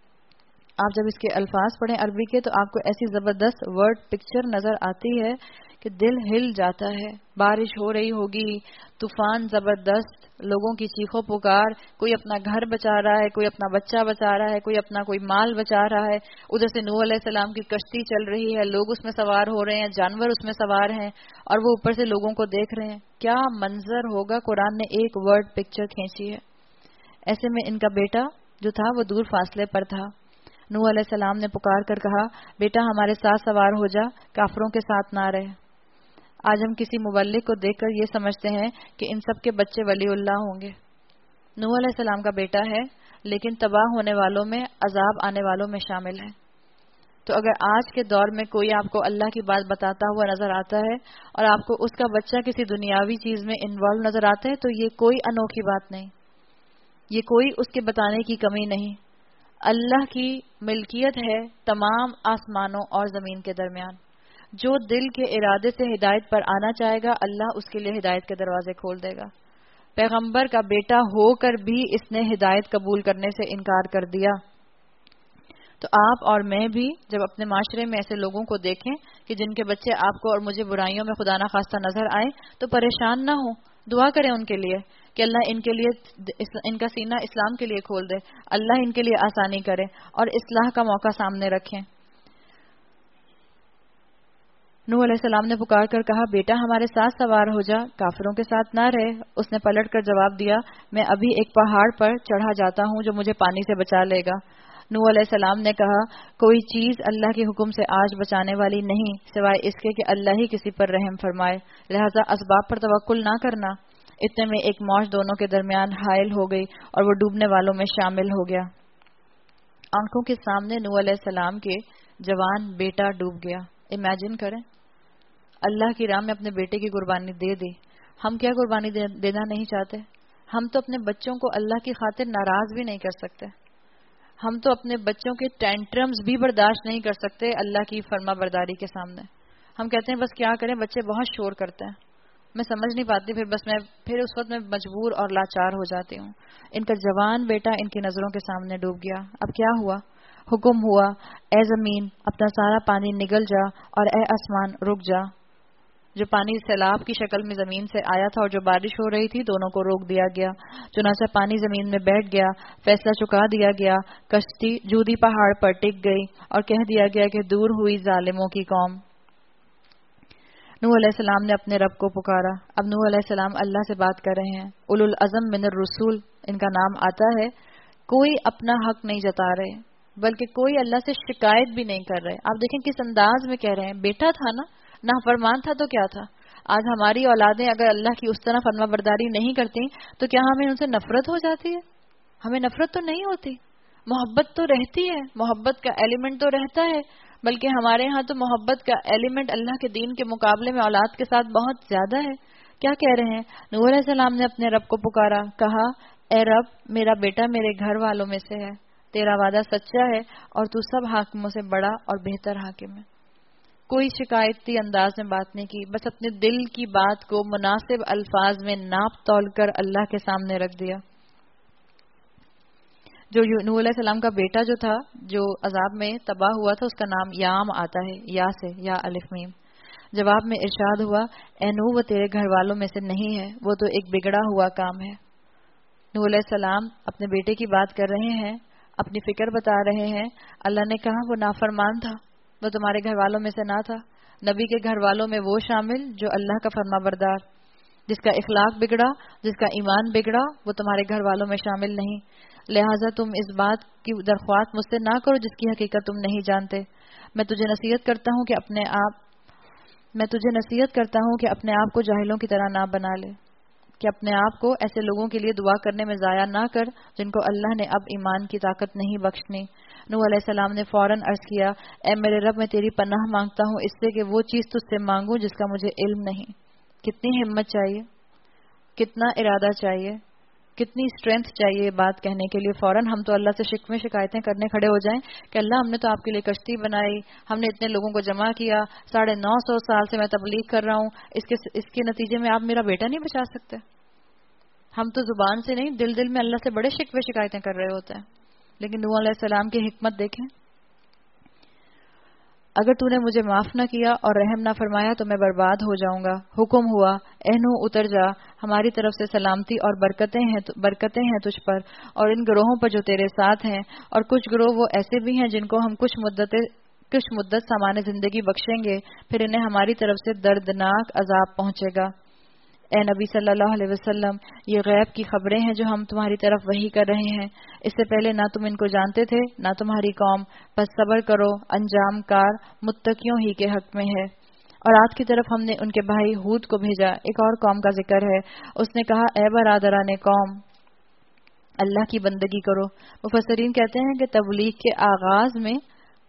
آپ جب اس کے الفاظ پڑھیں عربی کے تو آپ کو ایسی زبردست ورڈ پکچر نظر آتی ہے کہ دل ہل جاتا ہے۔ بارش ہو رہی ہوگی، طوفان زبردست، لوگوں کی چیخو پکار، کوئی اپنا گھر بچا رہا ہے، کوئی اپنا بچہ بچا رہا ہے، کوئی اپنا کوئی مال بچا رہا ہے، ادھر سے نوح علیہ السلام کی کشتی چل رہی ہے، لوگ اس میں سوار ہو رہے ہیں، جانور اس میں سوار ہیں، اور وہ اوپر سے لوگوں کو دیکھ رہے ہیں۔ کیا منظر ہوگا! قرآن نے ایک ورڈ پکچر کھینچی ہے۔ ایسے میں ان کا بیٹا جو تھا وہ دور فاصلے پر تھا۔ نوح علیہ السلام نے پکار کر کہا، بیٹا ہمارے ساتھ سوار ہو جا، کافروں کے ساتھ نہ رہے۔ آج ہم کسی مبلغ کو دیکھ کر یہ سمجھتے ہیں کہ ان سب کے بچے ولی اللہ ہوں گے۔ نوح علیہ السلام کا بیٹا ہے لیکن تباہ ہونے والوں میں، عذاب آنے والوں میں شامل ہے۔ تو اگر آج کے دور میں کوئی آپ کو اللہ کی بات بتاتا ہوا نظر آتا ہے اور آپ کو اس کا بچہ کسی دنیاوی چیز میں انوالو نظر آتا ہے تو یہ کوئی انوکھی بات نہیں، یہ کوئی اس کے بتانے کی کمی نہیں. اللہ کی ملکیت ہے تمام آسمانوں اور زمین کے درمیان. جو دل کے ارادے سے ہدایت پر آنا چاہے گا اللہ اس کے لیے ہدایت کے دروازے کھول دے گا. پیغمبر کا بیٹا ہو کر بھی اس نے ہدایت قبول کرنے سے انکار کر دیا. تو آپ اور میں بھی جب اپنے معاشرے میں ایسے لوگوں کو دیکھیں کہ جن کے بچے آپ کو اور مجھے برائیوں میں خدا نہ خواستہ نظر آئیں تو پریشان نہ ہوں، دعا کریں ان کے لیے کہ اللہ ان کے لیے ان کا سینہ اسلام کے لیے کھول دے، اللہ ان کے لیے آسانی کرے اور اصلاح کا موقع سامنے رکھیں. نوح علیہ السلام نے پکار کر کہا بیٹا ہمارے ساتھ سوار ہو جا، کافروں کے ساتھ نہ رہے. اس نے پلٹ کر جواب دیا میں ابھی ایک پہاڑ پر چڑھا جاتا ہوں جو مجھے پانی سے بچا لے گا. نوح علیہ السلام نے کہا کوئی چیز اللہ کے حکم سے آج بچانے والی نہیں سوائے اس کے کہ اللہ ہی کسی پر رحم فرمائے، لہذا اسباب پر توکل نہ کرنا. اتنے میں ایک موج دونوں کے درمیان حائل ہو گئی اور وہ ڈوبنے والوں میں شامل ہو گیا. آنکھوں کے سامنے نوح علیہ السلام کے جوان بیٹا ڈوب گیا. امیجن کریں اللہ کی راہ میں اپنے بیٹے کی قربانی دے دی. ہم کیا قربانی دینا نہیں چاہتے؟ ہم تو اپنے بچوں کو اللہ کی خاطر ناراض بھی نہیں کر سکتے. ہم تو اپنے بچوں کے ٹینٹرمز بھی برداشت نہیں کر سکتے اللہ کی فرما برداری کے سامنے. ہم کہتے ہیں بس کیا کریں، بچے بہت شور کرتے ہیں، میں سمجھ نہیں پاتی، پھر بس میں پھر اس وقت میں مجبور اور لاچار ہو جاتی ہوں. ان کا جوان بیٹا ان کی نظروں کے سامنے ڈوب گیا. اب کیا ہوا؟ حکم ہوا اے زمین اپنا سارا پانی نگل جا اور اے آسمان رک جا. جو پانی سیلاب کی شکل میں زمین سے آیا تھا اور جو بارش ہو رہی تھی دونوں کو روک دیا گیا. چنانچہ پانی زمین میں بیٹھ گیا، فیصلہ چکا دیا گیا، کشتی جودی پہاڑ پر ٹک گئی اور کہہ دیا گیا کہ دور ہوئی ظالموں کی قوم. نوح علیہ السلام نے اپنے رب کو پکارا. اب نوح علیہ السلام اللہ سے بات کر رہے ہیں. اولو العزم من الرسول ان کا نام آتا ہے. کوئی اپنا حق نہیں جتا رہے بلکہ کوئی اللہ سے شکایت بھی نہیں کر رہے. آپ دیکھیں کس انداز میں کہہ رہے ہیں. بیٹا تھا نا، نافرمان تھا تو کیا تھا. آج ہماری اولادیں اگر اللہ کی اس طرح فرما برداری نہیں کرتی تو کیا ہمیں ان سے نفرت ہو جاتی ہے؟ ہمیں نفرت تو نہیں ہوتی، محبت تو رہتی ہے، محبت کا ایلیمنٹ تو رہتا ہے. بلکہ ہمارے ہاں تو محبت کا ایلیمنٹ اللہ کے دین کے مقابلے میں اولاد کے ساتھ بہت زیادہ ہے. کیا کہہ رہے ہیں؟ نوح علیہ السلام نے اپنے رب کو پکارا، کہا اے رب میرا بیٹا میرے گھر والوں میں سے ہے، تیرا وعدہ سچا ہے اور تو سب حاکموں سے بڑا اور بہتر حاکم ہے. کوئی شکایتی انداز میں بات نہیں کی، بس اپنے دل کی بات کو مناسب الفاظ میں ناپ تول کر اللہ کے سامنے رکھ دیا. جو نوح علیہ السلام کا بیٹا جو تھا جو عذاب میں تباہ ہوا تھا اس کا نام یام آتا ہے، یا سے یا الف میم. جواب میں ارشاد ہوا اے نوح وہ تیرے گھر والوں میں سے نہیں ہے، وہ تو ایک بگڑا ہوا کام ہے. نوح علیہ السلام اپنے بیٹے کی بات کر رہے ہیں، اپنی فکر بتا رہے ہیں. اللہ نے کہا وہ نافرمان تھا، وہ تمہارے گھر والوں میں سے نہ تھا. نبی کے گھر والوں میں وہ شامل جو اللہ کا فرما بردار، جس کا اخلاق بگڑا، جس کا ایمان بگڑا، وہ تمہارے گھر والوں میں شامل نہیں. لہٰذا تم اس بات کی درخواست مجھ سے نہ کرو جس کی حقیقت تم نہیں جانتے. میں تجھے نصیحت کرتا ہوں کہ اپنے آپ میں تجھے نصیحت کرتا ہوں کہ اپنے آپ کو جاہلوں کی طرح نہ بنا لے، کہ اپنے آپ کو ایسے لوگوں کے لیے دعا کرنے میں ضائع نہ کر جن کو اللہ نے اب ایمان کی طاقت نہیں بخشنی. نوح علیہ السلام نے فوراً عرض کیا اے میرے رب میں تیری پناہ مانگتا ہوں اس سے کہ وہ چیز تجھ سے مانگوں جس کا مجھے علم نہیں. کتنی ہمت چاہیے، کتنا ارادہ چاہیے، کتنی اسٹرینتھ چاہیے یہ بات کہنے کے لیے. فوراً ہم تو اللہ سے شکوے شکایتیں کرنے کھڑے ہو جائیں کہ اللہ ہم نے تو آپ کے لیے کشتی بنائی، ہم نے اتنے لوگوں کو جمع کیا، ساڑھے نو سو سال سے میں تبلیغ کر رہا ہوں، اس کے اس کے نتیجے میں آپ میرا بیٹا نہیں بچا سکتے. ہم تو زبان سے نہیں دل دل میں اللہ سے بڑے شکوے شکایتیں کر رہے ہوتے ہیں. لیکن نوح علیہ السلام کی حکمت دیکھیں. اگر تو نے مجھے معاف نہ کیا اور رحم نہ فرمایا تو میں برباد ہو جاؤں گا. حکم ہوا اے نوح اتر جا، ہماری طرف سے سلامتی اور برکتیں ہیں برکتیں ہیں تجھ پر اور ان گروہوں پر جو تیرے ساتھ ہیں، اور کچھ گروہ وہ ایسے بھی ہیں جن کو ہم کچھ مدت کچھ مدت سامان زندگی بخشیں گے، پھر انہیں ہماری طرف سے دردناک عذاب پہنچے گا. اے نبی صلی اللہ علیہ وسلم یہ غیب کی خبریں ہیں جو ہم تمہاری طرف وحی کر رہے ہیں. اس سے پہلے نہ تم ان کو جانتے تھے نہ تمہاری قوم، بس صبر کرو، انجام کار متقیوں ہی کے حق میں ہے. اور آج کی طرف ہم نے ان کے بھائی ہود کو بھیجا. ایک اور قوم کا ذکر ہے. اس نے کہا اے برادران قوم اللہ کی بندگی کرو. مفسرین کہتے ہیں کہ تبلیغ کے آغاز میں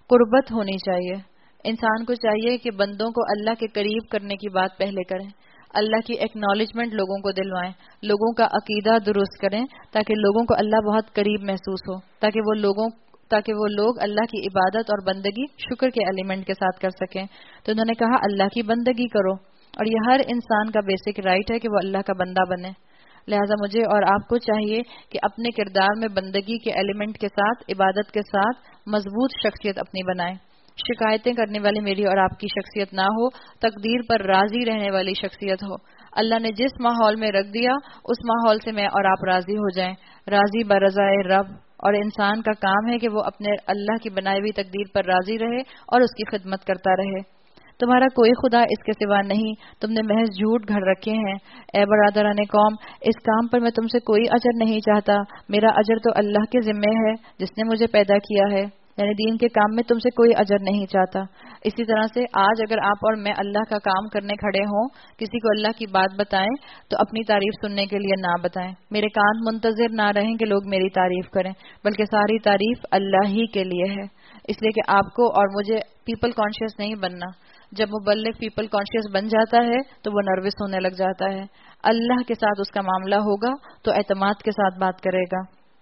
قربت ہونی چاہیے. انسان کو چاہیے کہ بندوں کو اللہ کے قریب کرنے کی بات پہلے کریں, اللہ کی ایکنالجمنٹ لوگوں کو دلوائیں, لوگوں کا عقیدہ درست کریں تاکہ لوگوں کو اللہ بہت قریب محسوس ہو, تاکہ وہ لوگوں تاکہ وہ لوگ اللہ کی عبادت اور بندگی شکر کے ایلیمنٹ کے ساتھ کر سکیں. تو انہوں نے کہا اللہ کی بندگی کرو, اور یہ ہر انسان کا بیسک رائٹ ہے کہ وہ اللہ کا بندہ بنے. لہٰذا مجھے اور آپ کو چاہیے کہ اپنے کردار میں بندگی کے ایلیمنٹ کے ساتھ, عبادت کے ساتھ مضبوط شخصیت اپنی بنائیں. شکایتیں کرنے والی میری اور آپ کی شخصیت نہ ہو, تقدیر پر راضی رہنے والی شخصیت ہو. اللہ نے جس ماحول میں رکھ دیا اس ماحول سے میں اور آپ راضی ہو جائیں, راضی برضائے رب. اور انسان کا کام ہے کہ وہ اپنے اللہ کی بنائی ہوئی تقدیر پر راضی رہے اور اس کی خدمت کرتا رہے. تمہارا کوئی خدا اس کے سوا نہیں, تم نے محض جھوٹ گھڑ رکھے ہیں. اے برادران قوم, اس کام پر میں تم سے کوئی اجر نہیں چاہتا, میرا اجر تو اللہ کے ذمے ہے جس نے مجھے پیدا کیا ہے. یعنی دین کے کام میں تم سے کوئی اجر نہیں چاہتا. اسی طرح سے آج اگر آپ اور میں اللہ کا کام کرنے کھڑے ہوں, کسی کو اللہ کی بات بتائیں تو اپنی تعریف سننے کے لیے نہ بتائیں. میرے کان منتظر نہ رہیں کہ لوگ میری تعریف کریں, بلکہ ساری تعریف اللہ ہی کے لیے ہے. اس لیے کہ آپ کو اور مجھے پیپل کانشیس نہیں بننا. جب مبلغ پیپل کانشیس بن جاتا ہے تو وہ نروس ہونے لگ جاتا ہے. اللہ کے ساتھ اس کا معاملہ ہوگا تو اعتماد کے ساتھ بات کرے گا.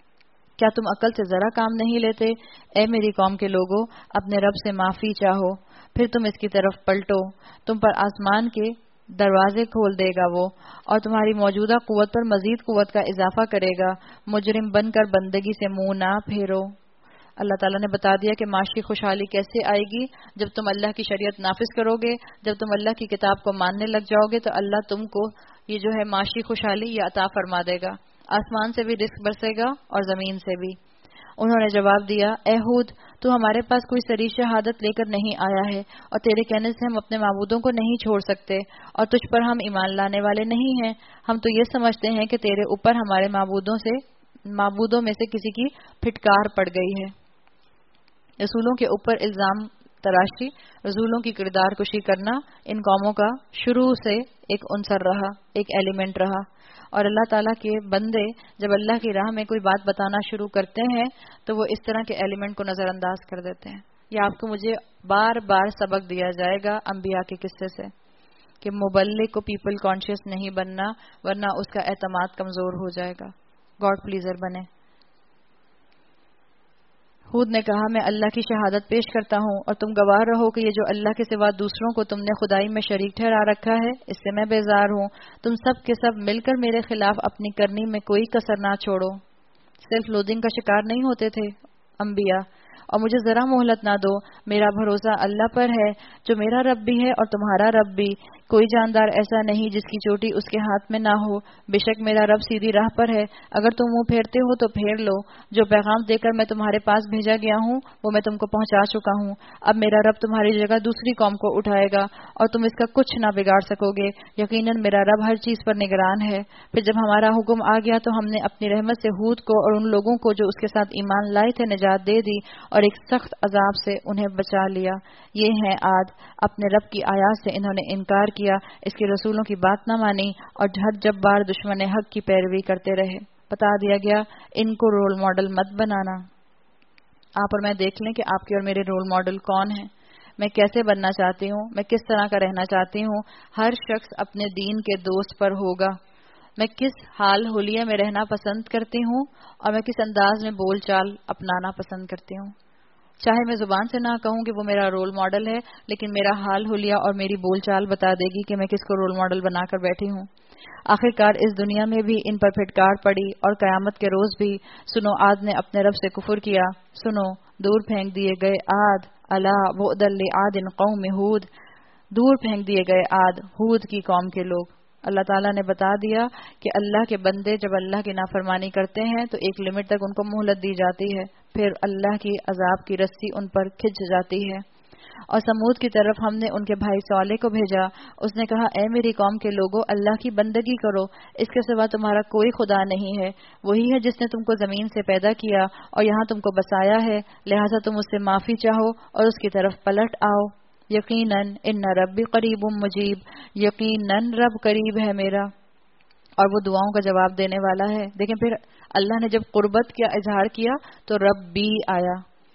کیا تم عقل سے ذرا کام نہیں لیتے؟ اے میری قوم کے لوگوں, اپنے رب سے معافی چاہو, پھر تم اس کی طرف پلٹو. تم پر آسمان کے دروازے کھول دے گا وہ, اور تمہاری موجودہ قوت پر مزید قوت کا اضافہ کرے گا. مجرم بن کر بندگی سے منہ نہ پھیرو. اللہ تعالیٰ نے بتا دیا کہ معاشی خوشحالی کیسے آئے گی. جب تم اللہ کی شریعت نافذ کرو گے, جب تم اللہ کی کتاب کو ماننے لگ جاؤ گے, تو اللہ تم کو یہ جو ہے معاشی خوشحالی یہ عطا فرما دے گا. آسمان سے بھی رزق برسے گا اور زمین سے بھی. انہوں نے جواب دیا, اے ہود, تو ہمارے پاس کوئی سری شہادت لے کر نہیں آیا ہے, اور تیرے کہنے سے ہم اپنے معبودوں کو نہیں چھوڑ سکتے, اور تجھ پر ہم ایمان لانے والے نہیں ہیں. ہم تو یہ سمجھتے ہیں کہ تیرے اوپر ہمارے معبودوں سے معبودوں میں سے کسی کی پھٹکار پڑ گئی ہے. رسولوں کے اوپر الزام تراشی, رسولوں کی کردار کشی کرنا ان قوموں کا شروع سے ایک عنصر رہا, ایک ایلیمنٹ رہا. اور اللہ تعالیٰ کے بندے جب اللہ کی راہ میں کوئی بات بتانا شروع کرتے ہیں تو وہ اس طرح کے ایلیمنٹ کو نظر انداز کر دیتے ہیں. یہ آپ کو مجھے بار بار سبق دیا جائے گا انبیاء کے قصے سے کہ مبلغ کو پیپل کانشیس نہیں بننا, ورنہ اس کا اعتماد کمزور ہو جائے گا, گاڈ پلیزر بنے. ہود نے کہا, میں اللہ کی شہادت پیش کرتا ہوں اور تم گواہ رہو کہ یہ جو اللہ کے سوا دوسروں کو تم نے خدائی میں شریک ٹھہرا رکھا ہے, اس سے میں بیزار ہوں. تم سب کے سب مل کر میرے خلاف اپنی کرنی میں کوئی کسر نہ چھوڑو. سیلف لودنگ کا شکار نہیں ہوتے تھے انبیاء, اور مجھے ذرا مہلت نہ دو. میرا بھروسہ اللہ پر ہے جو میرا رب بھی ہے اور تمہارا رب بھی. کوئی جاندار ایسا نہیں جس کی چوٹی اس کے ہاتھ میں نہ ہو. بے شک میرا رب سیدھی راہ پر ہے, اگر تم منہ پھیرتے ہو تو پھیر لو. جو پیغام دے کر میں تمہارے پاس بھیجا گیا ہوں وہ میں تم کو پہنچا چکا ہوں. اب میرا رب تمہاری جگہ دوسری قوم کو اٹھائے گا اور تم اس کا کچھ نہ بگاڑ سکو گے. یقیناً میرا رب ہر چیز پر نگران ہے. پھر جب ہمارا حکم آ گیا تو ہم نے اپنی رحمت سے ہود کو اور ان لوگوں کو جو اس کے ساتھ ایمان لائے تھے نجات دے دی, اور ایک سخت عذاب سے انہیں بچا لیا. یہ ہیں عاد, اپنے رب کی آیات سے انہوں نے انکار کیا, اس کے رسولوں کی بات نہ مانی, اور ہر جب بار دشمن حق کی پیروی کرتے رہے. بتا دیا گیا ان کو رول ماڈل مت بنانا. آپ اور میں دیکھ لیں کہ آپ کے اور میرے رول ماڈل کون ہیں, میں کیسے بننا چاہتی ہوں, میں کس طرح کا رہنا چاہتی ہوں. ہر شخص اپنے دین کے دوست پر ہوگا. میں کس حال حلیے میں رہنا پسند کرتی ہوں اور میں کس انداز میں بول چال اپنانا پسند کرتی ہوں. چاہے میں زبان سے نہ کہوں کہ وہ میرا رول ماڈل ہے, لیکن میرا حال حلیہ اور میری بول چال بتا دے گی کہ میں کس کو رول ماڈل بنا کر بیٹھی ہوں. آخرکار اس دنیا میں بھی ان پر پھٹکار پڑی اور قیامت کے روز بھی. سنو, عاد نے اپنے رب سے کفر کیا. سنو, دور پھینک دیے گئے عاد. الا بعدا لعاد قوم ہود, دور پھینک دیے گئے عاد, ہود کی قوم کے لوگ. اللہ تعالیٰ نے بتا دیا کہ اللہ کے بندے جب اللہ کی نافرمانی کرتے ہیں تو ایک لمٹ تک ان کو مہلت دی جاتی ہے, پھر اللہ کی عذاب کی رسی ان پر کھنچ جاتی ہے. اور سمود کی طرف ہم نے ان کے بھائی صالح کو بھیجا. اس نے کہا, اے میری قوم کے لوگوں, اللہ کی بندگی کرو, اس کے سوا تمہارا کوئی خدا نہیں ہے. وہی ہے جس نے تم کو زمین سے پیدا کیا اور یہاں تم کو بسایا ہے, لہٰذا تم اس سے معافی چاہو اور اس کی طرف پلٹ آؤ. یقیناً ان ربی قریب مجیب, یقیناً رب قریب ہے میرا اور وہ دعاؤں کا جواب دینے والا ہے. دیکھیں, پھر اللہ نے جب قربت کا اظہار کیا تو رب بھی آیا.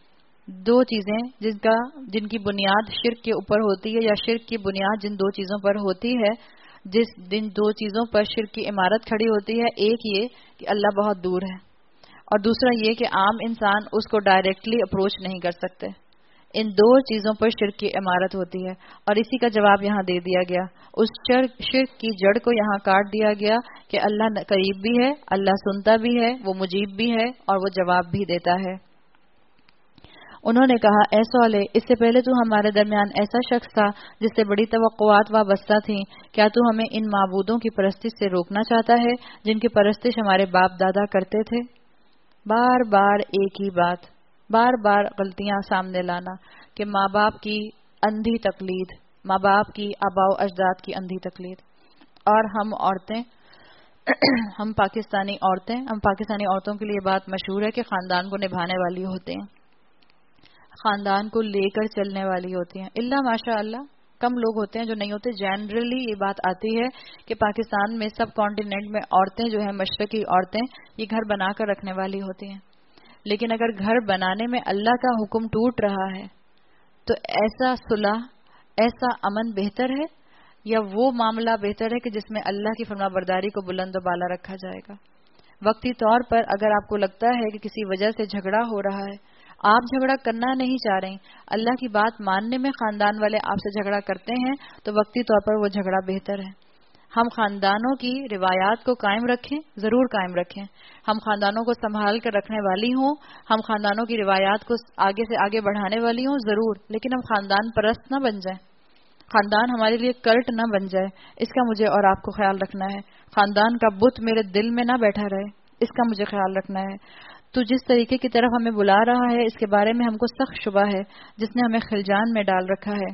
دو چیزیں جن کا جن کی بنیاد شرک کے اوپر ہوتی ہے، یا شرک کی بنیاد جن دو چیزوں پر ہوتی ہے، جس جن دو چیزوں پر شرک کی عمارت کھڑی ہوتی ہے، ایک یہ کہ اللہ بہت دور ہے، اور دوسرا یہ کہ عام انسان اس کو ڈائریکٹلی اپروچ نہیں کر سکتے. ان دو چیزوں پر شرک کی عمارت ہوتی ہے، اور اسی کا جواب یہاں دے دیا گیا. اس شرک کی جڑ کو یہاں کاٹ دیا گیا کہ اللہ قریب بھی ہے، اللہ سنتا بھی ہے، وہ مجیب بھی ہے، اور وہ جواب بھی دیتا ہے. انہوں نے کہا، اے صالح، اس سے پہلے تو ہمارے درمیان ایسا شخص تھا جس سے بڑی توقعات وابستہ تھیں. کیا تو ہمیں ان معبودوں کی پرستش سے روکنا چاہتا ہے جن کی پرستش ہمارے باپ دادا کرتے تھے؟ بار بار ایک ہی بات، بار بار غلطیاں سامنے لانا کہ ماں باپ کی اندھی تقلید، ماں باپ کی آباء و اجداد کی اندھی تقلید. اور ہم عورتیں ہم پاکستانی عورتیں ہم پاکستانی عورتوں کے لیے بات مشہور ہے کہ خاندان کو نبھانے والی ہوتے ہیں، خاندان کو لے کر چلنے والی ہوتی ہیں. اللہ ماشاء اللہ کم لوگ ہوتے ہیں جو نہیں ہوتے. جنرلی یہ بات آتی ہے کہ پاکستان میں سب کانٹیننٹ میں عورتیں جو ہیں، مشرقی عورتیں، یہ گھر بنا کر رکھنے والی ہوتی ہیں. لیکن اگر گھر بنانے میں اللہ کا حکم ٹوٹ رہا ہے تو ایسا صلح، ایسا امن بہتر ہے، یا وہ معاملہ بہتر ہے کہ جس میں اللہ کی فرما برداری کو بلند و بالا رکھا جائے گا؟ وقتی طور پر اگر آپ کو لگتا ہے کہ کسی وجہ سے جھگڑا ہو رہا ہے، آپ جھگڑا کرنا نہیں چاہ رہے، اللہ کی بات ماننے میں خاندان والے آپ سے جھگڑا کرتے ہیں، تو وقتی طور پر وہ جھگڑا بہتر ہے. ہم خاندانوں کی روایات کو قائم رکھیں، ضرور قائم رکھیں. ہم خاندانوں کو سنبھال کر رکھنے والی ہوں، ہم خاندانوں کی روایات کو آگے سے آگے بڑھانے والی ہوں ضرور، لیکن ہم خاندان پرست نہ بن جائیں. خاندان ہمارے لیے کلٹ نہ بن جائے، اس کا مجھے اور آپ کو خیال رکھنا ہے. خاندان کا بت میرے دل میں نہ بیٹھا رہے، اس کا مجھے خیال رکھنا ہے. تو جس طریقے کی طرف ہمیں بلا رہا ہے، اس کے بارے میں ہم کو سخت شبہ ہے، جس نے ہمیں خلجان میں ڈال رکھا ہے.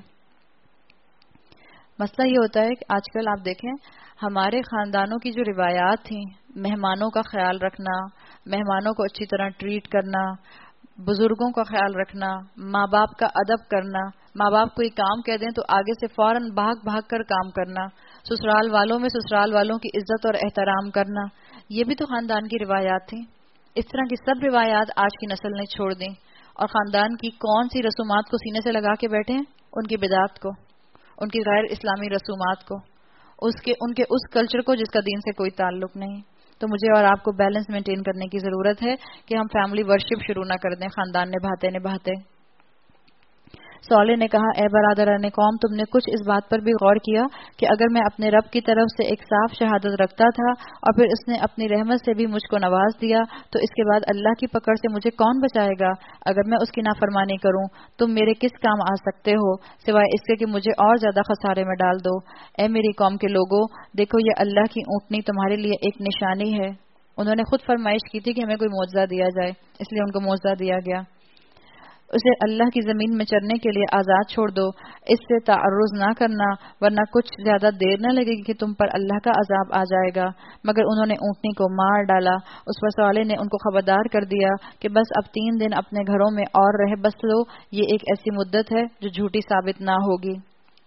مسئلہ یہ ہوتا ہے کہ آج کل آپ دیکھیں ہمارے خاندانوں کی جو روایات تھیں، مہمانوں کا خیال رکھنا، مہمانوں کو اچھی طرح ٹریٹ کرنا، بزرگوں کا خیال رکھنا، ماں باپ کا ادب کرنا، ماں باپ کوئی کام کہہ دیں تو آگے سے فوراً بھاگ بھاگ کر کام کرنا، سسرال والوں میں سسرال والوں کی عزت اور احترام کرنا، یہ بھی تو خاندان کی روایات تھیں. اس طرح کی سب روایات آج کی نسل نے چھوڑ دیں، اور خاندان کی کون سی رسومات کو سینے سے لگا کے بیٹھے ہیں؟ ان کی بدعت کو، ان کی غیر اسلامی رسومات کو، اس کے ان کے اس کلچر کو جس کا دین سے کوئی تعلق نہیں. تو مجھے اور آپ کو بیلنس مینٹین کرنے کی ضرورت ہے کہ ہم فیملی ورشپ شروع نہ کر دیں خاندان نبھاتے نبھاتے. صالح نے کہا، اے برادران قوم، تم نے کچھ اس بات پر بھی غور کیا کہ اگر میں اپنے رب کی طرف سے ایک صاف شہادت رکھتا تھا اور پھر اس نے اپنی رحمت سے بھی مجھ کو نواز دیا، تو اس کے بعد اللہ کی پکڑ سے مجھے کون بچائے گا؟ اگر میں اس کی نافرمانی کروں، تم میرے کس کام آ سکتے ہو سوائے اس کے کہ مجھے اور زیادہ خسارے میں ڈال دو. اے میری قوم کے لوگوں، دیکھو یہ اللہ کی اونٹنی تمہارے لیے ایک نشانی ہے. انہوں نے خود فرمائش کی تھی کہ ہمیں کوئی معجزہ دیا جائے، اس لیے ان کو معجزہ دیا گیا. اسے اللہ کی زمین میں چرنے کے لیے آزاد چھوڑ دو، اس سے تعرض نہ کرنا، ورنہ کچھ زیادہ دیر نہ لگے گی کہ تم پر اللہ کا عذاب آ جائے گا. مگر انہوں نے اونٹنی کو مار ڈالا. اس پر صالح نے ان کو خبردار کر دیا کہ بس اب تین دن اپنے گھروں میں اور رہ بس لو، یہ ایک ایسی مدت ہے جو جھوٹی ثابت نہ ہوگی.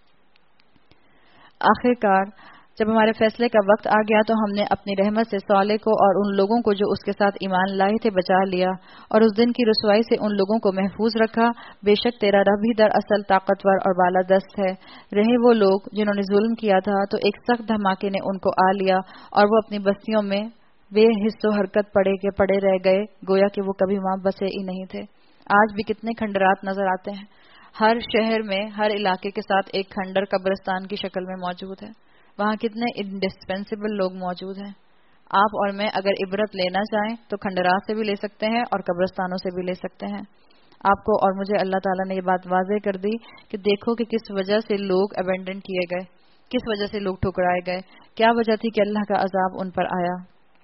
آخرکار جب ہمارے فیصلے کا وقت آ گیا تو ہم نے اپنی رحمت سے صالح کو اور ان لوگوں کو جو اس کے ساتھ ایمان لائے تھے بچا لیا، اور اس دن کی رسوائی سے ان لوگوں کو محفوظ رکھا. بے شک تیرا رب ہی دراصل طاقتور اور بالادست ہے. رہے وہ لوگ جنہوں نے ظلم کیا تھا تو ایک سخت دھماکے نے ان کو آ لیا، اور وہ اپنی بستیوں میں بے حس و حرکت پڑے کے پڑے رہ گئے، گویا کہ وہ کبھی وہاں بسے ہی نہیں تھے. آج بھی کتنے کھنڈرات نظر آتے ہیں. ہر شہر میں ہر علاقے کے ساتھ ایک کھنڈر قبرستان کی شکل میں موجود ہے. وہاں کتنے انڈسپینسیبل لوگ موجود ہیں. آپ اور میں اگر عبرت لینا چاہیں تو کھنڈرات سے بھی لے سکتے ہیں اور قبرستانوں سے بھی لے سکتے ہیں. آپ کو اور مجھے اللہ تعالیٰ نے یہ بات واضح کر دی کہ دیکھو کہ کس وجہ سے لوگ ابینڈن کیے گئے، کس وجہ سے لوگ ٹھکرائے گئے، کیا وجہ تھی کہ اللہ کا عذاب ان پر آیا.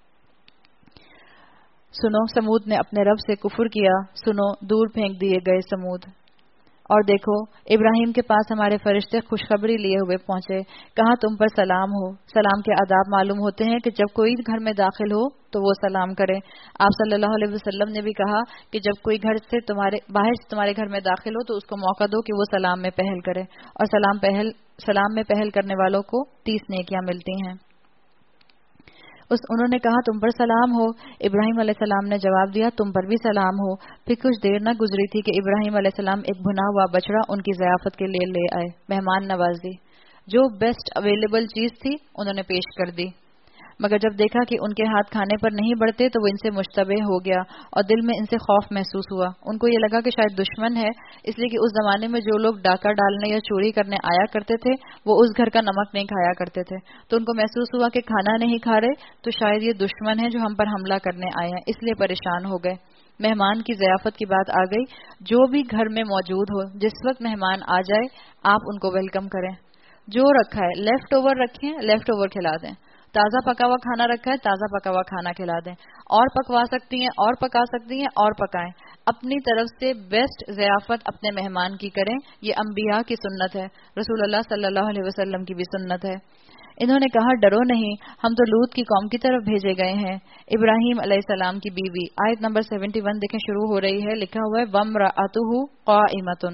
سنو، سمود نے اپنے رب سے کفر کیا، سنو، دور پھینک دیے گئے سمود. اور دیکھو ابراہیم کے پاس ہمارے فرشتے خوشخبری لیے ہوئے پہنچے، کہاں تم پر سلام ہو. سلام کے آداب معلوم ہوتے ہیں کہ جب کوئی گھر میں داخل ہو تو وہ سلام کرے. آپ صلی اللہ علیہ وسلم نے بھی کہا کہ جب کوئی گھر سے تمہارے باہر سے تمہارے گھر میں داخل ہو تو اس کو موقع دو کہ وہ سلام میں پہل کرے، اور سلام پہل سلام میں پہل کرنے والوں کو تیس نیکیاں ملتی ہیں. اس انہوں نے کہا تم پر سلام ہو. ابراہیم علیہ السلام نے جواب دیا تم پر بھی سلام ہو. پھر کچھ دیر نہ گزری تھی کہ ابراہیم علیہ السلام ایک بھنا ہوا بچڑا ان کی ضیافت کے لیے لے آئے. مہمان نوازی جو بیسٹ اویلیبل چیز تھی انہوں نے پیش کر دی، مگر جب دیکھا کہ ان کے ہاتھ کھانے پر نہیں بڑھتے تو وہ ان سے مشتبہ ہو گیا اور دل میں ان سے خوف محسوس ہوا. ان کو یہ لگا کہ شاید دشمن ہے، اس لیے کہ اس زمانے میں جو لوگ ڈاکہ ڈالنے یا چوری کرنے آیا کرتے تھے وہ اس گھر کا نمک نہیں کھایا کرتے تھے. تو ان کو محسوس ہوا کہ کھانا نہیں کھا رہے تو شاید یہ دشمن ہے جو ہم پر حملہ کرنے آئے ہیں، اس لیے پریشان ہو گئے. مہمان کی ضیافت کی بات آ گئی. جو بھی گھر میں موجود ہو جس وقت مہمان آ جائے آپ ان کو ویلکم کریں. جو رکھا ہے لیفٹ اوور رکھیں، لیفٹ اوور کھلا دیں. تازہ پکا ہوا کھانا رکھا ہے تازہ پکا ہوا کھانا کھلا دیں. اور پکوا سکتی ہیں اور پکا سکتی ہیں اور پکائیں. اپنی طرف سے بیسٹ ضیافت اپنے مہمان کی کریں. یہ انبیاء کی سنت ہے، رسول اللہ صلی اللہ علیہ وسلم کی بھی سنت ہے. انہوں نے کہا ڈرو نہیں، ہم تو لوط کی قوم کی طرف بھیجے گئے ہیں. ابراہیم علیہ السلام کی بیوی، آیت نمبر سیونٹی ون دیکھیں شروع ہو رہی ہے، لکھا ہوا ہے وامرأتہ قائمۃ.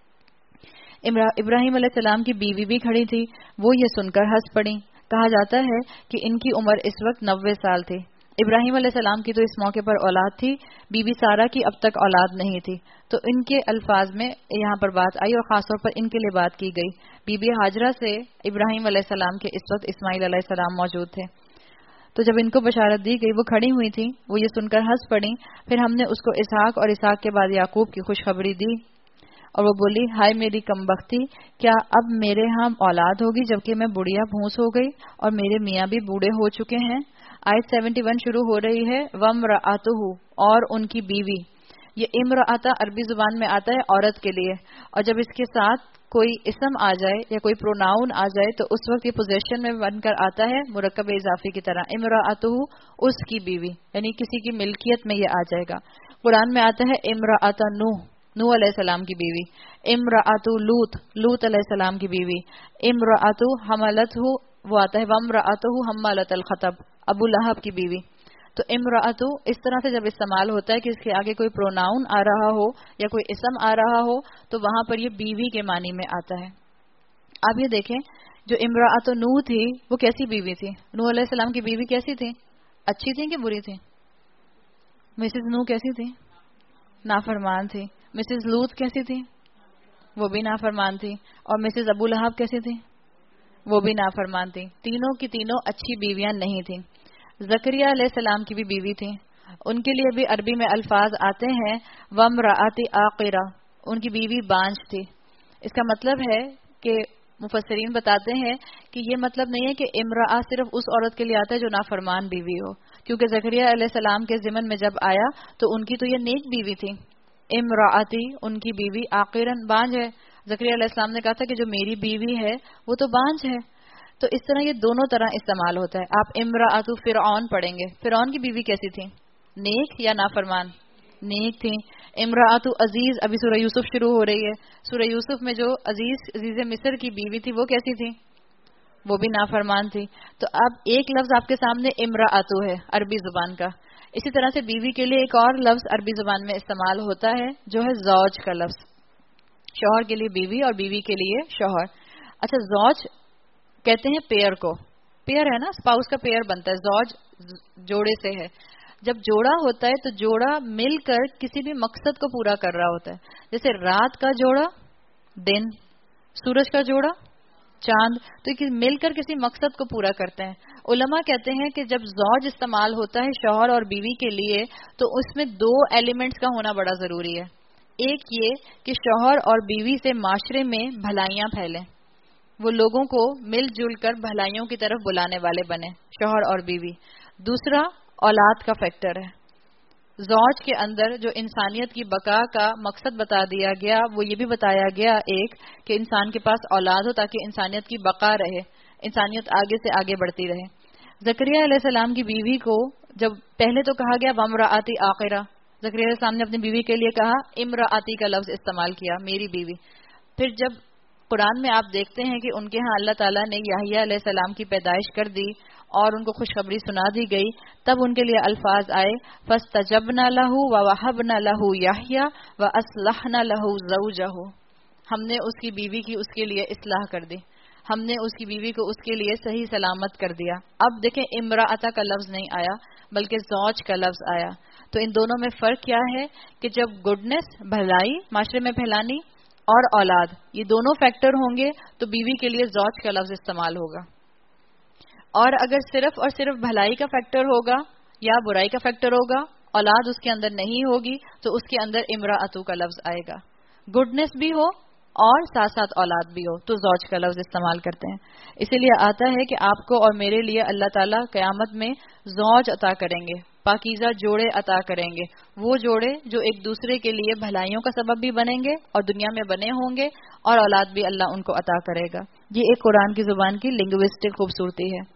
ابراہیم علیہ السلام کی بیوی بھی کھڑی تھی، وہ یہ سن کر ہنس پڑی. کہا جاتا ہے کہ ان کی عمر اس وقت نوے سال تھی. ابراہیم علیہ السلام کی تو اس موقع پر اولاد تھی، بی بی سارہ کی اب تک اولاد نہیں تھی. تو ان کے الفاظ میں یہاں پر بات آئی اور خاص طور پر ان کے لیے بات کی گئی. بی بی ہاجرہ سے ابراہیم علیہ السلام کے اس وقت اسماعیل علیہ السلام موجود تھے. تو جب ان کو بشارت دی گئی وہ کھڑی ہوئی تھی، وہ یہ سن کر ہنس پڑی. پھر ہم نے اس کو اسحاق اور اسحاق کے بعد یعقوب کی خوشخبری دی اور وہ بولی ہائے میری کمبختی، کیا اب میرے ہاں اولاد ہوگی جبکہ میں بڑھیا بھونس ہو گئی اور میرے میاں بھی بوڑھے ہو چکے ہیں. آیت سیونٹی ون شروع ہو رہی ہے وامرأتہ اور ان کی بیوی. یہ امرأۃ عربی زبان میں آتا ہے عورت کے لیے، اور جب اس کے ساتھ کوئی اسم آ جائے یا کوئی پروناؤن آ جائے تو اس وقت یہ پوزیشن میں بن کر آتا ہے مرکب اضافی کی طرح. امرأتہ اس کی بیوی، یعنی کسی کی ملکیت میں یہ آ جائے گا. قرآن میں آتا ہے امرأۃ نوح، نوح علیہ السلام کی بیوی. امرأۃ لوط، لوط علیہ السلام کی بیوی. امرأۃ حملتہ وہ آتا ہے وامرأتہ حمالۃ الخطب، ابو لہب کی بیوی. تو امرأۃ اس طرح سے جب استعمال ہوتا ہے کہ اس کے آگے کوئی پروناؤن آ رہا ہو یا کوئی اسم آ رہا ہو تو وہاں پر یہ بیوی کے معنی میں آتا ہے. اب یہ دیکھیں جو امرأۃ نوح تھی وہ کیسی بیوی تھی؟ نوح علیہ السلام کی بیوی کیسی تھی؟ اچھی تھی کہ بری تھی؟ مسز نوح کیسی تھی؟ نافرمان تھی. مسز لوط کیسی تھی؟ وہ بھی نافرمان تھی. اور مسز ابو لہب کیسی تھی؟ وہ بھی نافرمان تھی. تینوں کی تینوں اچھی بیویاں نہیں تھیں. زکریہ علیہ السلام کی بھی بیوی تھی. ان کے لیے بھی عربی میں الفاظ آتے ہیں وامرأۃ عاقرہ، ان کی بیوی بانجھ تھی. اس کا مطلب ہے کہ مفسرین بتاتے ہیں کہ یہ مطلب نہیں ہے کہ امرأہ صرف اس عورت کے لیے آتا ہے جو نافرمان بیوی ہو، کیونکہ زکریہ علیہ السلام کے ضمن میں جب آیا تو ان کی تو یہ نیک بیوی تھی. امرأتی ان کی بیوی عاقرن بانجھ ہے. زکریا علیہ السلام نے کہا تھا کہ جو میری بیوی ہے وہ تو بانجھ ہے. تو اس طرح یہ دونوں طرح استعمال ہوتا ہے. آپ امرأۃ فرعون پڑھیں گے، فرعون کی بیوی کیسی تھی؟ نیک یا نافرمان؟ نیک تھی. امرأۃ عزیز، ابھی سورہ یوسف شروع ہو رہی ہے، سورہ یوسف میں جو عزیز عزیز مصر کی بیوی تھی وہ کیسی تھی؟ وہ بھی نافرمان تھی. تو اب ایک لفظ آپ کے سامنے امرأۃ ہے عربی زبان کا. اسی طرح سے بیوی کے لیے ایک اور لفظ عربی زبان میں استعمال ہوتا ہے جو ہے زوج کا لفظ. شوہر کے لیے بیوی اور بیوی کے لیے شوہر. اچھا زوج کہتے ہیں پیئر کو، پیئر ہے نا، اسپاؤس کا پیئر بنتا ہے. زوج جوڑے سے ہے. جب جوڑا ہوتا ہے تو جوڑا مل کر کسی بھی مقصد کو پورا کر رہا ہوتا ہے. جیسے رات کا جوڑا دن، سورج کا جوڑا چاند، تو یہ مل کر کسی مقصد کو پورا کرتے ہیں. علماء کہتے ہیں کہ جب زوج استعمال ہوتا ہے شوہر اور بیوی کے لیے تو اس میں دو ایلیمنٹس کا ہونا بڑا ضروری ہے. ایک یہ کہ شوہر اور بیوی سے معاشرے میں بھلائیاں پھیلیں، وہ لوگوں کو مل جل کر بھلائیوں کی طرف بلانے والے بنے، شوہر اور بیوی. دوسرا اولاد کا فیکٹر ہے. زوج کے اندر جو انسانیت کی بقا کا مقصد بتا دیا گیا وہ یہ بھی بتایا گیا ایک کہ انسان کے پاس اولاد ہو تاکہ انسانیت کی بقا رہے، انسانیت آگے سے آگے بڑھتی رہے. زکریا علیہ السلام کی بیوی کو جب پہلے تو کہا گیا وامرأۃ عاقرہ، زکریا علیہ السلام نے اپنی بیوی کے لیے کہا امرأتی کا لفظ استعمال کیا، میری بیوی. پھر جب قرآن میں آپ دیکھتے ہیں کہ ان کے ہاں اللہ تعالیٰ نے یحییٰ علیہ السلام کی پیدائش کر دی اور ان کو خوشخبری سنا دی گئی، تب ان کے لیے الفاظ آئے فاستجبنا لہ ووہبنا لہ یحییٰ واصلحنا لہ زوجہ. ہم نے اس کی بیوی کی اس کے لیے اصلاح کر دی، ہم نے اس کی بیوی کو اس کے لیے صحیح سلامت کر دیا. اب دیکھیں امرأتا کا لفظ نہیں آیا بلکہ زوج کا لفظ آیا. تو ان دونوں میں فرق کیا ہے کہ جب گڈنس بھلائی معاشرے میں پھیلانی اور اولاد یہ دونوں فیکٹر ہوں گے تو بیوی کے لیے زوج کا لفظ استعمال ہوگا. اور اگر صرف اور صرف بھلائی کا فیکٹر ہوگا یا برائی کا فیکٹر ہوگا, اولاد اس کے اندر نہیں ہوگی, تو اس کے اندر امرأتو کا لفظ آئے گا. گڈنس بھی ہو اور ساتھ ساتھ اولاد بھی ہو تو زوج کا لفظ استعمال کرتے ہیں. اسی لیے آتا ہے کہ آپ کو اور میرے لیے اللہ تعالیٰ قیامت میں زوج عطا کریں گے, پاکیزہ جوڑے عطا کریں گے, وہ جوڑے جو ایک دوسرے کے لیے بھلائیوں کا سبب بھی بنیں گے اور دنیا میں بنے ہوں گے, اور اولاد بھی اللہ ان کو عطا کرے گا. یہ ایک قرآن کی زبان کی لنگوسٹک خوبصورتی ہے.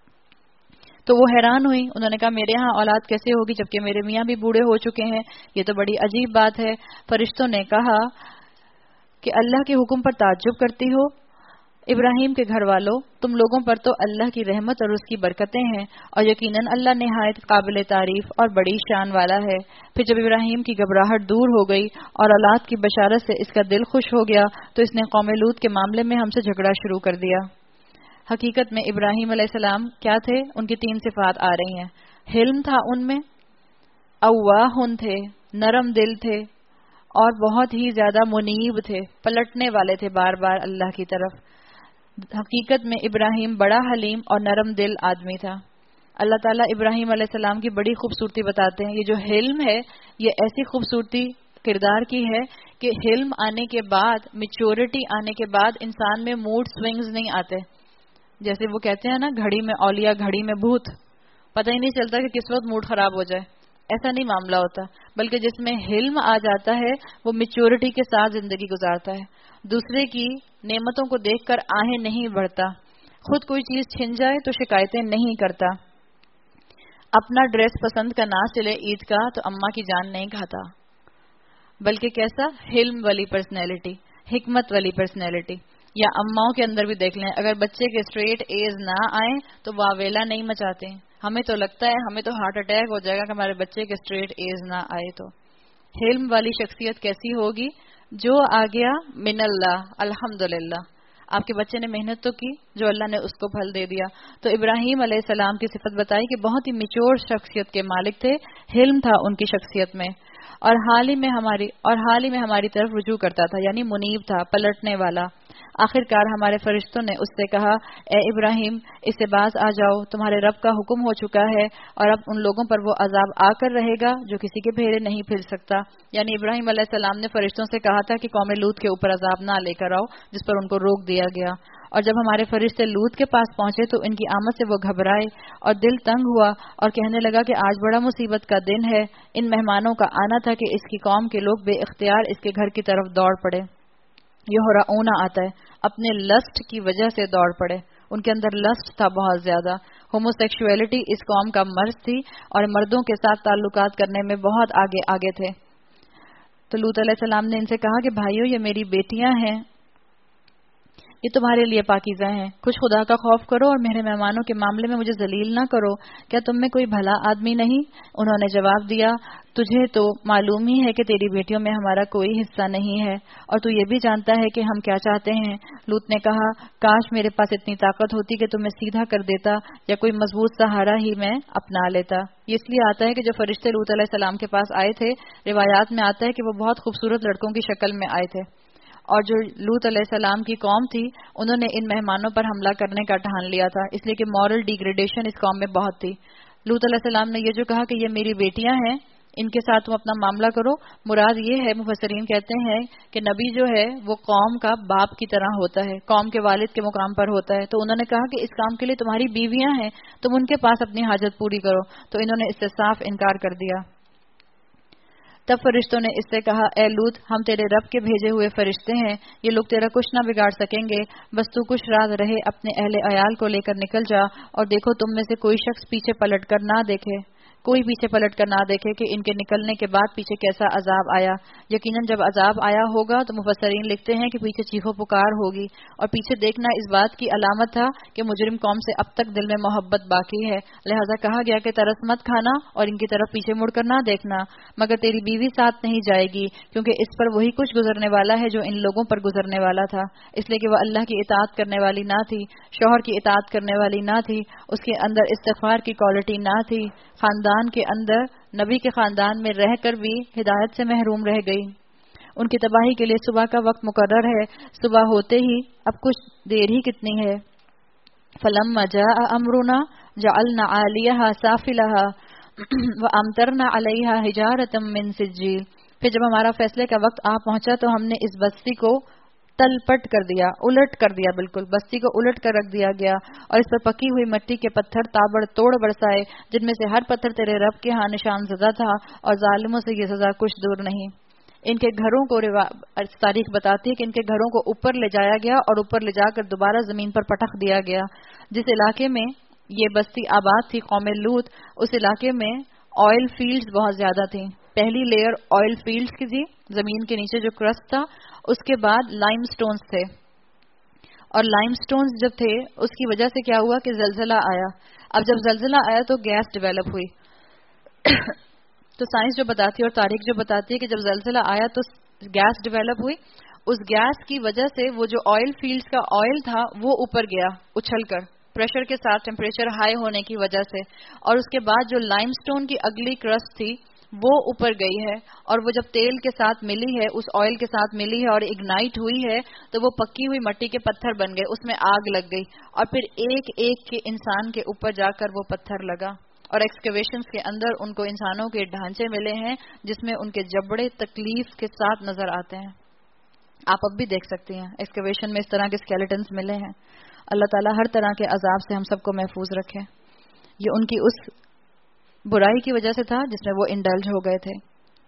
تو وہ حیران ہوئی, انہوں نے کہا میرے ہاں اولاد کیسے ہوگی جبکہ میرے میاں بھی بوڑھے ہو چکے ہیں, یہ تو بڑی عجیب بات ہے. فرشتوں نے کہا کہ اللہ کے حکم پر تعجب کرتی ہو ابراہیم کے گھر والوں, تم لوگوں پر تو اللہ کی رحمت اور اس کی برکتیں ہیں, اور یقیناً اللہ نہایت قابل تعریف اور بڑی شان والا ہے. پھر جب ابراہیم کی گھبراہٹ دور ہو گئی اور اولاد کی بشارت سے اس کا دل خوش ہو گیا تو اس نے قوم لوط کے معاملے میں ہم سے جھگڑا شروع کر دیا. حقیقت میں ابراہیم علیہ السلام کیا تھے, ان کی تین صفات آ رہی ہیں. حلم تھا ان میں, اواہن تھے, نرم دل تھے, اور بہت ہی زیادہ منیب تھے, پلٹنے والے تھے بار بار اللہ کی طرف. حقیقت میں ابراہیم بڑا حلیم اور نرم دل آدمی تھا. اللہ تعالیٰ ابراہیم علیہ السلام کی بڑی خوبصورتی بتاتے ہیں. یہ جو حلم ہے یہ ایسی خوبصورتی کردار کی ہے کہ حلم آنے کے بعد, میچورٹی آنے کے بعد انسان میں موڈ سوئنگز نہیں آتے. جیسے وہ کہتے ہیں نا گھڑی میں اولیاء گھڑی میں بھوت, پتہ ہی نہیں چلتا کہ کس وقت موڈ خراب ہو جائے. ایسا نہیں معاملہ ہوتا, بلکہ جس میں حلم آ جاتا ہے وہ میچورٹی کے ساتھ زندگی گزارتا ہے. دوسرے کی نعمتوں کو دیکھ کر آہیں نہیں بڑھتا, خود کوئی چیز چھن جائے تو شکایتیں نہیں کرتا, اپنا ڈریس پسند کا نہ سلے عید کا تو اماں کی جان نہیں کھاتا. بلکہ کیسا حلم والی پرسنالٹی, حکمت والی پرسنالٹی. یا اماؤں کے اندر بھی دیکھ لیں, اگر بچے کے اسٹریٹ ایز نہ آئیں تو واویلا نہیں مچاتے. ہمیں تو لگتا ہے ہمیں تو ہارٹ اٹیک ہو جائے گا کہ ہمارے بچے کے اسٹریٹ ایز نہ آئے. تو حلم والی شخصیت کیسی ہوگی, جو آ گیا من اللہ, الحمدللہ. آپ کے بچے نے محنت تو کی, جو اللہ نے اس کو پھل دے دیا. تو ابراہیم علیہ السلام کی صفت بتائی کہ بہت ہی میچور شخصیت کے مالک تھے, حلم تھا ان کی شخصیت میں, اور حال ہی میں ہماری اور حال ہی میں ہماری طرف رجوع کرتا تھا, یعنی منیب تھا, پلٹنے والا. آخرکار ہمارے فرشتوں نے اس سے کہا اے ابراہیم اس سے باز آ جاؤ, تمہارے رب کا حکم ہو چکا ہے اور اب ان لوگوں پر وہ عذاب آ کر رہے گا جو کسی کے بھیڑے نہیں پھر سکتا. یعنی ابراہیم علیہ السلام نے فرشتوں سے کہا تھا کہ قوم لوط کے اوپر عذاب نہ لے کر آؤ, جس پر ان کو روک دیا گیا. اور جب ہمارے فرشتے لوط کے پاس پہنچے تو ان کی آمد سے وہ گھبرائے اور دل تنگ ہوا اور کہنے لگا کہ آج بڑا مصیبت کا دن ہے. ان مہمانوں کا آنا تھا کہ اس کی قوم کے لوگ بے اختیار اس کے گھر کی طرف دوڑ پڑے. یہ ہو رہا اونا آتا ہے, اپنے لسٹ کی وجہ سے دوڑ پڑے. ان کے اندر لسٹ تھا بہت زیادہ. ہومو سیکشولیٹی اس قوم کا مرض تھی اور مردوں کے ساتھ تعلقات کرنے میں بہت آگے آگے تھے. تو لوط علیہ السلام نے ان سے کہا کہ بھائیو یہ میری بیٹیاں ہیں, یہ تمہارے لیے پاکیزہ ہیں, کچھ خدا کا خوف کرو اور میرے مہمانوں کے معاملے میں مجھے ذلیل نہ کرو. کیا تم میں کوئی بھلا آدمی نہیں؟ انہوں نے جواب دیا تجھے تو معلوم ہی ہے کہ تیری بیٹیوں میں ہمارا کوئی حصہ نہیں ہے, اور تو یہ بھی جانتا ہے کہ ہم کیا چاہتے ہیں. لوط نے کہا کاش میرے پاس اتنی طاقت ہوتی کہ تمہیں سیدھا کر دیتا یا کوئی مضبوط سہارا ہی میں اپنا لیتا. یہ اس لیے آتا ہے کہ جو فرشتے لوط علیہ السلام کے پاس آئے تھے, روایات میں آتا ہے کہ وہ بہت خوبصورت لڑکوں کی شکل میں آئے تھے, اور جو لوط علیہ السلام کی قوم تھی انہوں نے ان مہمانوں پر حملہ کرنے کا ٹھان لیا تھا, اس لیے کہ مورل ڈیگریڈیشن اس قوم میں بہت تھی. لوط علیہ السلام نے یہ جو کہا کہ یہ میری بیٹیاں ہیں, ان کے ساتھ تم اپنا معاملہ کرو, مراد یہ ہے, مفسرین کہتے ہیں کہ نبی جو ہے وہ قوم کا باپ کی طرح ہوتا ہے, قوم کے والد کے مقام پر ہوتا ہے. تو انہوں نے کہا کہ اس کام کے لیے تمہاری بیویاں ہیں, تم ان کے پاس اپنی حاجت پوری کرو. تو انہوں نے اس سے صاف انکار کر دیا. تب فرشتوں نے اس سے کہا اے لوط ہم تیرے رب کے بھیجے ہوئے فرشتے ہیں, یہ لوگ تیرا کچھ نہ بگاڑ سکیں گے, بس تو کچھ رات رہے اپنے اہل عیال کو لے کر نکل جا, اور دیکھو تم میں سے کوئی شخص پیچھے پلٹ کر نہ دیکھے. کوئی پیچھے پلٹ کر نہ دیکھے کہ ان کے نکلنے کے بعد پیچھے کیسا عذاب آیا. یقیناً جب عذاب آیا ہوگا تو مفسرین لکھتے ہیں کہ پیچھے چیخو پکار ہوگی, اور پیچھے دیکھنا اس بات کی علامت تھا کہ مجرم قوم سے اب تک دل میں محبت باقی ہے, لہذا کہا گیا کہ ترس مت کھانا اور ان کی طرف پیچھے مڑ کر نہ دیکھنا, مگر تیری بیوی ساتھ نہیں جائے گی, کیونکہ اس پر وہی کچھ گزرنے والا ہے جو ان لوگوں پر گزرنے والا تھا, اس لیے کہ وہ اللہ کی اطاعت کرنے والی نہ تھی, شوہر کی اطاعت کرنے والی نہ تھی, اس کے اندر استغفار کی کوالٹی نہ تھی, خاندان کے اندر نبی کے خاندان میں رہ کر بھی ہدایت سے محروم رہ گئی. ان کی تباہی کے لیے صبح کا وقت مقرر ہے, صبح ہوتے ہی اب کچھ دیر ہی کتنی ہے. فلما جاء امرنا جعلنا عالیہا سافلہا وامطرنا علیہا حجارۃ من سجیل. پھر جب ہمارا فیصلے کا وقت آ پہنچا تو ہم نے اس بستی کو تل پٹ کر دیا, الٹ کر دیا, بالکل بستی کو الٹ کر رکھ دیا گیا, اور اس پر پکی ہوئی مٹی کے پتھر تابڑ توڑ برسائے, جن میں سے ہر پتھر تیرے رب کے ہاں نشان زدہ تھا, اور ظالموں سے یہ سزا کچھ دور نہیں. ان کے گھروں کو تاریخ بتاتی ہے کہ ان کے گھروں کو اوپر لے جایا گیا اور اوپر لے جا کر دوبارہ زمین پر پٹخ دیا گیا. جس علاقے میں یہ بستی آباد تھی, قوم لوط, اس علاقے میں آئل فیلڈز بہت زیادہ تھیں. پہلی لیئر آئل فیلڈز کی تھی, زمین کے نیچے جو کرسٹ تھا, اس کے بعد لائم سٹونز تھے, اور لائم سٹونز جب تھے اس کی وجہ سے کیا ہوا کہ زلزلہ آیا. اب جب زلزلہ آیا تو گیس ڈیولپ ہوئی. تو سائنس جو بتاتی ہے اور تاریخ جو بتاتی ہے کہ جب زلزلہ آیا تو گیس ڈیولپ ہوئی, اس گیس کی وجہ سے وہ جو آئل فیلڈز کا آئل تھا وہ اوپر گیا اچھل کر, پریشر کے ساتھ ٹیمپریچر ہائی ہونے کی وجہ سے, اور اس کے بعد جو لائم سٹون کی اگلی کرسٹ تھی وہ اوپر گئی ہے, اور وہ جب تیل کے ساتھ ملی ہے, اس آئل کے ساتھ ملی ہے اور اگنائٹ ہوئی ہے, تو وہ پکی ہوئی مٹی کے پتھر بن گئے, اس میں آگ لگ گئی, اور پھر ایک ایک کے انسان کے اوپر جا کر وہ پتھر لگا, اور ایکسکیویشنز کے اندر ان کو انسانوں کے ڈھانچے ملے ہیں جس میں ان کے جبڑے تکلیف کے ساتھ نظر آتے ہیں. آپ اب بھی دیکھ سکتے ہیں ایکسکیویشن میں اس طرح کے اسکیلیٹنز ملے ہیں. اللہ تعالیٰ ہر طرح کے عذاب سے ہم سب کو محفوظ رکھے. یہ ان کی اس برائی کی وجہ سے تھا جس میں وہ انڈلج ہو گئے تھے.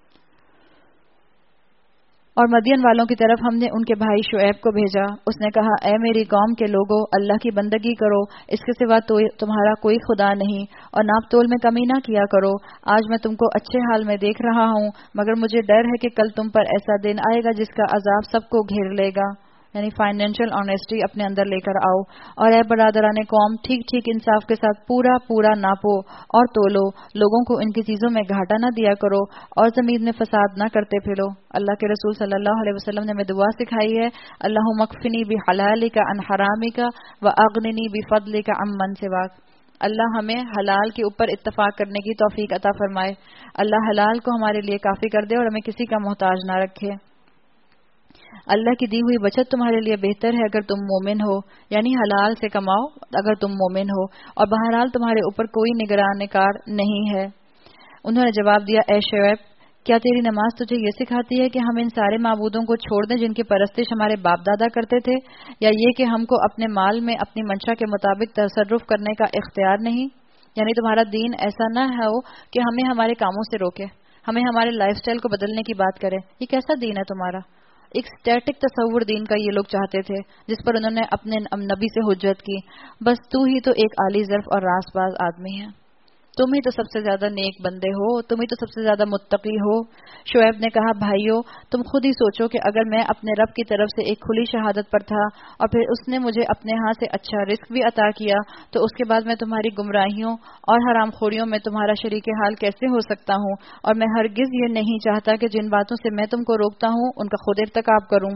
اور مدین والوں کی طرف ہم نے ان کے بھائی شعیب کو بھیجا. اس نے کہا, اے میری قوم کے لوگوں, اللہ کی بندگی کرو, اس کے سوا تو تمہارا کوئی خدا نہیں, اور ناپ تول میں کمی نہ کیا کرو. آج میں تم کو اچھے حال میں دیکھ رہا ہوں, مگر مجھے ڈر ہے کہ کل تم پر ایسا دن آئے گا جس کا عذاب سب کو گھیر لے گا. یعنی فائنینشیل آنیسٹی اپنے اندر لے کر آؤ. اور اے برادران قوم, ٹھیک ٹھیک انصاف کے ساتھ پورا پورا ناپو اور تولو, لوگوں کو ان کی چیزوں میں گھاٹا نہ دیا کرو, اور زمین میں فساد نہ کرتے پھرو. اللہ کے رسول صلی اللہ علیہ وسلم نے ہمیں دعا سکھائی ہے, اللہم اکفنی بحلالک عن حرامک واغننی بفضلک عمن سواک. اللہ ہمیں حلال کے اوپر اتفاق کرنے کی توفیق عطا فرمائے. اللہ حلال کو ہمارے لیے کافی کر دے اور ہمیں کسی کا محتاج نہ رکھے. اللہ کی دی ہوئی بچت تمہارے لیے بہتر ہے اگر تم مومن ہو, یعنی حلال سے کماؤ اگر تم مومن ہو, اور بہرحال تمہارے اوپر کوئی نگران کار نہیں ہے. انہوں نے جواب دیا, اے شعیب, کیا تیری نماز تجھے یہ سکھاتی ہے کہ ہم ان سارے معبودوں کو چھوڑ دیں جن کی پرستش ہمارے باپ دادا کرتے تھے, یا یہ کہ ہم کو اپنے مال میں اپنی منشا کے مطابق تصرف کرنے کا اختیار نہیں؟ یعنی تمہارا دین ایسا نہ ہو کہ ہمیں ہمارے کاموں سے روکے, ہمیں ہمارے لائف سٹائل کو بدلنے کی بات کرے. یہ کیسا دین ہے تمہارا؟ ایک اسٹیٹک تصور دین کا یہ لوگ چاہتے تھے جس پر انہوں نے اپنے نبی سے حجت کی. بس تو ہی تو ایک عالی ظرف اور راست باز آدمی ہے, تم ہی تو سب سے زیادہ نیک بندے ہو, تم ہی تو سب سے زیادہ متقی ہو. شعیب نے کہا, بھائیو تم خود ہی سوچو کہ اگر میں اپنے رب کی طرف سے ایک کھلی شہادت پر تھا اور پھر اس نے مجھے اپنے ہاں سے اچھا رزق بھی عطا کیا, تو اس کے بعد میں تمہاری گمراہیوں اور حرام خوریوں میں تمہارا شریک حال کیسے ہو سکتا ہوں؟ اور میں ہرگز یہ نہیں چاہتا کہ جن باتوں سے میں تم کو روکتا ہوں ان کا خود ارتکاب کروں.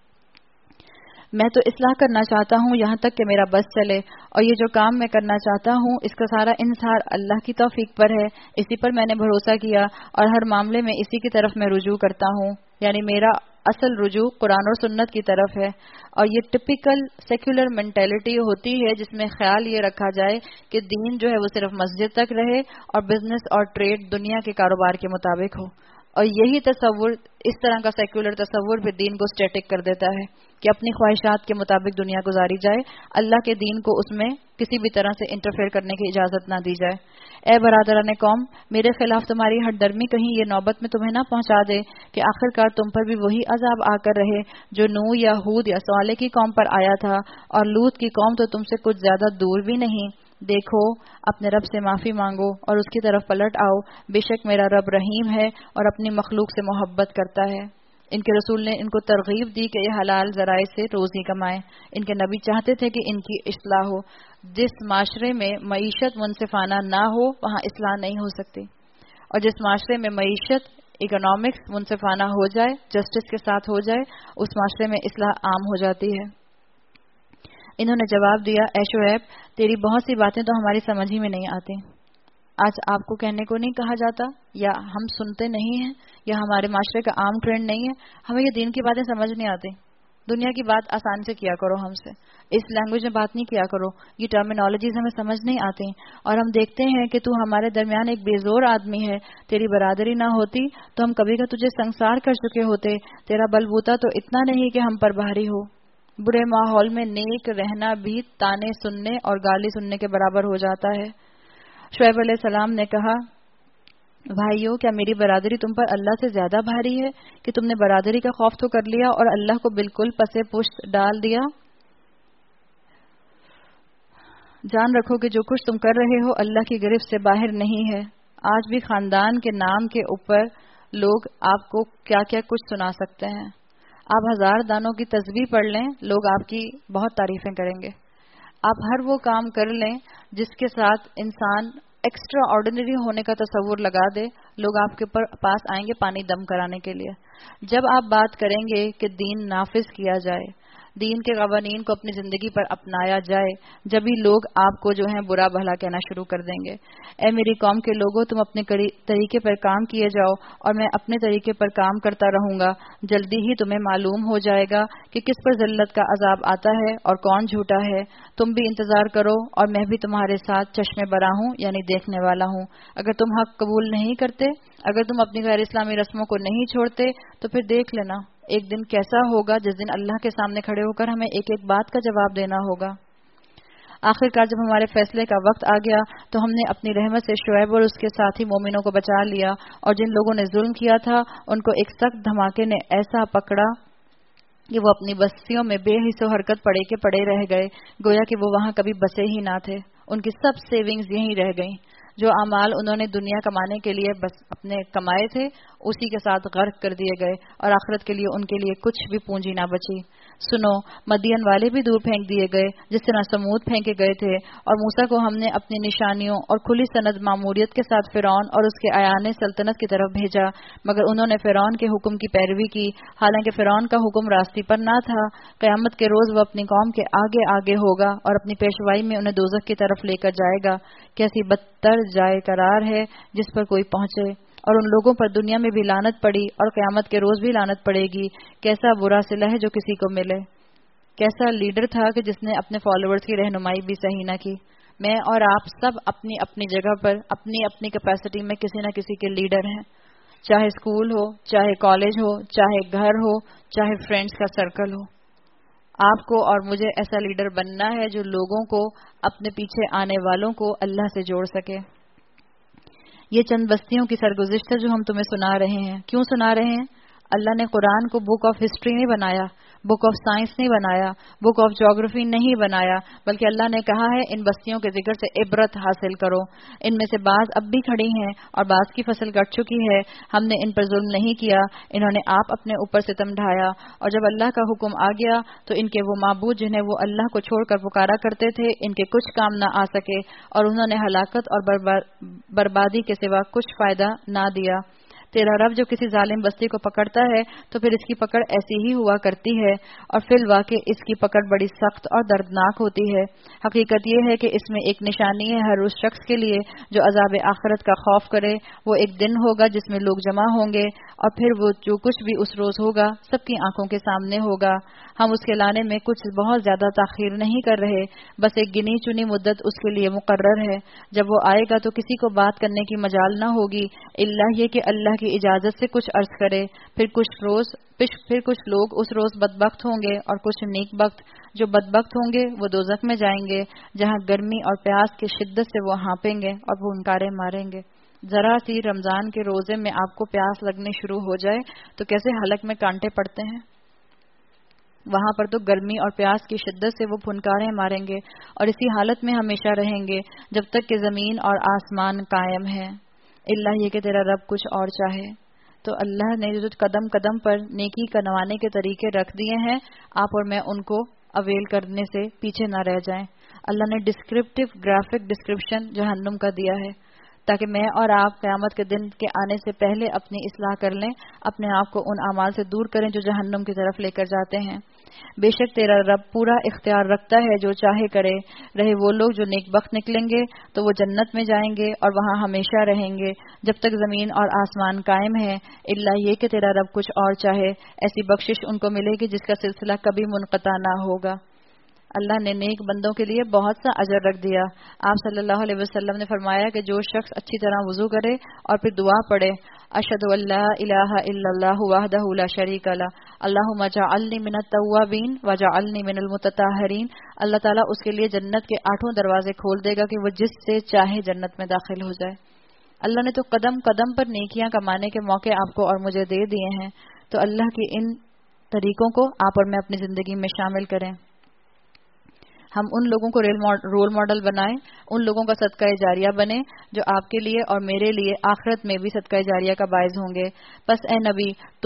میں تو اصلاح کرنا چاہتا ہوں یہاں تک کہ میرا بس چلے, اور یہ جو کام میں کرنا چاہتا ہوں اس کا سارا انحصار اللہ کی توفیق پر ہے. اسی پر میں نے بھروسہ کیا اور ہر معاملے میں اسی کی طرف میں رجوع کرتا ہوں. یعنی میرا اصل رجوع قرآن اور سنت کی طرف ہے. اور یہ ٹپیکل سیکولر مینٹیلٹی ہوتی ہے جس میں خیال یہ رکھا جائے کہ دین جو ہے وہ صرف مسجد تک رہے اور بزنس اور ٹریڈ دنیا کے کاروبار کے مطابق ہو. اور یہی تصور, اس طرح کا سیکولر تصور بھی دین کو اسٹیٹک کر دیتا ہے کہ اپنی خواہشات کے مطابق دنیا گزاری جائے, اللہ کے دین کو اس میں کسی بھی طرح سے انٹرفیئر کرنے کی اجازت نہ دی جائے. اے برادران قوم, میرے خلاف تمہاری ہٹ درمی کہیں یہ نوبت میں تمہیں نہ پہنچا دے کہ آخر کار تم پر بھی وہی عذاب آ کر رہے جو نوح یا ہود یا صالح کی قوم پر آیا تھا, اور لوط کی قوم تو تم سے کچھ زیادہ دور بھی نہیں. دیکھو اپنے رب سے معافی مانگو اور اس کی طرف پلٹ آؤ، بے شک میرا رب رحیم ہے اور اپنی مخلوق سے محبت کرتا ہے۔ ان کے رسول نے ان کو ترغیب دی کہ یہ حلال ذرائع سے روزی کمائیں۔ ان کے نبی چاہتے تھے کہ ان کی اصلاح ہو۔ جس معاشرے میں معیشت منصفانہ نہ ہو وہاں اصلاح نہیں ہو سکتی، اور جس معاشرے میں معیشت اکنامکس منصفانہ ہو جائے، جسٹس کے ساتھ ہو جائے، اس معاشرے میں اصلاح عام ہو جاتی ہے۔ انہوں نے جواب دیا، اے شعیب تیری بہت سی باتیں تو ہماری سمجھ ہی میں نہیں آتی۔ آج آپ کو کہنے کو نہیں کہا جاتا، یا ہم سنتے نہیں ہیں، یا ہمارے معاشرے کا عام ٹرینڈ نہیں ہے، ہمیں یہ دین کی باتیں سمجھ نہیں آتی۔ دنیا کی بات آسان سے کیا کرو، ہم سے اس لینگویج میں بات نہیں کیا کرو، یہ ٹرمینالوجیز ہمیں سمجھ نہیں آتی، اور ہم دیکھتے ہیں کہ تو ہمارے درمیان ایک بے زور آدمی ہے، تیری برادری نہ ہوتی تو ہم کبھی کا تجھے سنسار کر چکے ہوتے، تیرا بل بوتا تو اتنا نہیں کہ ہم پر بھاری ہو۔ برے ماحول میں نیک رہنا بھی تانے سننے اور گالی سننے کے برابر ہو جاتا ہے۔ شعیب علیہ السلام نے کہا، بھائیو کیا میری برادری تم پر اللہ سے زیادہ بھاری ہے کہ تم نے برادری کا خوف تو کر لیا اور اللہ کو بالکل پسے پشت ڈال دیا؟ جان رکھو کہ جو کچھ تم کر رہے ہو اللہ کی گرفت سے باہر نہیں ہے۔ آج بھی خاندان کے نام کے اوپر لوگ آپ کو کیا کیا کچھ سنا سکتے ہیں۔ آپ ہزار دانوں کی تسبیح پڑھ لیں، لوگ آپ کی بہت تعریفیں کریں گے۔ آپ ہر وہ کام کر لیں جس کے ساتھ انسان ایکسٹرا آرڈینری ہونے کا تصور لگا دے، لوگ آپ کے پاس آئیں گے پانی دم کرانے کے لیے۔ جب آپ بات کریں گے کہ دین نافذ کیا جائے، دین کے قوانین کو اپنی زندگی پر اپنایا جائے، جب ہی لوگ آپ کو جو ہے برا بھلا کہنا شروع کر دیں گے۔ اے میری قوم کے لوگوں، تم اپنے طریقے پر کام کیے جاؤ اور میں اپنے طریقے پر کام کرتا رہوں گا۔ جلدی ہی تمہیں معلوم ہو جائے گا کہ کس پر ذلت کا عذاب آتا ہے اور کون جھوٹا ہے۔ تم بھی انتظار کرو اور میں بھی تمہارے ساتھ چشمے برا ہوں، یعنی دیکھنے والا ہوں۔ اگر تم حق قبول نہیں کرتے، اگر تم اپنی غیر اسلامی رسموں کو نہیں چھوڑتے تو پھر دیکھ لینا ایک دن کیسا ہوگا جس دن اللہ کے سامنے کھڑے ہو کر ہمیں ایک ایک بات کا جواب دینا ہوگا۔ آخر کار جب ہمارے فیصلے کا وقت آ گیا تو ہم نے اپنی رحمت سے شعیب اور اس کے ساتھی مومنوں کو بچا لیا، اور جن لوگوں نے ظلم کیا تھا ان کو ایک سخت دھماکے نے ایسا پکڑا کہ وہ اپنی بستیوں میں بے حس و حرکت پڑے کے پڑے رہ گئے، گویا کہ وہ وہاں کبھی بسے ہی نہ تھے۔ ان کی سب سیونگز یہیں رہ گئیں۔ جو اعمال انہوں نے دنیا کمانے کے لیے بس اپنے کمائے تھے اسی کے ساتھ غرق کر دیے گئے، اور آخرت کے لیے ان کے لیے کچھ بھی پونجی نہ بچی۔ سنو، مدین والے بھی دور پھینک دیے گئے جس طرح سمود پھینکے گئے تھے، اور موسیٰ کو ہم نے اپنی نشانیوں اور کھلی سند معموریت کے ساتھ فرعون اور اس کے ایان سلطنت کی طرف بھیجا، مگر انہوں نے فرعون کے حکم کی پیروی کی، حالانکہ فرعون کا حکم راستی پر نہ تھا۔ قیامت کے روز وہ اپنی قوم کے آگے آگے ہوگا اور اپنی پیشوائی میں انہیں دوزخ کی طرف لے کر جائے گا۔ کیسی بدتر جائے قرار ہے جس پر کوئی پہنچے، اور ان لوگوں پر دنیا میں بھی لعنت پڑی اور قیامت کے روز بھی لعنت پڑے گی۔ کیسا برا صلہ ہے جو کسی کو ملے۔ کیسا لیڈر تھا کہ جس نے اپنے فالوورز کی رہنمائی بھی صحیح نہ کی۔ میں اور آپ سب اپنی اپنی جگہ پر اپنی اپنی کیپیسٹی میں کسی نہ کسی کے لیڈر ہیں، چاہے اسکول ہو، چاہے کالج ہو، چاہے گھر ہو، چاہے فرینڈز کا سرکل ہو۔ آپ کو اور مجھے ایسا لیڈر بننا ہے جو لوگوں کو، اپنے پیچھے آنے والوں کو اللہ سے جوڑ سکے۔ یہ چند بستیوں کی سرگزشت ہے جو ہم تمہیں سنا رہے ہیں۔ کیوں سنا رہے ہیں؟ اللہ نے قرآن کو بک آف ہسٹری نہیں بنایا، بک آف سائنس نہیں بنایا، بک آف جیوگرافی نہیں بنایا، بلکہ اللہ نے کہا ہے ان بستیوں کے ذکر سے عبرت حاصل کرو۔ ان میں سے بعض اب بھی کھڑی ہیں اور بعض کی فصل کٹ چکی ہے۔ ہم نے ان پر ظلم نہیں کیا، انہوں نے آپ اپنے اوپر ستم ڈھایا، اور جب اللہ کا حکم آ گیا تو ان کے وہ معبود جنہیں وہ اللہ کو چھوڑ کر پکارا کرتے تھے ان کے کچھ کام نہ آ سکے، اور انہوں نے ہلاکت اور بربادی کے سوا کچھ فائدہ نہ دیا۔ تیرا رب جو کسی ظالم بستی کو پکڑتا ہے تو پھر اس کی پکڑ ایسی ہی ہوا کرتی ہے، اور فی الواقع اس کی پکڑ بڑی سخت اور دردناک ہوتی ہے۔ حقیقت یہ ہے کہ اس میں ایک نشانی ہے ہر اس شخص کے لیے جو عذاب آخرت کا خوف کرے۔ وہ ایک دن ہوگا جس میں لوگ جمع ہوں گے، اور پھر وہ جو کچھ بھی اس روز ہوگا سب کی آنکھوں کے سامنے ہوگا۔ ہم اس کے لانے میں کچھ بہت زیادہ تاخیر نہیں کر رہے، بس ایک گنی چنی مدت اس کے لیے مقرر ہے۔ جب وہ آئے گا تو کسی کو بات کرنے کی مجال نہ ہوگی الا یہ کہ اللہ کی اجازت سے کچھ عرض کرے۔ پھر کچھ روز پھر کچھ لوگ اس روز بدبخت ہوں گے اور کچھ نیک بخت۔ جو بدبخت ہوں گے وہ دوزخ میں جائیں گے جہاں گرمی اور پیاس کی شدت سے وہ ہانپیں گے اور وہ انکارے ماریں گے۔ ذرا سی رمضان کے روزے میں آپ کو پیاس لگنے شروع ہو جائے تو کیسے حلق میں کانٹے پڑتے ہیں۔ وہاں پر تو گرمی اور پیاس کی شدت سے وہ پھنکاریں ماریں گے اور اسی حالت میں ہمیشہ رہیں گے جب تک کہ زمین اور آسمان قائم ہے، اللہ یہ کہ تیرا رب کچھ اور چاہے۔ تو اللہ نے جو قدم قدم پر نیکی کنوانے کے طریقے رکھ دیے ہیں، آپ اور میں ان کو اویل کرنے سے پیچھے نہ رہ جائیں۔ اللہ نے ڈسکرپٹیو گرافک ڈسکرپشن جہنم کا دیا ہے تاکہ میں اور آپ قیامت کے دن کے آنے سے پہلے اپنی اصلاح کر لیں، اپنے آپ کو ان اعمال سے دور کریں جو جہنم کی طرف لے کر جاتے ہیں۔ بے شک تیرا رب پورا اختیار رکھتا ہے، جو چاہے کرے۔ رہے وہ لوگ جو نیک بخت نکلیں گے تو وہ جنت میں جائیں گے اور وہاں ہمیشہ رہیں گے جب تک زمین اور آسمان قائم ہے، الا یہ کہ تیرا رب کچھ اور چاہے۔ ایسی بخشش ان کو ملے گی جس کا سلسلہ کبھی منقطع نہ ہوگا۔ اللہ نے نیک بندوں کے لیے بہت سا اجر رکھ دیا۔ آپ صلی اللہ علیہ وسلم نے فرمایا کہ جو شخص اچھی طرح وضو کرے اور پھر دعا پڑھے، اشہد ان لا الہ الا اللہ وحدہ لا شریک لہ اللہم اجعلنی من التوابین وجعلنی من المتطہرین، اللہ تعالیٰ اس کے لیے جنت کے آٹھوں دروازے کھول دے گا کہ وہ جس سے چاہے جنت میں داخل ہو جائے۔ اللہ نے تو قدم قدم پر نیکیاں کمانے کے موقع آپ کو اور مجھے دے دیے ہیں، تو اللہ کی ان طریقوں کو آپ اور میں اپنی زندگی میں شامل کریں۔ ہم ان لوگوں کو رول ماڈل بنائیں، ان لوگوں کا صدقہ جاریہ بنے جو آپ کے لیے اور میرے لیے آخرت میں بھی صدقہ جاریہ کا باعث ہوں گے۔ پس اے نبی،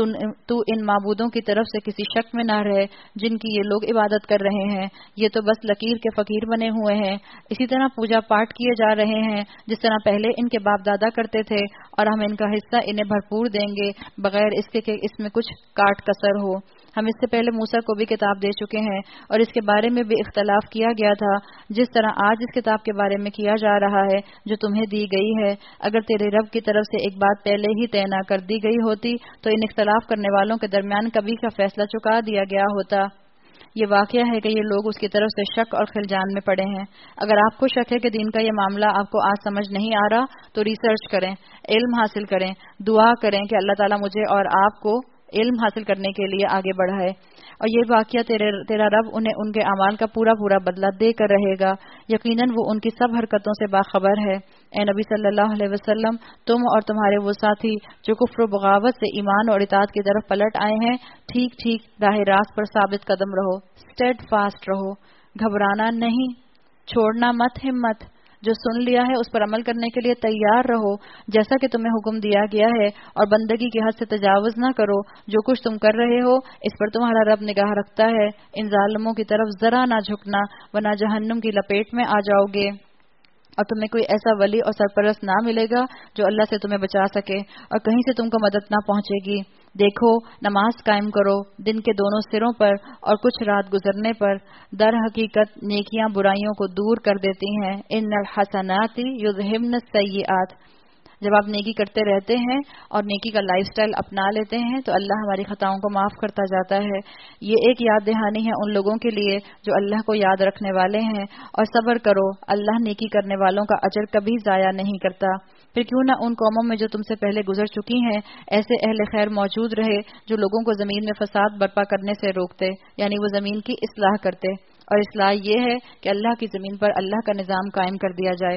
تو ان معبودوں کی طرف سے کسی شک میں نہ رہے جن کی یہ لوگ عبادت کر رہے ہیں، یہ تو بس لکیر کے فقیر بنے ہوئے ہیں۔ اسی طرح پوجا پاٹ کیے جا رہے ہیں جس طرح پہلے ان کے باپ دادا کرتے تھے، اور ہم ان کا حصہ انہیں بھرپور دیں گے بغیر اس کے کہ اس میں کچھ کاٹ کسر ہو۔ ہم اس سے پہلے موسیٰ کو بھی کتاب دے چکے ہیں اور اس کے بارے میں بھی اختلاف کیا گیا تھا، جس طرح آج اس کتاب کے بارے میں کیا جا رہا ہے جو تمہیں دی گئی ہے۔ اگر تیرے رب کی طرف سے ایک بات پہلے ہی طے نہ کر دی گئی ہوتی تو ان اختلاف کرنے والوں کے درمیان کبھی کا فیصلہ چکا دیا گیا ہوتا۔ یہ واقعہ ہے کہ یہ لوگ اس کی طرف سے شک اور خلجان میں پڑے ہیں۔ اگر آپ کو شک ہے کہ دین کا یہ معاملہ آپ کو آج سمجھ نہیں آ رہا تو ریسرچ کریں، علم حاصل کریں، دعا کریں کہ اللہ تعالیٰ مجھے اور آپ کو علم حاصل کرنے کے لیے آگے بڑھائے، اور یہ واقعہ تیرے تیرا رب انہیں ان کے اعمال کا پورا پورا بدلہ دے کر رہے گا۔ یقیناً وہ ان کی سب حرکتوں سے باخبر ہے۔ اے نبی صلی اللہ علیہ وسلم، تم اور تمہارے وہ ساتھی جو کفر و بغاوت سے ایمان اور اطاعت کی طرف پلٹ آئے ہیں، ٹھیک ٹھیک راہ راست پر ثابت قدم رہو، اسٹیڈ فاسٹ رہو، گھبرانا نہیں، چھوڑنا مت ہمت، جو سن لیا ہے اس پر عمل کرنے کے لیے تیار رہو جیسا کہ تمہیں حکم دیا گیا ہے، اور بندگی کی حد سے تجاوز نہ کرو۔ جو کچھ تم کر رہے ہو اس پر تمہارا رب نگاہ رکھتا ہے۔ ان ظالموں کی طرف ذرا نہ جھکنا ورنہ جہنم کی لپیٹ میں آ جاؤ گے، اور تمہیں کوئی ایسا ولی اور سرپرست نہ ملے گا جو اللہ سے تمہیں بچا سکے، اور کہیں سے تم کو مدد نہ پہنچے گی۔ دیکھو، نماز قائم کرو دن کے دونوں سروں پر اور کچھ رات گزرنے پر، در حقیقت نیکیاں برائیوں کو دور کر دیتی ہیں۔ ان الحسنات یذہبن السیئات، جب آپ نیکی کرتے رہتے ہیں اور نیکی کا لائف سٹائل اپنا لیتے ہیں تو اللہ ہماری خطاؤں کو معاف کرتا جاتا ہے۔ یہ ایک یاد دہانی ہے ان لوگوں کے لیے جو اللہ کو یاد رکھنے والے ہیں، اور صبر کرو، اللہ نیکی کرنے والوں کا اجر کبھی ضائع نہیں کرتا۔ پھر کیوں نہ ان قوموں میں جو تم سے پہلے گزر چکی ہیں ایسے اہل خیر موجود رہے جو لوگوں کو زمین میں فساد برپا کرنے سے روکتے، یعنی وہ زمین کی اصلاح کرتے، اور اصلاح یہ ہے کہ اللہ کی زمین پر اللہ کا نظام قائم کر دیا جائے،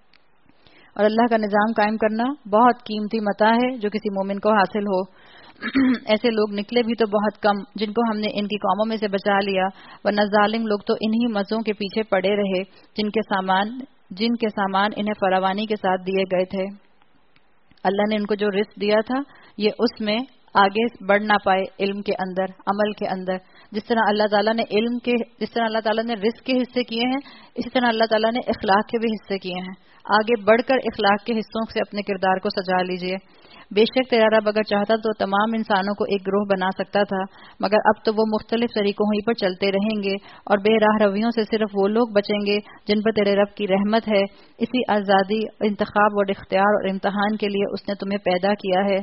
اور اللہ کا نظام قائم کرنا بہت قیمتی متاع ہے جو کسی مومن کو حاصل ہو۔ ایسے لوگ نکلے بھی تو بہت کم جن کو ہم نے ان کی قوموں میں سے بچا لیا، ورنہ ظالم لوگ تو انہی مزوں کے پیچھے پڑے رہے جن کے سامان جن کے سامان انہیں فراوانی کے ساتھ دیے گئے تھے۔ اللہ نے ان کو جو رزق دیا تھا یہ اس میں آگے بڑھ نہ پائے، علم کے اندر، عمل کے اندر۔ جس طرح اللہ تعالیٰ نے علم کے جس طرح اللہ تعالیٰ نے رزق کے حصے کیے ہیں، اسی طرح اللہ تعالیٰ نے اخلاق کے بھی حصے کیے ہیں۔ آگے بڑھ کر اخلاق کے حصوں سے اپنے کردار کو سجا لیجئے۔ بے شک تیرا رب اگر چاہتا تو تمام انسانوں کو ایک گروہ بنا سکتا تھا، مگر اب تو وہ مختلف طریقوں ہی پر چلتے رہیں گے، اور بے راہ رویوں سے صرف وہ لوگ بچیں گے جن پر تیرے رب کی رحمت ہے۔ اسی آزادی، انتخاب اور اختیار اور امتحان کے لیے اس نے تمہیں پیدا کیا ہے۔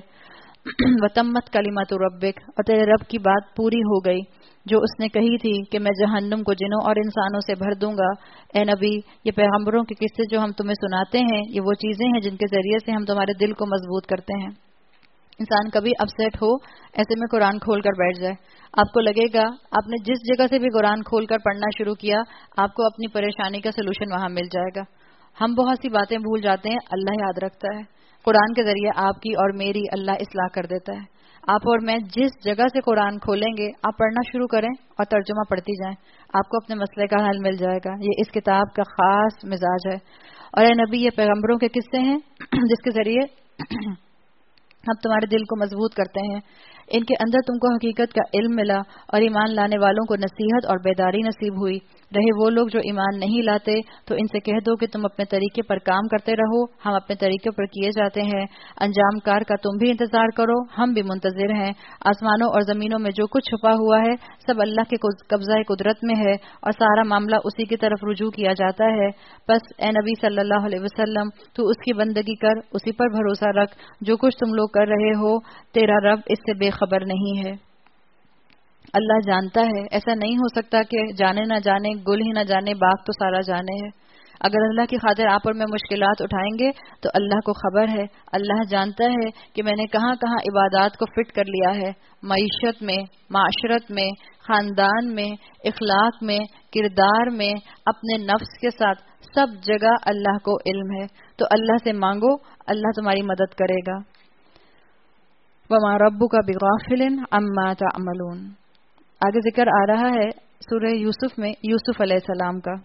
وتمت کلمۃ ربک، اور تیرے رب کی بات پوری ہو گئی جو اس نے کہی تھی کہ میں جہنم کو جنوں اور انسانوں سے بھر دوں گا۔ اے نبی، یہ پیغمبروں کے قصے جو ہم تمہیں سناتے ہیں یہ وہ چیزیں ہیں جن کے ذریعے سے ہم تمہارے دل کو مضبوط کرتے ہیں۔ انسان کبھی اپسیٹ ہو ایسے میں قرآن کھول کر بیٹھ جائے، آپ کو لگے گا آپ نے جس جگہ سے بھی قرآن کھول کر پڑھنا شروع کیا آپ کو اپنی پریشانی کا سلوشن وہاں مل جائے گا۔ ہم بہت سی باتیں بھول جاتے ہیں، اللہ یاد رکھتا ہے۔ قرآن کے ذریعے آپ کی اور میری اللہ اصلاح کر دیتا ہے۔ آپ اور میں جس جگہ سے قرآن کھولیں گے آپ پڑھنا شروع کریں اور ترجمہ پڑھتی جائیں، آپ کو اپنے مسئلے کا حل مل جائے گا. یہ اس کتاب کا خاص مزاج ہے. اور اے نبی، یہ پیغمبروں کے قصے ہیں جس کے ذریعے ہم تمہارے دل کو مضبوط کرتے ہیں. ان کے اندر تم کو حقیقت کا علم ملا اور ایمان لانے والوں کو نصیحت اور بیداری نصیب ہوئی. رہے وہ لوگ جو ایمان نہیں لاتے تو ان سے کہہ دو کہ تم اپنے طریقے پر کام کرتے رہو، ہم اپنے طریقے پر کیے جاتے ہیں. انجام کار کا تم بھی انتظار کرو، ہم بھی منتظر ہیں. آسمانوں اور زمینوں میں جو کچھ چھپا ہوا ہے سب اللہ کے قبضہ قدرت میں ہے اور سارا معاملہ اسی کی طرف رجوع کیا جاتا ہے. بس اے نبی صلی اللہ علیہ وسلم، تو اس کی بندگی کر، اسی پر بھروسہ رکھ. جو کچھ تم لوگ کر رہے ہو تیرا رب اس سے بے خبر نہیں ہے. اللہ جانتا ہے. ایسا نہیں ہو سکتا کہ جانے نہ جانے، گل ہی نہ جانے، باغ تو سارا جانے ہے. اگر اللہ کی خاطر آپ اور میں مشکلات اٹھائیں گے تو اللہ کو خبر ہے. اللہ جانتا ہے کہ میں نے کہاں کہاں عبادات کو فٹ کر لیا ہے. معیشت میں، معاشرت میں، خاندان میں، اخلاق میں، کردار میں، اپنے نفس کے ساتھ، سب جگہ اللہ کو علم ہے. تو اللہ سے مانگو، اللہ تمہاری مدد کرے گا. وَمَا رَبُّكَ بِغَافِلٍ عَمَّا تَعْمَلُونَ. آگے ذکر آ رہا ہے سورہ یوسف میں یوسف علیہ السلام کا.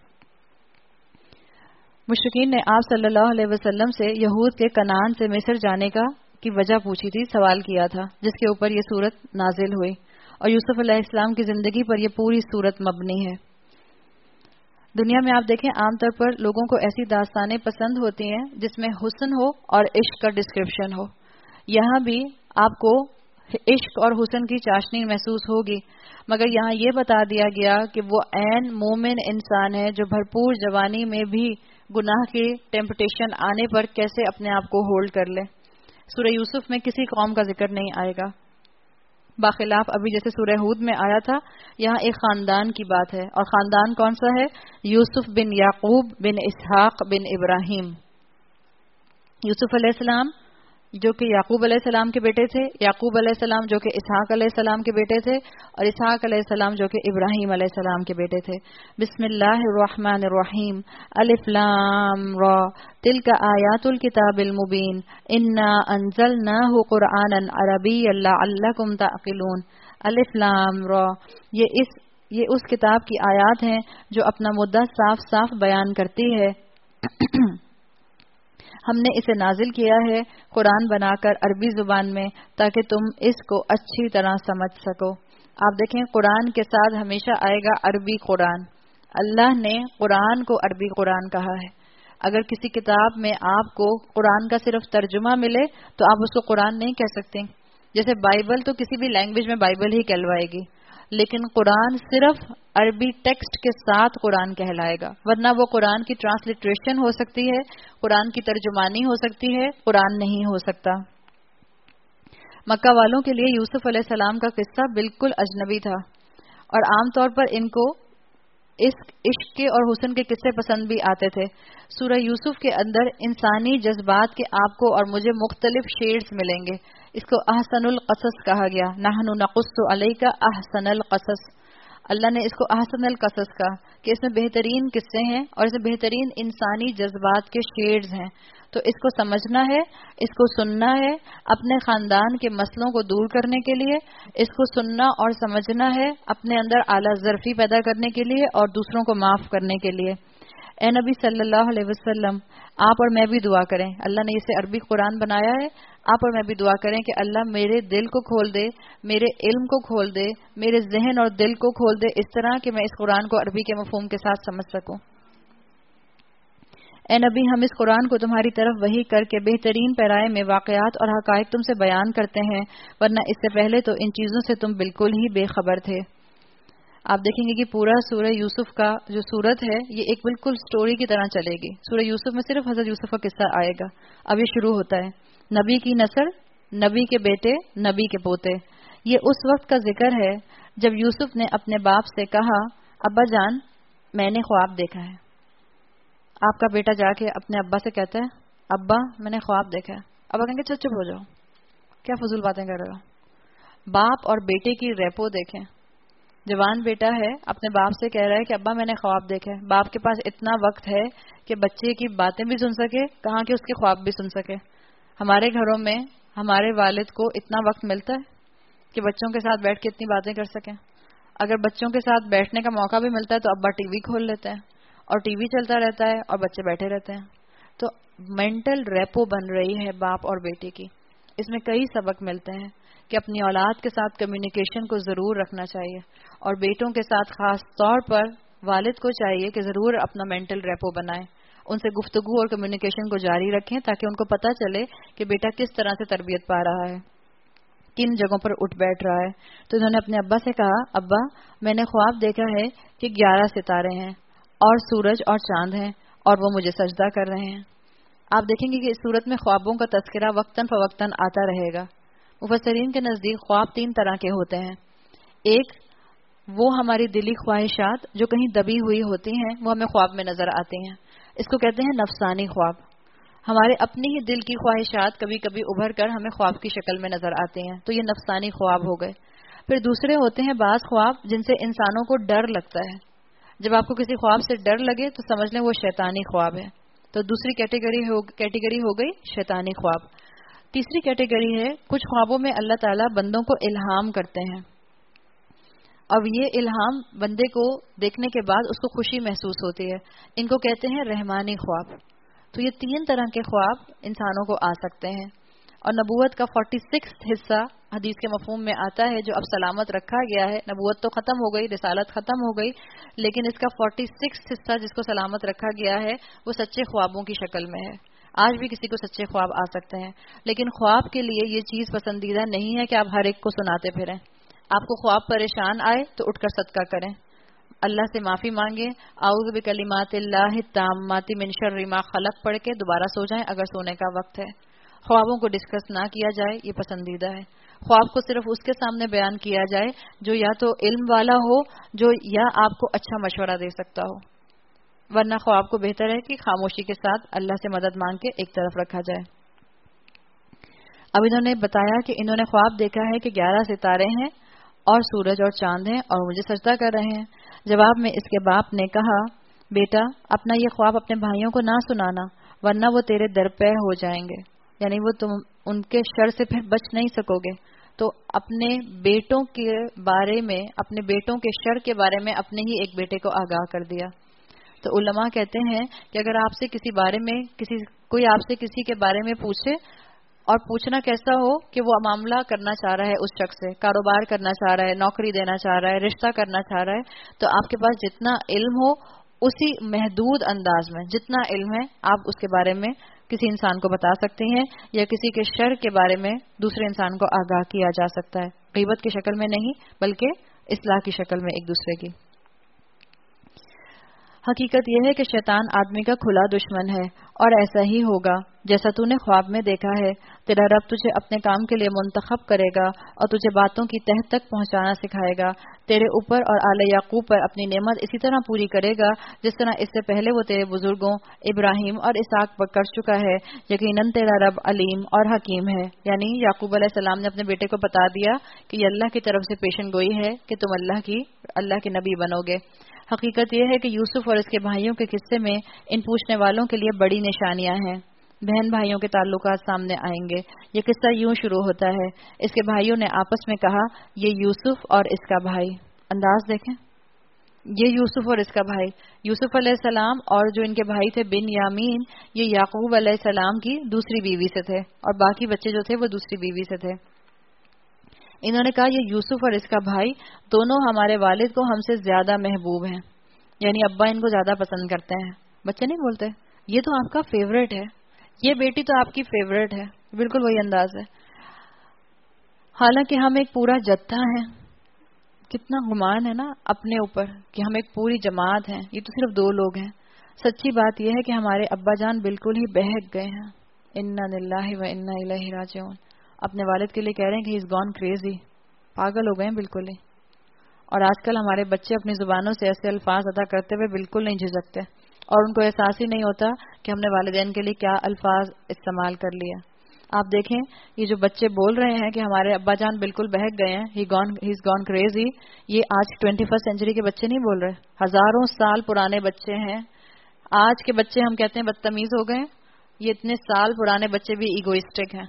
مشرکین نے آپ صلی اللہ علیہ وسلم سے یہود کے کنعان سے مصر جانے کا کی وجہ پوچھی تھی، سوال کیا تھا، جس کے اوپر یہ سورت نازل ہوئی. اور یوسف علیہ السلام کی زندگی پر یہ پوری سورت مبنی ہے. دنیا میں آپ دیکھیں عام طور پر لوگوں کو ایسی داستانیں پسند ہوتی ہیں جس میں حسن ہو اور عشق کا ڈسکرپشن ہو. یہاں بھی آپ کو عشق اور حسن کی چاشنی محسوس ہوگی، مگر یہاں یہ بتا دیا گیا کہ وہ عین مومن انسان ہے جو بھرپور جوانی میں بھی گناہ کی ٹیمپٹیشن آنے پر کیسے اپنے آپ کو ہولڈ کر لے. سورہ یوسف میں کسی قوم کا ذکر نہیں آئے گا، باخلاف ابھی جیسے سورہ ہود میں آیا تھا. یہاں ایک خاندان کی بات ہے، اور خاندان کون سا ہے؟ یوسف بن یعقوب بن اسحاق بن ابراہیم. یوسف علیہ السلام جو کہ یعقوب علیہ السلام کے بیٹے تھے، یعقوب علیہ السلام جو کہ اسحاق علیہ السلام کے بیٹے تھے، اور اسحاق علیہ السلام جو کہ ابراہیم علیہ السلام کے بیٹے تھے. بسم اللہ الرحمن الرحیم. الف لام را تلک آیات الکتاب المبین انا انزلناہ قرآنا عربیا لعلکم تعقلون. الف لام را، یہ اس یہ اس کتاب کی آیات ہیں جو اپنا مدعا صاف صاف بیان کرتی ہے. ہم نے اسے نازل کیا ہے قرآن بنا کر عربی زبان میں تاکہ تم اس کو اچھی طرح سمجھ سکو. آپ دیکھیں قرآن کے ساتھ ہمیشہ آئے گا عربی قرآن. اللہ نے قرآن کو عربی قرآن کہا ہے. اگر کسی کتاب میں آپ کو قرآن کا صرف ترجمہ ملے تو آپ اس کو قرآن نہیں کہہ سکتے. جیسے بائبل تو کسی بھی لینگویج میں بائبل ہی کہلوائے گی، لیکن قرآن صرف عربی ٹیکسٹ کے ساتھ قرآن کہلائے گا، ورنہ وہ قرآن کی ٹرانسلیٹریشن ہو سکتی ہے، قرآن کی ترجمانی ہو سکتی ہے، قرآن نہیں ہو سکتا. مکہ والوں کے لیے یوسف علیہ السلام کا قصہ بالکل اجنبی تھا، اور عام طور پر ان کو اس عشق کے اور حسن کے قصے پسند بھی آتے تھے. سورہ یوسف کے اندر انسانی جذبات کے آپ کو اور مجھے مختلف شیڈز ملیں گے. اس کو احسن القصص کہا گیا. نحن نقص علیک احسن القصص. اللہ نے اس کو احسن القصص کہا کہ اس میں بہترین قصے ہیں اور اس میں بہترین انسانی جذبات کے شیڈز ہیں. تو اس کو سمجھنا ہے، اس کو سننا ہے اپنے خاندان کے مسئلوں کو دور کرنے کے لیے. اس کو سننا اور سمجھنا ہے اپنے اندر اعلیٰ ظرفی پیدا کرنے کے لیے اور دوسروں کو معاف کرنے کے لیے. اے نبی صلی اللہ علیہ وسلم، آپ اور میں بھی دعا کریں. اللہ نے اسے عربی قرآن بنایا ہے. آپ اور میں بھی دعا کریں کہ اللہ میرے دل کو کھول دے، میرے علم کو کھول دے، میرے ذہن اور دل کو کھول دے اس طرح کہ میں اس قرآن کو عربی کے مفہوم کے ساتھ سمجھ سکوں. اے نبی، ہم اس قرآن کو تمہاری طرف وحی کر کے بہترین پیرائے میں واقعات اور حقائق تم سے بیان کرتے ہیں، ورنہ اس سے پہلے تو ان چیزوں سے تم بالکل ہی بے خبر تھے. آپ دیکھیں گے کہ پورا سورہ یوسف کا جو سورت ہے یہ ایک بالکل سٹوری کی طرح چلے گی. سورہ یوسف میں صرف حضرت یوسف کا قصہ آئے گا. اب یہ شروع ہوتا ہے. نبی کی نسل، نبی کے بیٹے، نبی کے پوتے. یہ اس وقت کا ذکر ہے جب یوسف نے اپنے باپ سے کہا، ابا جان میں نے خواب دیکھا ہے. آپ کا بیٹا جا کے اپنے ابا سے کہتا ہے، ابا میں نے خواب دیکھا ہے. ابا کہیں گے چپ چپ ہو جاؤ، کیا فضول باتیں کر رہے ہو. باپ اور بیٹے کی ریپو دیکھیں. جوان بیٹا ہے اپنے باپ سے کہہ رہا ہے کہ ابا میں نے خواب دیکھا ہے. باپ کے پاس اتنا وقت ہے کہ بچے کی باتیں بھی سن سکے، کہاں کہ اس کے خواب بھی سن سکے. ہمارے گھروں میں ہمارے والد کو اتنا وقت ملتا ہے؟ کہ بچوں کے ساتھ بیٹھ کے اتنی باتیں کر سکیں. اگر بچوں کے ساتھ بیٹھنے کا موقع بھی ملتا ہے تو ابا ٹی وی کھول لیتے ہیں اور ٹی وی چلتا رہتا ہے اور بچے بیٹھے رہتے ہیں. تو مینٹل ریپو بن رہی ہے باپ اور بیٹے کی. اس میں کئی سبق ملتے ہیں کہ اپنی اولاد کے ساتھ کمیونیکیشن کو ضرور رکھنا چاہیے, اور بیٹوں کے ساتھ خاص طور پر والد کو چاہیے کہ ضرور اپنا مینٹل ریپو بنائیں, ان سے گفتگو اور کمیونیکیشن کو جاری رکھیں تاکہ ان کو پتہ چلے کہ بیٹا کس طرح سے تربیت پا رہا ہے, کن جگہوں پر اٹھ بیٹھ رہا ہے. تو انہوں نے اپنے ابا سے کہا, ابا میں نے خواب دیکھا ہے کہ گیارہ ستارے ہیں اور سورج اور چاند ہیں اور وہ مجھے سجدہ کر رہے ہیں. آپ دیکھیں گے کہ اس صورت میں خوابوں کا تذکرہ وقتاً فوقتاً آتا رہے گا. مفسرین کے نزدیک خواب تین طرح کے ہوتے ہیں. ایک, وہ ہماری دلی خواہشات جو کہیں دبی ہوئی ہوتی ہیں وہ ہمیں خواب میں نظر آتی ہیں. اس کو کہتے ہیں نفسانی خواب. ہمارے اپنی ہی دل کی خواہشات کبھی کبھی ابھر کر ہمیں خواب کی شکل میں نظر آتی ہیں, تو یہ نفسانی خواب ہو گئے. پھر دوسرے ہوتے ہیں بعض خواب جن سے انسانوں کو ڈر لگتا ہے. جب آپ کو کسی خواب سے ڈر لگے تو سمجھ لیں وہ شیطانی خواب ہے. تو دوسری کیٹیگری ہو کیٹیگری ہو گئی شیطانی خواب. تیسری کیٹیگری ہے کچھ خوابوں میں اللہ تعالیٰ بندوں کو الہام کرتے ہیں, اب یہ الہام بندے کو دیکھنے کے بعد اس کو خوشی محسوس ہوتی ہے. ان کو کہتے ہیں رحمانی خواب. تو یہ تین طرح کے خواب انسانوں کو آ سکتے ہیں, اور نبوت کا فورٹی سکس حصہ حدیث کے مفہوم میں آتا ہے جو اب سلامت رکھا گیا ہے. نبوت تو ختم ہو گئی, رسالت ختم ہو گئی, لیکن اس کا فورٹی سکس حصہ جس کو سلامت رکھا گیا ہے وہ سچے خوابوں کی شکل میں ہے. آج بھی کسی کو سچے خواب آ سکتے ہیں, لیکن خواب کے لیے یہ چیز پسندیدہ نہیں ہے کہ آپ ہر ایک کو سناتے پھریں. آپ کو خواب پریشان آئے تو اٹھ کر صدقہ کریں, اللہ سے معافی مانگیں, اعوذ بکلمات اللہ التامات من شر ما خلق پڑھ کے دوبارہ سو جائیں اگر سونے کا وقت ہے. خوابوں کو ڈسکس نہ کیا جائے, یہ پسندیدہ ہے. خواب کو صرف اس کے سامنے بیان کیا جائے جو یا تو علم والا ہو, جو یا آپ کو اچھا مشورہ دے سکتا ہو, ورنہ خواب کو بہتر ہے کہ خاموشی کے ساتھ اللہ سے مدد مانگ کے ایک طرف رکھا جائے. اب انہوں نے بتایا کہ انہوں نے خواب دیکھا ہے کہ گیارہ ستارے ہیں اور سورج اور چاند ہیں اور مجھے سجدہ کر رہے ہیں. جواب میں اس کے باپ نے کہا, بیٹا اپنا یہ خواب اپنے بھائیوں کو نہ سنانا ورنہ وہ تیرے در پہ ہو جائیں گے, یعنی وہ تم ان کے شر سے پھر بچ نہیں سکو گے. تو اپنے بیٹوں کے بارے میں, اپنے بیٹوں کے شر کے بارے میں اپنے ہی ایک بیٹے کو آگاہ کر دیا. تو علماء کہتے ہیں کہ اگر آپ سے کسی بارے میں کسی کوئی آپ سے کسی کے بارے میں پوچھے, اور پوچھنا کیسا ہو کہ وہ معاملہ کرنا چاہ رہا ہے اس شخص سے, کاروبار کرنا چاہ رہا ہے, نوکری دینا چاہ رہا ہے, رشتہ کرنا چاہ رہا ہے, تو آپ کے پاس جتنا علم ہو اسی محدود انداز میں جتنا علم ہے آپ اس کے بارے میں کسی انسان کو بتا سکتے ہیں, یا کسی کے شر کے بارے میں دوسرے انسان کو آگاہ کیا جا سکتا ہے, غیبت کی شکل میں نہیں بلکہ اصلاح کی شکل میں ایک دوسرے کی. حقیقت یہ ہے کہ شیطان آدمی کا کھلا دشمن ہے, اور ایسا ہی ہوگا جیسا تو نے خواب میں دیکھا ہے. تیرا رب تجھے اپنے کام کے لیے منتخب کرے گا اور تجھے باتوں کی تہ تک پہنچانا سکھائے گا. تیرے اوپر اور آل یعقوب پر اپنی نعمت اسی طرح پوری کرے گا جس طرح اس سے پہلے وہ تیرے بزرگوں ابراہیم اور اسحاق پر کر چکا ہے. یقیناً تیرا رب علیم اور حکیم ہے. یعنی یعقوب علیہ السلام نے اپنے بیٹے کو بتا دیا کہ یہ اللہ کی طرف سے پیشن گوئی ہے کہ تم اللہ کی اللہ کے نبی بنو گے. حقیقت یہ ہے کہ یوسف اور اس کے بھائیوں کے قصے میں ان پوچھنے والوں کے لیے بڑی نشانیاں ہیں. بہن بھائیوں کے تعلقات سامنے آئیں گے. یہ قصہ یوں شروع ہوتا ہے, اس کے بھائیوں نے آپس میں کہا یہ یوسف اور اس کا بھائی. انداز دیکھیں, یہ یوسف اور اس کا بھائی. یوسف علیہ السلام اور جو ان کے بھائی تھے بن یامین, یہ یعقوب علیہ السلام کی دوسری بیوی سے تھے, اور باقی بچے جو تھے وہ دوسری بیوی سے تھے. انہوں نے کہا یہ یوسف اور اس کا بھائی دونوں ہمارے والد کو ہم سے زیادہ محبوب ہیں, یعنی ابا ان کو زیادہ پسند کرتے ہیں. بچے نہیں بولتے یہ تو آپ کا فیوریٹ ہے, یہ بیٹی تو آپ کی فیوریٹ ہے. بالکل وہی انداز ہے. حالانکہ ہم ایک پورا جتھا ہیں. کتنا گمان ہے نا اپنے اوپر کہ ہم ایک پوری جماعت ہیں, یہ تو صرف دو لوگ ہیں. سچی بات یہ ہے کہ ہمارے ابا جان بالکل ہی بہک گئے ہیں. انا للہ و انا الیہ راجعون. اپنے والد کے لیے کہہ رہے ہیں کہ ہی از گون کریزی, پاگل ہو گئے ہیں بالکل ہی. اور آج کل ہمارے بچے اپنی زبانوں سے ایسے الفاظ ادا کرتے ہوئے بالکل نہیں جھجکتے, اور ان کو احساس ہی نہیں ہوتا کہ ہم نے والدین کے لیے کیا الفاظ استعمال کر لیا. آپ دیکھیں یہ جو بچے بول رہے ہیں کہ ہمارے ابا جان بالکل بہک گئے ہیں, he gone he is gone crazy, یہ آج ٹوینٹی فرسٹ سینچری کے بچے نہیں بول رہے, ہزاروں سال پرانے بچے ہیں. آج کے بچے ہم کہتے ہیں بدتمیز ہو گئے, یہ اتنے سال پرانے بچے بھی ایگوئسٹک ہیں,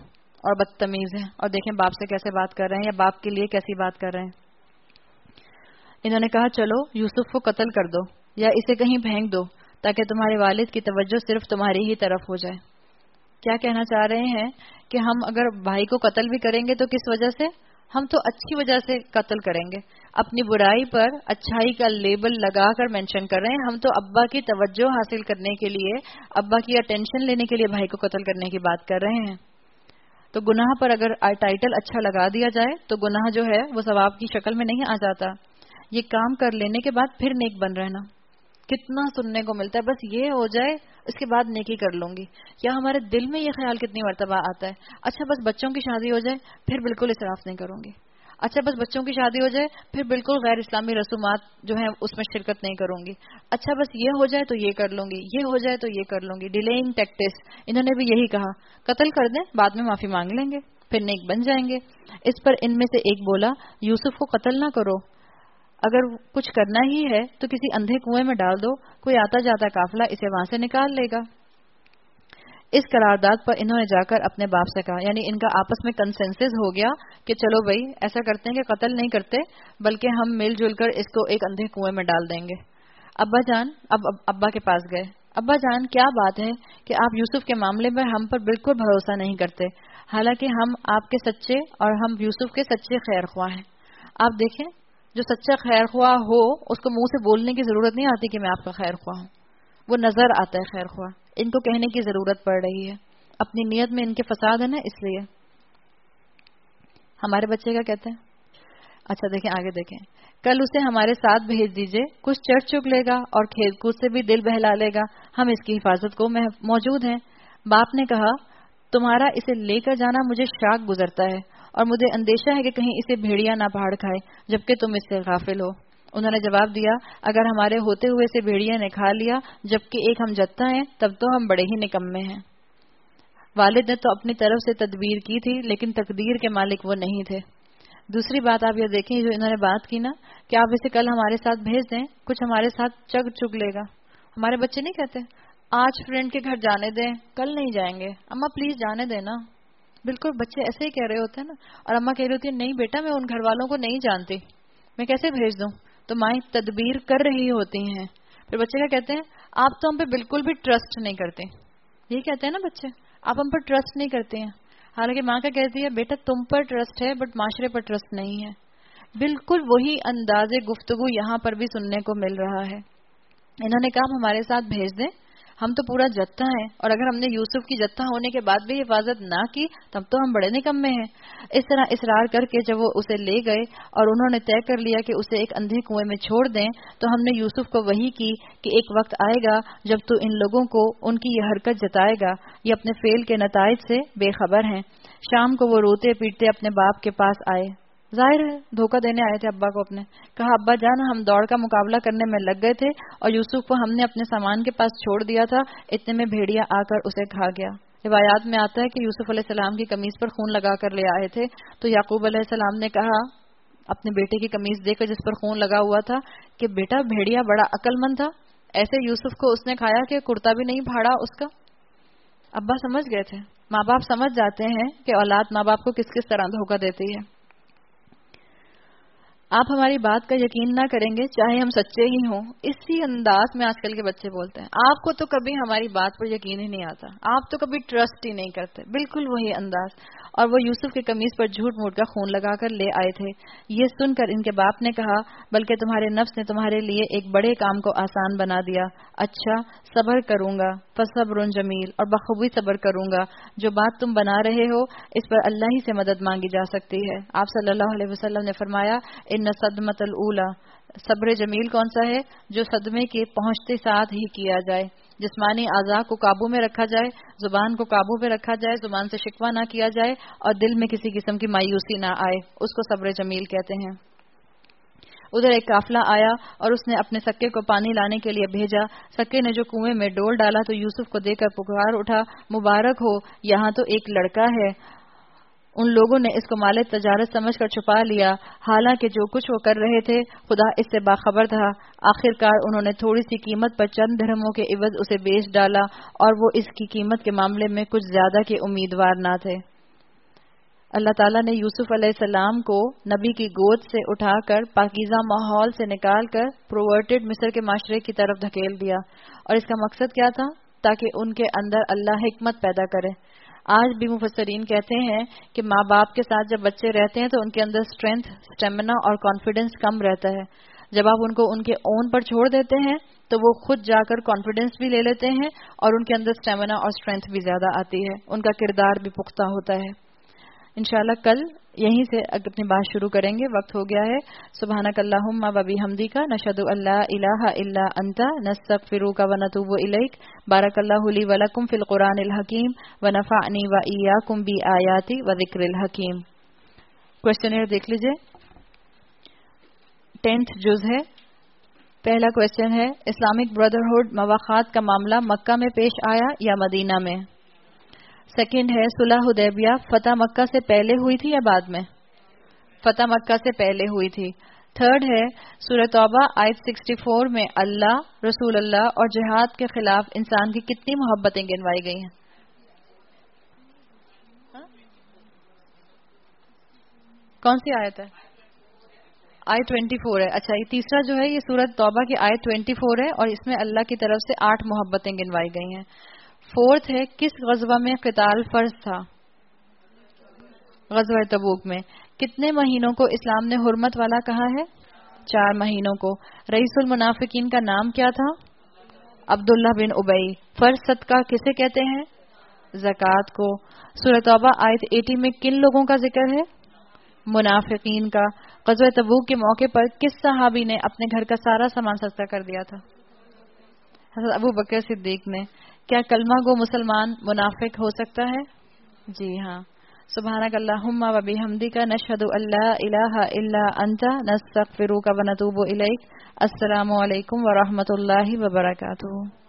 اور بدتمیز ہیں، اور دیکھیں باپ سے کیسے بات کر رہے ہیں یا باپ کے لیے کیسی بات کر رہے ہیں۔ انہوں نے کہا چلو یوسف کو قتل کر دو یا اسے کہیں پھینک دو تاکہ تمہارے والد کی توجہ صرف تمہاری ہی طرف ہو جائے۔ کیا کہنا چاہ رہے ہیں کہ ہم اگر بھائی کو قتل بھی کریں گے تو کس وجہ سے؟ ہم تو اچھی وجہ سے قتل کریں گے، اپنی برائی پر اچھائی کا لیبل لگا کر مینشن کر رہے ہیں۔ ہم تو ابا کی توجہ حاصل کرنے کے لیے، ابا کی اٹینشن لینے کے لیے بھائی کو قتل کرنے کی بات کر رہے ہیں۔ تو گناہ پر اگر ٹائٹل اچھا لگا دیا جائے تو گناہ جو ہے وہ ثواب کی شکل میں نہیں آ جاتا۔ یہ کام کر لینے کے بعد پھر نیک بن رہنا کتنا سننے کو ملتا ہے، بس یہ ہو جائے اس کے بعد نیکی کر لوں گی۔ یا ہمارے دل میں یہ خیال کتنی مرتبہ آتا ہے، اچھا بس بچوں کی شادی ہو جائے پھر بالکل اسراف نہیں کروں گی، اچھا بس بچوں کی شادی ہو جائے پھر بالکل غیر اسلامی رسومات جو ہیں اس میں شرکت نہیں کروں گی، اچھا بس یہ ہو جائے تو یہ کر لوں گی، یہ ہو جائے تو یہ کر لوں گی۔ ڈیلیئنگ ٹیکٹس، انہوں نے بھی یہی کہا، قتل کر دیں بعد میں معافی مانگ لیں گے پھر نیک بن جائیں گے۔ اس پر ان میں سے ایک بولا یوسف کو قتل نہ کرو، اگر کچھ کرنا ہی ہے تو کسی اندھے کنویں میں ڈال دو، کوئی آتا جاتا قافلہ اسے وہاں سے نکال لے گا۔ اس قرارداد پر انہوں نے جا کر اپنے باپ سے کہا، یعنی ان کا آپس میں کنسنسس ہو گیا کہ چلو بھائی ایسا کرتے ہیں کہ قتل نہیں کرتے بلکہ ہم مل جل کر اس کو ایک اندھے کنویں میں ڈال دیں گے۔ ابا جان اب ابا کے پاس گئے، ابا جان کیا بات ہے کہ آپ یوسف کے معاملے میں ہم پر بالکل بھروسہ نہیں کرتے، حالانکہ ہم آپ کے سچے اور ہم یوسف کے سچے خیر خواہ ہیں۔ آپ دیکھیں جو سچا خیر خواہ ہو اس کو منہ سے بولنے کی ضرورت نہیں آتی کہ میں آپ کا خیر خواہ ہوں، وہ نظر آتا ہے خیر خواہ، ان کو کہنے کی ضرورت پڑ رہی ہے، اپنی نیت میں ان کے فساد ہے نا، اس لیے۔ ہمارے بچے کا کہتے ہیں، اچھا دیکھیں آگے دیکھیں، کل اسے ہمارے ساتھ بھیج دیجئے، کچھ چڑھ چک لے گا اور کھیل کود سے بھی دل بہلا لے گا، ہم اس کی حفاظت کو موجود ہیں۔ باپ نے کہا تمہارا اسے لے کر جانا مجھے شاک گزرتا ہے اور مجھے اندیشہ ہے کہ کہیں اسے بھیڑیا نہ پھاڑ کھائے جبکہ تم اس سے غافل ہو۔ انہوں نے جواب دیا اگر ہمارے ہوتے ہوئے اسے بھیڑیا نے کھا لیا جبکہ ایک ہم جتھا ہیں تب تو ہم بڑے ہی نکمے ہیں۔ والد نے تو اپنی طرف سے تدبیر کی تھی لیکن تقدیر کے مالک وہ نہیں تھے۔ دوسری بات آپ یہ دیکھیں جو انہوں نے بات کی نا کہ آپ اسے کل ہمارے ساتھ بھیج دیں، کچھ ہمارے ساتھ چگ چگ لے گا۔ ہمارے بچے نہیں کہتے آج فرینڈ کے گھر جانے دیں کل نہیں جائیں گے، اماں پلیز جانے دیں نا، بالکل بچے ایسے ہی کہہ رہے ہوتے ہیں نا، اور اماں کہہ رہی ہوتی ہے نہیں بیٹا میں ان گھر والوں کو نہیں جانتی، میں کیسے بھیج دوں، تو مائیں تدبیر کر رہی ہوتی ہیں۔ پھر بچے کیا کہتے ہیں آپ تو ہم پہ بالکل بھی ٹرسٹ نہیں کرتے، یہ کہتے ہیں نا بچے آپ ہم پر ٹرسٹ نہیں کرتے ہیں، حالانکہ ماں کا کہتی ہے بیٹا تم پر ٹرسٹ ہے بٹ معاشرے پر ٹرسٹ نہیں ہے۔ بالکل وہی انداز گفتگو یہاں پر بھی سننے کو مل رہا ہے۔ انہوں نے کہا ہمارے ساتھ بھیج دیں، ہم تو پورا جتھا ہیں اور اگر ہم نے یوسف کی جتھا ہونے کے بعد بھی حفاظت نہ کی تب تو ہم بڑے نکمے ہیں۔ اس طرح اصرار کر کے جب وہ اسے لے گئے اور انہوں نے طے کر لیا کہ اسے ایک اندھے کنویں میں چھوڑ دیں تو ہم نے یوسف کو وحی کی کہ ایک وقت آئے گا جب تو ان لوگوں کو ان کی یہ حرکت جتائے گا، یہ اپنے فعل کے نتائج سے بے خبر ہیں۔ شام کو وہ روتے پیٹتے اپنے باپ کے پاس آئے، ظاہر ہے دھوکہ دینے آئے تھے ابا کو اپنے۔ کہا ابا جان ہم دوڑ کا مقابلہ کرنے میں لگ گئے تھے اور یوسف کو ہم نے اپنے سامان کے پاس چھوڑ دیا تھا، اتنے میں بھیڑیا آ کر اسے کھا گیا۔ روایات میں آتا ہے کہ یوسف علیہ السلام کی قمیص پر خون لگا کر لے آئے تھے تو یعقوب علیہ السلام نے کہا اپنے بیٹے کی قمیص دیکھ کر جس پر خون لگا ہوا تھا کہ بیٹا بھیڑیا بڑا عقل مند تھا، ایسے یوسف کو اس نے کھایا کہ کرتا بھی نہیں پھاڑا اس کا۔ ابا سمجھ گئے تھے، ماں باپ سمجھ جاتے ہیں کہ اولاد ماں باپ کو کس کس طرح دھوکہ دیتی ہے۔ آپ ہماری بات کا یقین نہ کریں گے چاہے ہم سچے ہی ہوں، اسی انداز میں آج کل کے بچے بولتے ہیں، آپ کو تو کبھی ہماری بات پر یقین ہی نہیں آتا، آپ تو کبھی ٹرسٹ ہی نہیں کرتے، بالکل وہی انداز۔ اور وہ یوسف کے قمیص پر جھوٹ موٹ کا خون لگا کر لے آئے تھے۔ یہ سن کر ان کے باپ نے کہا بلکہ تمہارے نفس نے تمہارے لیے ایک بڑے کام کو آسان بنا دیا، اچھا صبر کروں گا، فصبر جمیل، اور بخوبی صبر کروں گا، جو بات تم بنا رہے ہو اس پر اللہ ہی سے مدد مانگی جا سکتی ہے۔ آپ صلی اللہ علیہ وسلم نے فرمایا ان صدمۃ الاولی، صبر جمیل کون سا ہے؟ جو صدمے کے پہنچتے ساتھ ہی کیا جائے، جسمانی اعضاء کو قابو میں رکھا جائے، زبان کو قابو میں رکھا جائے، زبان سے شکوہ نہ کیا جائے اور دل میں کسی قسم کی مایوسی نہ آئے، اس کو صبر جمیل کہتے ہیں۔ ادھر ایک قافلہ آیا اور اس نے اپنے سکے کو پانی لانے کے لیے بھیجا، سکے نے جو کنویں میں ڈول ڈالا تو یوسف کو دیکھ کر پکار اٹھا مبارک ہو، یہاں تو ایک لڑکا ہے۔ ان لوگوں نے اس کو مال تجارت سمجھ کر چھپا لیا، حالانکہ جو کچھ وہ کر رہے تھے خدا اس سے باخبر تھا۔ آخر کار انہوں نے تھوڑی سی قیمت پر چند درہموں کے عوض اسے بیچ ڈالا اور وہ اس کی قیمت کے معاملے میں کچھ زیادہ کے امیدوار نہ تھے۔ اللہ تعالیٰ نے یوسف علیہ السلام کو نبی کی گود سے اٹھا کر پاکیزہ ماحول سے نکال کر پروورٹڈ مصر کے معاشرے کی طرف دھکیل دیا، اور اس کا مقصد کیا تھا؟ تاکہ ان کے اندر اللہ حکمت پیدا کرے۔ آج بھی مفسرین کہتے ہیں کہ ماں باپ کے ساتھ جب بچے رہتے ہیں تو ان کے اندر اسٹرینتھ، اسٹیمنا اور کانفیڈنس کم رہتا ہے۔ جب آپ ان کو ان کے اون پر چھوڑ دیتے ہیں تو وہ خود جا کر کانفیڈنس بھی لے لیتے ہیں اور ان کے اندر اسٹیمنا اور اسٹرینتھ بھی زیادہ آتی ہے، ان کا کردار بھی پختہ ہوتا ہے۔ انشاءاللہ کل یہیں سے اپنی بات شروع کریں گے، وقت ہو گیا ہے۔ سبحانک اللہم و بحمدک، نشہد ان لا الہ الا انت، نستغفرک و نتوب الیک۔ بارک اللہ لی و لکم فی القرآن الحکیم ونفعنی و ایاکم بآیاتی و ذکر الحکیم۔ کوشچنئر دیکھ لیجئے، ٹینتھ جز ہے۔ پہلا کوشچن ہے، اسلامک بردرہڈ مواخات کا معاملہ مکہ میں پیش آیا یا مدینہ میں؟ سیکنڈ ہے، صلح حدیبیہ فتح مکہ سے پہلے ہوئی تھی یا بعد میں؟ فتح مکہ سے پہلے ہوئی تھی۔ تھرڈ ہے، سورہ توبہ آیت سکسٹی فور میں اللہ، رسول اللہ اور جہاد کے خلاف انسان کی کتنی محبتیں گنوائی گئی ہیں؟ کون سی آیت ہے؟ آیت ٹوینٹی فور ہے۔ اچھا، یہ تیسرا جو ہے یہ سورۃ توبہ کی آیت ٹوینٹی فور ہے اور اس میں اللہ کی طرف سے آٹھ محبتیں گنوائی گئی ہیں۔ فورتھ ہے، کس غزوہ میں قتال فرض تھا؟ غزوہ تبوک میں۔ کتنے مہینوں کو اسلام نے حرمت والا کہا ہے؟ چار مہینوں کو۔ رئیس المنافقین کا نام کیا تھا؟ عبداللہ بن ابی۔ فرض صدقہ کسے کہتے ہیں؟ زکوٰۃ کو۔ سورہ توبہ آیت اسی میں کن لوگوں کا ذکر ہے؟ منافقین کا۔ غزوہ تبوک کے موقع پر کس صحابی نے اپنے گھر کا سارا سامان سستا کر دیا تھا؟ حضرت ابو بکر صدیق نے۔ کیا کلمہ گو مسلمان منافق ہو سکتا ہے؟ جی ہاں۔ سبحانک اللہم و بحمدک، نشہد ان لا الہ الا انت، نستغفرک و نتوب الیک۔ السلام علیکم ورحمۃ اللہ وبرکاتہ۔